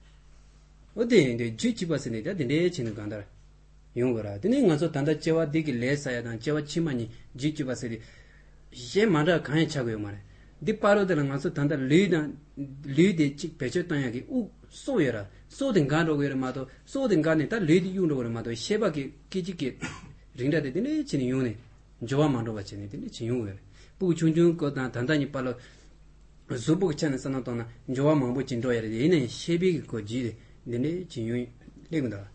어디 이제 지 지바스네 다디네 치는 간다. 용거라. 드네 가서 단다 제와 디기 레사야단 제와 치마니 지 지바스리 제 말아 간에 차고요 말에. 디 파로들은 가서 단다 리다 리데 치 배쳤다야기 우 소여라. 소든 간로거를 마도 소든 간에 다 리디 유로거를 마도 셰바기 기지기 린다데 되네 치는 용네. 조와 만도 받치네 되네 치 용거래. 부 중중 거다 단단히 빨로 zubu chana sana tona jowa mambo chinto yare ine shebi ko ji dine chinyu legunda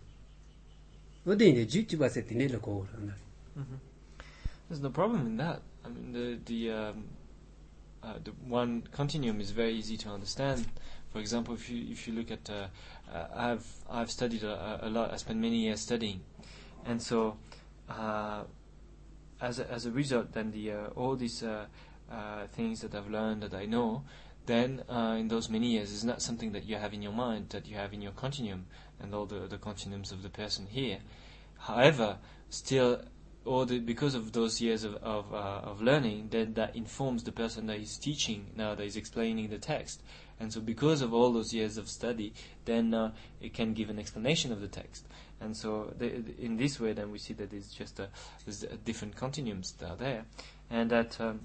ode ine ji chiba se dine le ko rana.
There's no problem in that. I mean, the the um, uh, the one continuum is very easy to understand. For example, if you if you look at, uh, uh, I've I've studied a, a lot. I spent many years studying, and so uh, as a, as a result, then the uh, all these uh, uh, things that I've learned that I know, then uh, in those many years, is not something that you have in your mind, that you have in your continuum, and all the the continuums of the person here. However, still. Or the, because of those years of of, uh, of learning, then that informs the person that is teaching now, that is explaining the text, and so because of all those years of study, then uh, it can give an explanation of the text, and so the, the, in this way, then we see that it's just a, there's a different continuums that are there, and that um,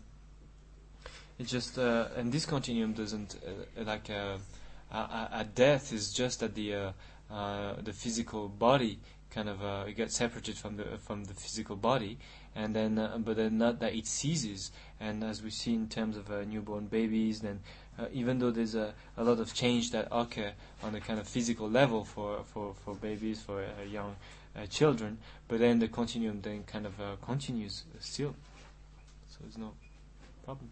it just uh, and this continuum doesn't uh, like uh, uh, at death is just at the uh, uh, the physical body. Kind of uh, it gets separated from the from the physical body, and then uh, but then not that it ceases. And as we see in terms of uh, newborn babies, then uh, even though there's a, a lot of change that occur on a kind of physical level for for, for babies, for uh, young uh, children, but then the continuum then kind of uh, continues still. So there's no problem.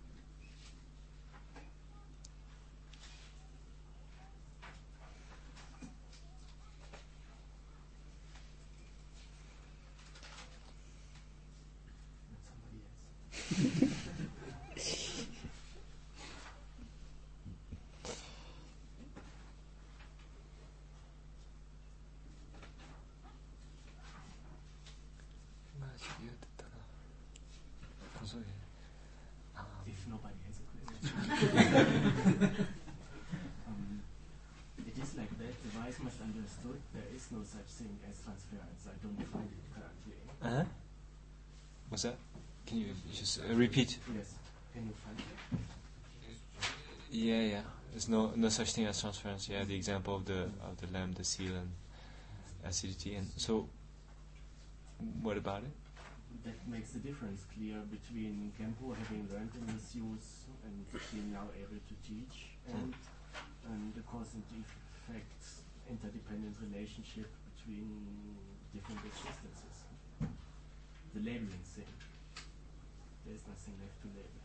If nobody has a question. um, it is like that. The wise must understood there is no such thing as transference. I don't find it currently.
Uh-huh. What's that? Can you just uh, repeat?
Yes. Can you find it?
Yeah, yeah. There's no no such thing as transference. Yeah, the example of the of the lamb, the seal, and acidity. And so, what about it?
That makes the difference clear between Kempo having learned in the Sius and being now able to teach, and and the cause and effect interdependent relationship between different existences. The labeling thing. There is nothing left to label.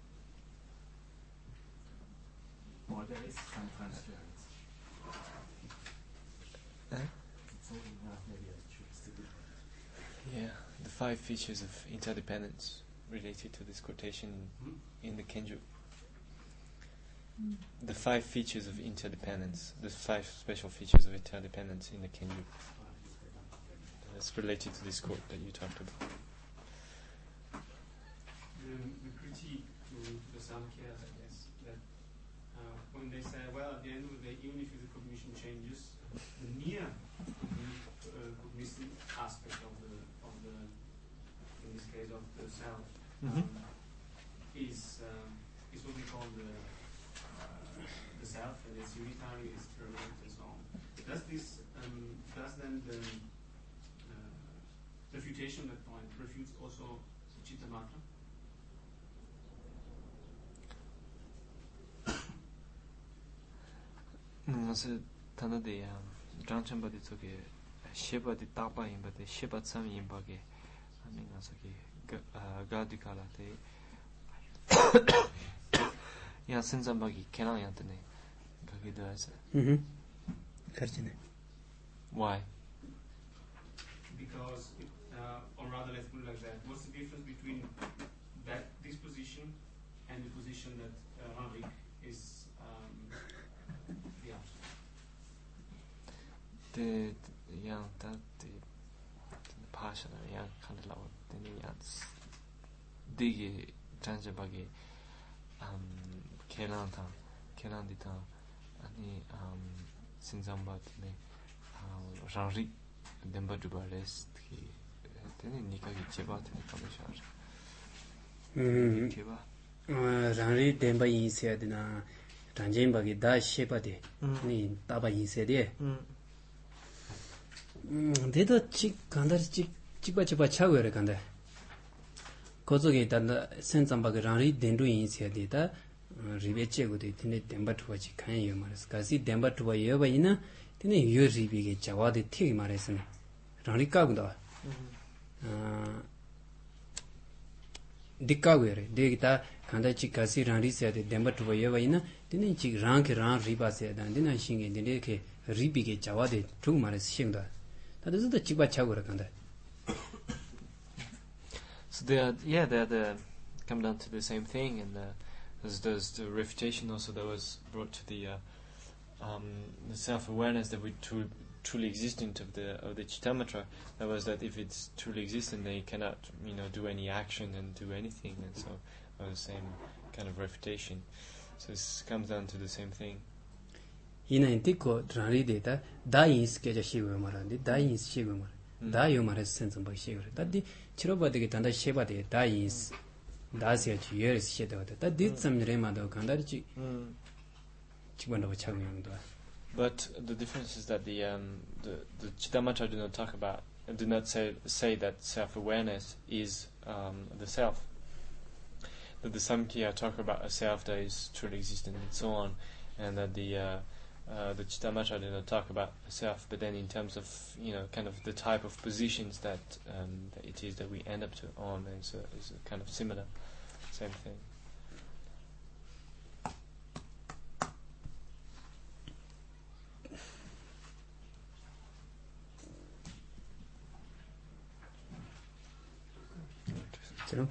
Or there is some transference.
Huh?
So, uh, maybe I choose to do it.
Yeah, the five features of interdependence related to this quotation
Hmm?
in the Kenju. The five features of interdependence, the five special features of interdependence in the Kenju. That's related to this quote that you talked about.
The, the critique to the Samkhyas, I guess, that uh, when they say, well, at the end of the day, even if the cognition changes, the near uh, cognition aspect of the, of the, in this case, of the self,
Mm-hmm.
um, is um, is what we call the uh, the self, and it's unitary, it's permanent, and so on. Does this um, does then the uh, refutation of that point refutes also Chittamatra?
그래서 단어들이 장천바디 속에 시바디 따바인바디 시바 참인바게 하는 것이 가디칼라데 야 신장바기 개랑한테네 그게 들어서
음. 그렇지네.
Why?
Because, it, uh, or rather, let's put it like that. What's the difference between that this position and the position that uh, Henrik is um, the opposite?
The yang that the passion yang kind of low the yang 되게 장자바게 음 계란탕 계란디탕 아니 음 신장바트네 아 장리 덴바두발레스 그 때는 니가게 제바트네 감샤
음.
제바
어, 장리 덴바 인세야 되나 장진바게 다 셰바데. 아니 따바 인세데. 음. 음, 데도 직 간다지 직 직바 직바 차고래 간다. 거쪽에 있다 센sam바게 장리 덴도 인세야 되다. 리베체고데 티네 덴바투와지 칸이요 말스. 가시 덴바투와 여바이나 티네 유리비게 자와데 티 말했으네. 장리 까고다. 아 디까고래. 데기다 간다지 가시 장리세야 데 덴바투와 여바이나 티네 직 랑케 랑 리바세야 단디나 싱게 데게 리비게 자와데 두 말스 싱다. So
they are, yeah, they are the, come down to the same thing, and uh, there's, there's the refutation also that was brought to the uh, um, the self-awareness that we tru- truly existent of the of the Chittamatra. That was that if it's truly existent, then you cannot, you know, do any action and do anything, and so uh, the same kind of refutation. So it comes down to the same thing.
이는 듣고 드라리데다 다인스케자 시고 말한데 다인스 시고 말 다요 말해서 센스 뭐 시고 다디 치료받게 단다 셰바데 다인스 다시야 주여스 시도다 다디 썸레마도 간다지 지번도 착용도.
But the difference is that the um, the the Chittamatra do not talk about do not say say that self-awareness is um, the self. That the Samkhya talk about a self that is truly existent and so on, and that the uh, uh, the Chittamatra do not talk about a self. But then, in terms of you know, kind of the type of positions that, um, that it is that we end up to on, is a, is a kind of similar, same thing.
So.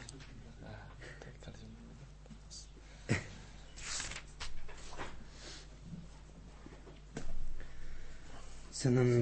저는